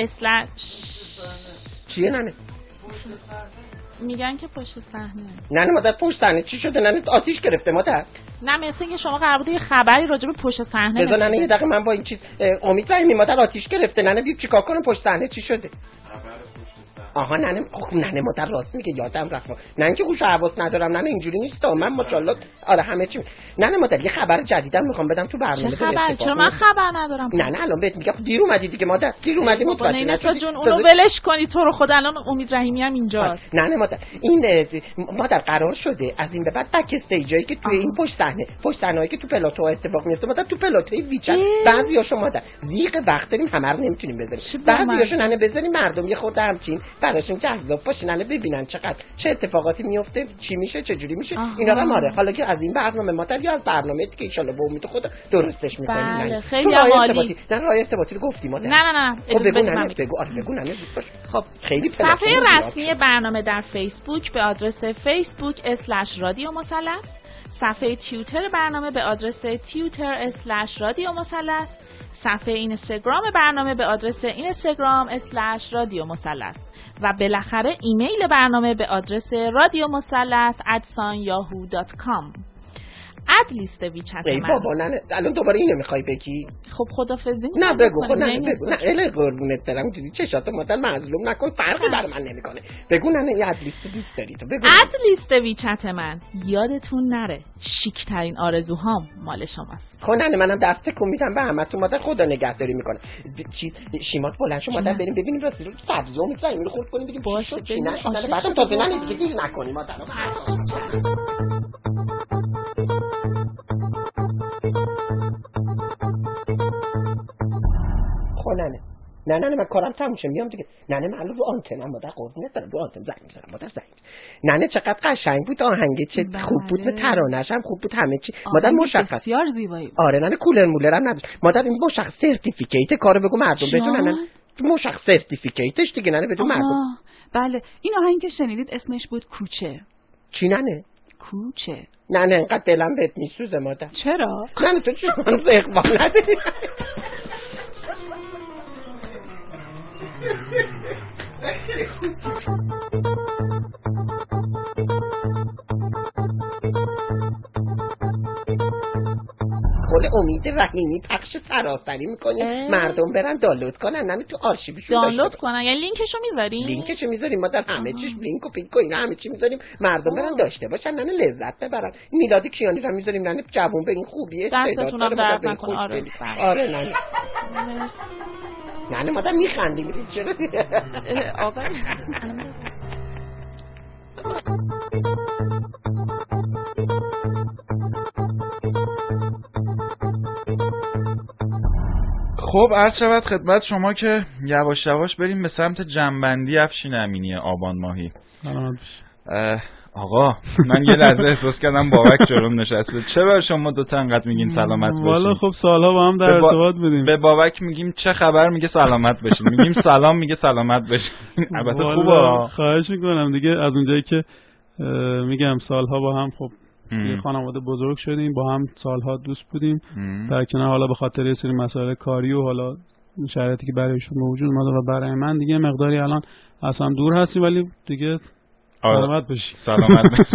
Speaker 5: چیه ننه؟
Speaker 2: میگن که پشت صحنه.
Speaker 5: نه مادر پشت صحنه چی شده ننه؟ آتیش گرفته مادر.
Speaker 2: نه مثل اینکه شما قرار بود یه خبری راجع به پشت صحنه
Speaker 5: بذار ننه یه دقیقه من با این چیز امید رحیمی مادر آتیش گرفته ننه بیا چیکار کنم پشت صحنه چی شده؟ آها ننه مادر راست میگه یادم رفت. نه که هوش حواس ندارم ننه اینجوری نیست من ماشاءالله آره همه چی. ننه مادر یه خبر جدیدم میخوام بدم تو برنامه.
Speaker 2: چه خبر؟ چرا من خبر ندارم؟
Speaker 5: نه الان بهت میگم دیر اومدی دیگه مادر دیر اومدی متوجه نشدی.
Speaker 2: جون اونو ولش کنی تو رو خدا الان امید رحیمی هم اینجاست.
Speaker 5: نه مادر این مادر قرار شده از این به بعد بک استیجایی که توی این پشت صحنه‌ای که تو پلاتو اتفاق میفته مادر تو پلاتوی ویچت بعضیاشو مادر زیق وقت داریم همه رو نمیتونیم بذاریم بعضیاشو ننه بذاریم مردم یه خورده همچین براشون جذاب باشه ننه ببینن چه اتفاقاتی میفته چی میشه چه جوری میشه اینا رو ماره. حالا که از این برنامه مادر یا از برنامه دیگه ان شاءالله به امید خدا درستش میکنیم.
Speaker 2: بله خیلی عالی.
Speaker 5: نه راه ارتباطی رو گفتی مادر.
Speaker 2: نه
Speaker 5: بگو ننه زود باش.
Speaker 2: خب
Speaker 5: خیلی
Speaker 2: صفحه رسمی برنامه در فیسبوک به آدرس facebook.com/رادیو مثلث، صفحه توییتر برنامه به آدرس twitter/رادیو مثلث، صفحه اینستاگرام برنامه به آدرس instagram/رادیو مثلث و بالاخره ایمیل برنامه به آدرس radiomusallas@yahoo.com. اد لیست ویچت من.
Speaker 5: ای بابا نه الان دوباره اینو میخوای بگی؟
Speaker 2: خب خدافظی
Speaker 5: نه بگو خب نه بگو نه اله قربونت برم اینجوری چشات مادر مظلوم نکن فرقی بر من نمیکنه. بگو نه اد لیست دوست داری تو بگو.
Speaker 2: اد لیست ویچت من یادتون نره شیک ترین آرزوهام مال شماست.
Speaker 5: خب نه منم دست تکون میدم به همتون مادر خدا نگهداری میکنه. چیز شیمات بلند شو مادر بریم ببینیم راستی رو سبزو میتونیم اینو خورد کنیم ببینیم چی شد چی نشد. بعدم تازه نه دیگه دیر نکنیم مادر. نه من کارم تموم شه میام دیگه. نه من الان رو آنتنم مادر قربونت برم رو آنتن زنگ میزنم مادر زنگ. نه چقدر قشنگ بود آهنگ چه خوب بود و ترانه‌ش هم خوب بود همه چی مادر مشخص
Speaker 6: بسیار زیبایی.
Speaker 5: آره نه کولر مولرم نداشت مادر این مشخص سرتیفیکیت کارو بگو مردم بدونن مشخص سرتیفیکیتش دیگه نه بدون مردم.
Speaker 6: بله این آهنگ که شنیدید اسمش بود کوچه.
Speaker 5: چی ننه؟
Speaker 6: کوچه.
Speaker 5: نه اینقدر دلم بهت میسوزه مادر.
Speaker 6: چرا؟
Speaker 5: نه تو چون زغبا نداری. کل امید رحیمی پخش سراسری میکنیم مردم برن دانلود کنن نه تو آرشیوشون
Speaker 2: دانلود کنن یعنی لینکشو میذاریم
Speaker 5: لینکشو میذاریم ما در همه چیش لینک و پیک و اینا همه چی میذاریم مردم برن داشته باشن نه لذت ببرن. میلاد کیانی رو میذاریم نه جوون به این خوبی
Speaker 2: استعداد داره درد نکنه.
Speaker 5: آره نه مادر میخندی میگی چرا
Speaker 2: آقا
Speaker 1: خب عرض شود خدمت شما که یواش یواش بریم به سمت جنبندی افشین امینی آبان ماهی. آقا من یه لحظه احساس کردم بابک جلوم نشسته. چرا شما دوتا انقدر میگین سلامت باشین؟
Speaker 4: والا خب سالها با هم در ارتباط بودیم.
Speaker 1: به بابک میگیم چه خبر میگه سلامت باشین، میگیم سلام میگه سلامت باشین. البته خوبه.
Speaker 4: خواهش میکنم دیگه از اونجایی که میگم سالها با هم خب یه خانواده بزرگ شدیم، با هم سالها دوست بودیم. در کنار حالا به خاطر یه سری مسائل کاری و حالا شرایطی که برایشون به وجود اومده و برای من دیگه مقداری الان اصلا دور هستیم، ولی دیگه سلامت باشی.
Speaker 1: سلامت باشی.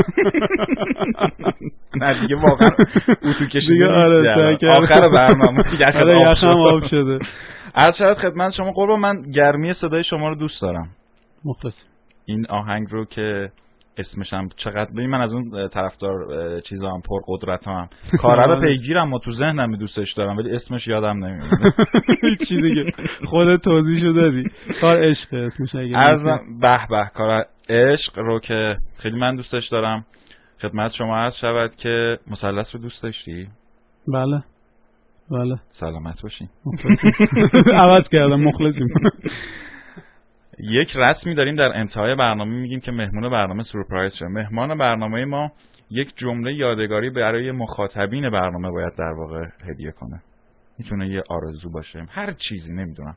Speaker 1: نه دیگه واقعا اتو کشیده نیست. آخر برنامه
Speaker 4: یخم آب شده.
Speaker 1: عرض شود خدمت شما قربان، من گرمی صدای شما رو دوست دارم.
Speaker 4: مخلصیم.
Speaker 1: این آهنگ رو که اسمشم چقدر ببین، من از اون طرفدار چیزام پر قدرتام کارا رو پیگیرم و تو ذهنم دوستش دارم، ولی اسمش یادم نمیاد.
Speaker 4: چی دیگه خودت توضیحشو دادی. کار عشق اسمش اگه
Speaker 1: ارزم به کار عشق رو که خیلی من دوستش دارم. خدمت شما عرض شود که مثلث رو دوست داشتی؟
Speaker 4: بله.
Speaker 1: سلامت باشین.
Speaker 4: عوض کردم. مخلصیم.
Speaker 1: یک رسمی داریم در انتهای برنامه، میگیم که مهمون برنامه سورپرایز شه. مهمان برنامه ما یک جمله یادگاری برای مخاطبین برنامه باید در واقع هدیه کنه. میتونه یه آرزو باشه، هر چیزی، نمیدونم.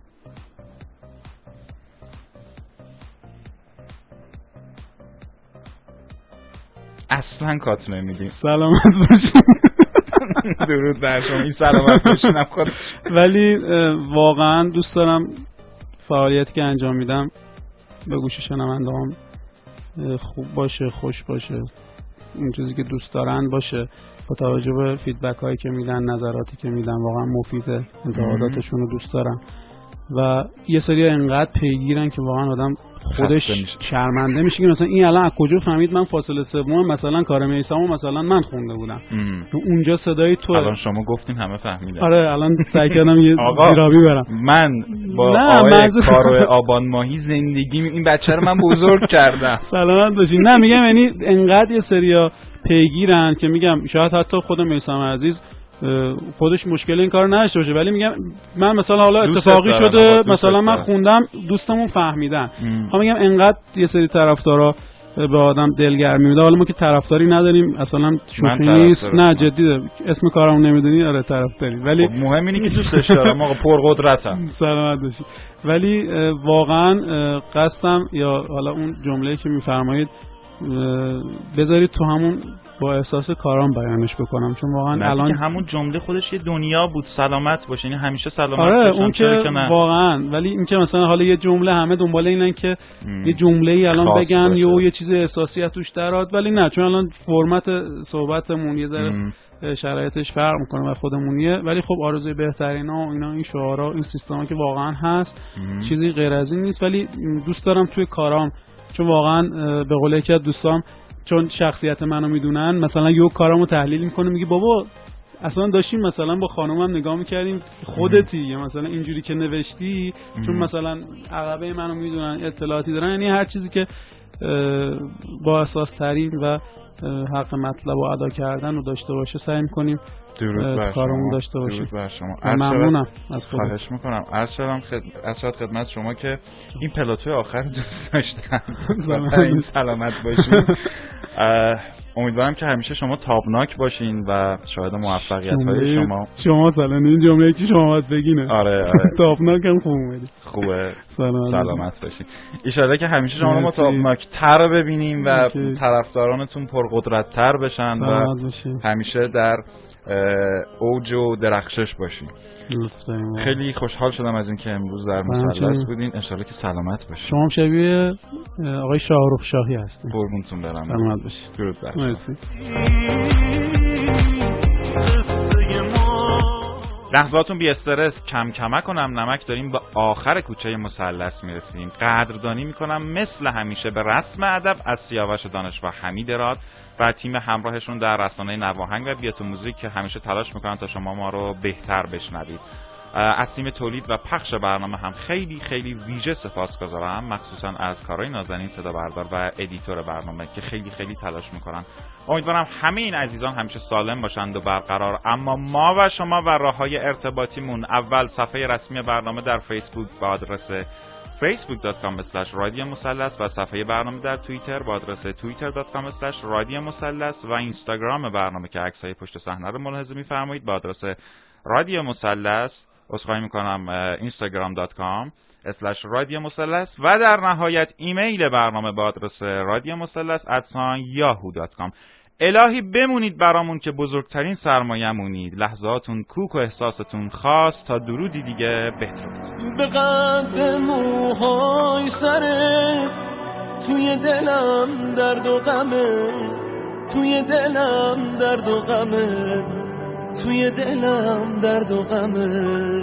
Speaker 1: اصلا کات نمیدیم.
Speaker 4: سلامت باشین.
Speaker 1: درود بر شما. این سلامت باشین افخار.
Speaker 4: ولی واقعا دوست دارم فعالیتی که انجام میدم به گوش شنونده‌هام خوب باشه، خوش باشه، اون چیزی که دوست دارن باشه، با توجه به فیدبک هایی که میدن، نظراتی که میدن واقعا مفیده، انتقاداتشون رو دوست دارم. و یه سری انقدر پیگیرن که واقعا آدم خودش شرمنده میشه که مثلا این الان از کجا فهمید من فاصله سوم مثلا کار میثمو مثلا من خونده بودم. اونجا صدای تو
Speaker 1: الان شما گفتین همه فهمیدن.
Speaker 4: آره الان سعی کردم یه زیرابی برم.
Speaker 1: من با آقای کارو آبان ماهی زندگی این بچه رو من بزرگ کردم.
Speaker 4: سلامت باشین. نه میگم یعنی انقدر یه سریا پیگیرن که میگم شاید حتی خود میثم عزیز خودش مشکل این کار نداشته باشه، ولی میگم من مثلا حالا اتفاقی شده مثلا من خوندم دوستمون فهمیدن. میگم انقدر یه سری طرفدارا به آدم دلگرمی میده. حالا ما که طرفداری نداریم، اصلا شوخی نیست، نه جدیه، اسم کارمون نمیدونی. آره طرفداری، ولی
Speaker 1: مهم اینه که دوستش دارم. آقا پرقدرتم.
Speaker 4: سلامت باشی. ولی واقعا قصدم یا حالا اون جمله‌ای که میفرمایید بذارید تو همون با احساس کارام بیانش بکنم، چون واقعا الان
Speaker 1: همون جمله خودش یه دنیا بود. سلامت باشین، یعنی همیشه سلامت
Speaker 4: باشین. اون که واقعا، ولی این که مثلا حالا یه جمله همه دنبال اینن که یه جمله‌ای الان بگن یا یه چیز احساسی توش درات، ولی نه، چون الان فرمت صحبتمون یه ذره شرایطش فرق میکنه و خودمونیه. ولی خب آرزوی بهترینا و اینا، این شعارا، این سیستما که واقعا هست، چیزی غیر از این نیست. ولی دوست دارم توی کارام، چون واقعا به قول یکی از دوستام، چون شخصیت منو میدونن، مثلا یه کارامو تحلیل میکنه، میگه بابا اصلا داشتیم مثلا با خانومم نگاه میکردیم خودتی، یا مثلا اینجوری که نوشتی، چون مثلا عقبه منو میدونن، اطلاعاتی دارن، یعنی هر چیزی که با اساس ترین و حق مطلب و ادا کردن رو داشته باشه سعی میکنیم کارمون داشته باشیم. ممنونم از خودت.
Speaker 1: خواهش میکنم. عرض شد خدمت شما که این پلاتوی آخر دوست داشتم. این سلامت باشین. امیدوارم که همیشه شما تابناک باشین و شاهد موفقیت‌های
Speaker 4: شما مثلا این جمله‌ای که شما باید بگینه.
Speaker 1: آره
Speaker 4: تابناک هم خوبه.
Speaker 1: سلامت باشین. ان شاءالله که همیشه شما رو تابناک تر ببینیم و طرفدارانتون پرقدرت‌تر بشن و همیشه در اوج و درخشش باشین. خیلی خوشحال شدم از اینکه امروز در مثلث بودین. ان شاءالله که سلامت باشین.
Speaker 4: شما شبیه آقای شاهرخ شاهی هستین.
Speaker 1: قربونتون برم.
Speaker 4: سلامت باشین.
Speaker 1: درود بر.
Speaker 4: مرسی.
Speaker 1: لحظاتون بی استرس، کم کمک کنم نمک، داریم به آخر کوچه مثلث میرسیم. قدردانی میکنم مثل همیشه به رسم ادب از سیاوش دانشور حمید راد و تیم همراهشون در رسانه نواهنگ و بیات موزیک که همیشه تلاش میکنن تا شما ما رو بهتر بشنوید. از تیم تولید و پخش برنامه هم خیلی خیلی ویژه سپاسگزارم، مخصوصا از کارهای نازنین صدا بردار و ادیتور برنامه که خیلی خیلی تلاش میکنن. امیدوارم همه این عزیزان همیشه سالم باشند و برقرار. اما ما و شما و راههای ارتباطیمون، اول صفحه رسمی برنامه در فیسبوک با آدرس facebook.com/radiomusallas و صفحه برنامه در توییتر با آدرس twitter.com/radiomusallas و اینستاگرام برنامه که عکسای پشت صحنه رو ملاحظه می‌فرمایید با آدرس رادیو مثلث، عذرخواهی میکنم instagram.com/رادیو مثلث و در نهایت ایمیل برنامه با آدرس رادیو مثلث @yahoo.com. الهی بمونید برامون که بزرگترین سرمایه‌مونید. لحظاتون کوک و احساستون خاص. تا درودی دیگه بدرود.
Speaker 3: به قد موهای سرت توی دلم درد و غمه، توی دلم درد و غمه، توی دلم درد و غمه.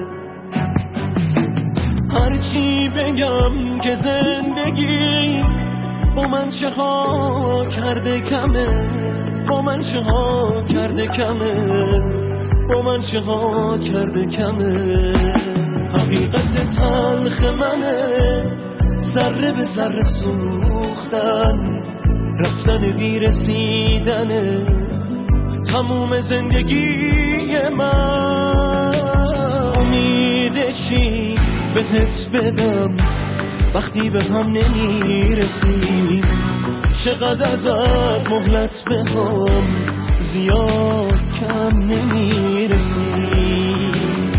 Speaker 3: هرچی بگم که زندگی با من چه ها کرده کمه، با من چه ها کرده کمه، با من چه ها کرده کمه. حقیقت تلخ منه، ذره به ذره سوختن، رفتن بی رسیدنه تموم زندگی من. امید چی بهت بدم وقتی به هم نمیرسیم، چقدر ازت مهلت بخوام زیاد کم نمیرسیم.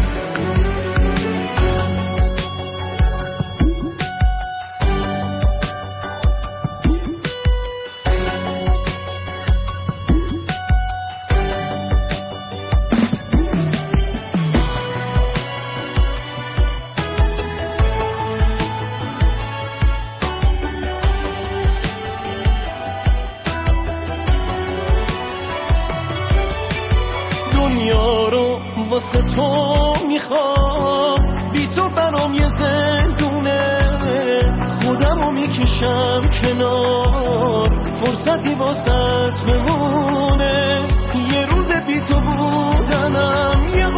Speaker 3: دنیا رو واسه تو میخوام، بی تو برام یه زندونه، خودمو میکشم کنار، فرصتی واسط بمونه. یه روز بی تو بودنم یه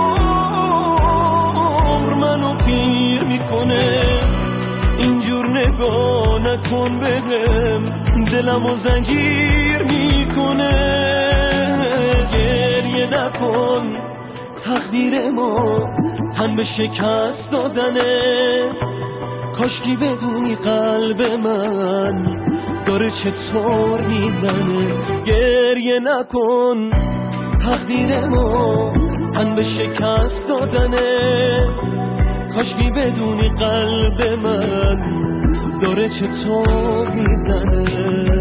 Speaker 3: عمر منو پیر میکنه. اینجور نگاه نکن بهم، دلمو زنجیر میکنه. گریه نکن، تقدیر ما تن به شکست دادنه. کاشکی بدونی قلب من داره چطور میزنه. گریه نکن، تقدیر ما تن به شکست دادنه. کاشکی بدونی قلب من داره چطور میزنه.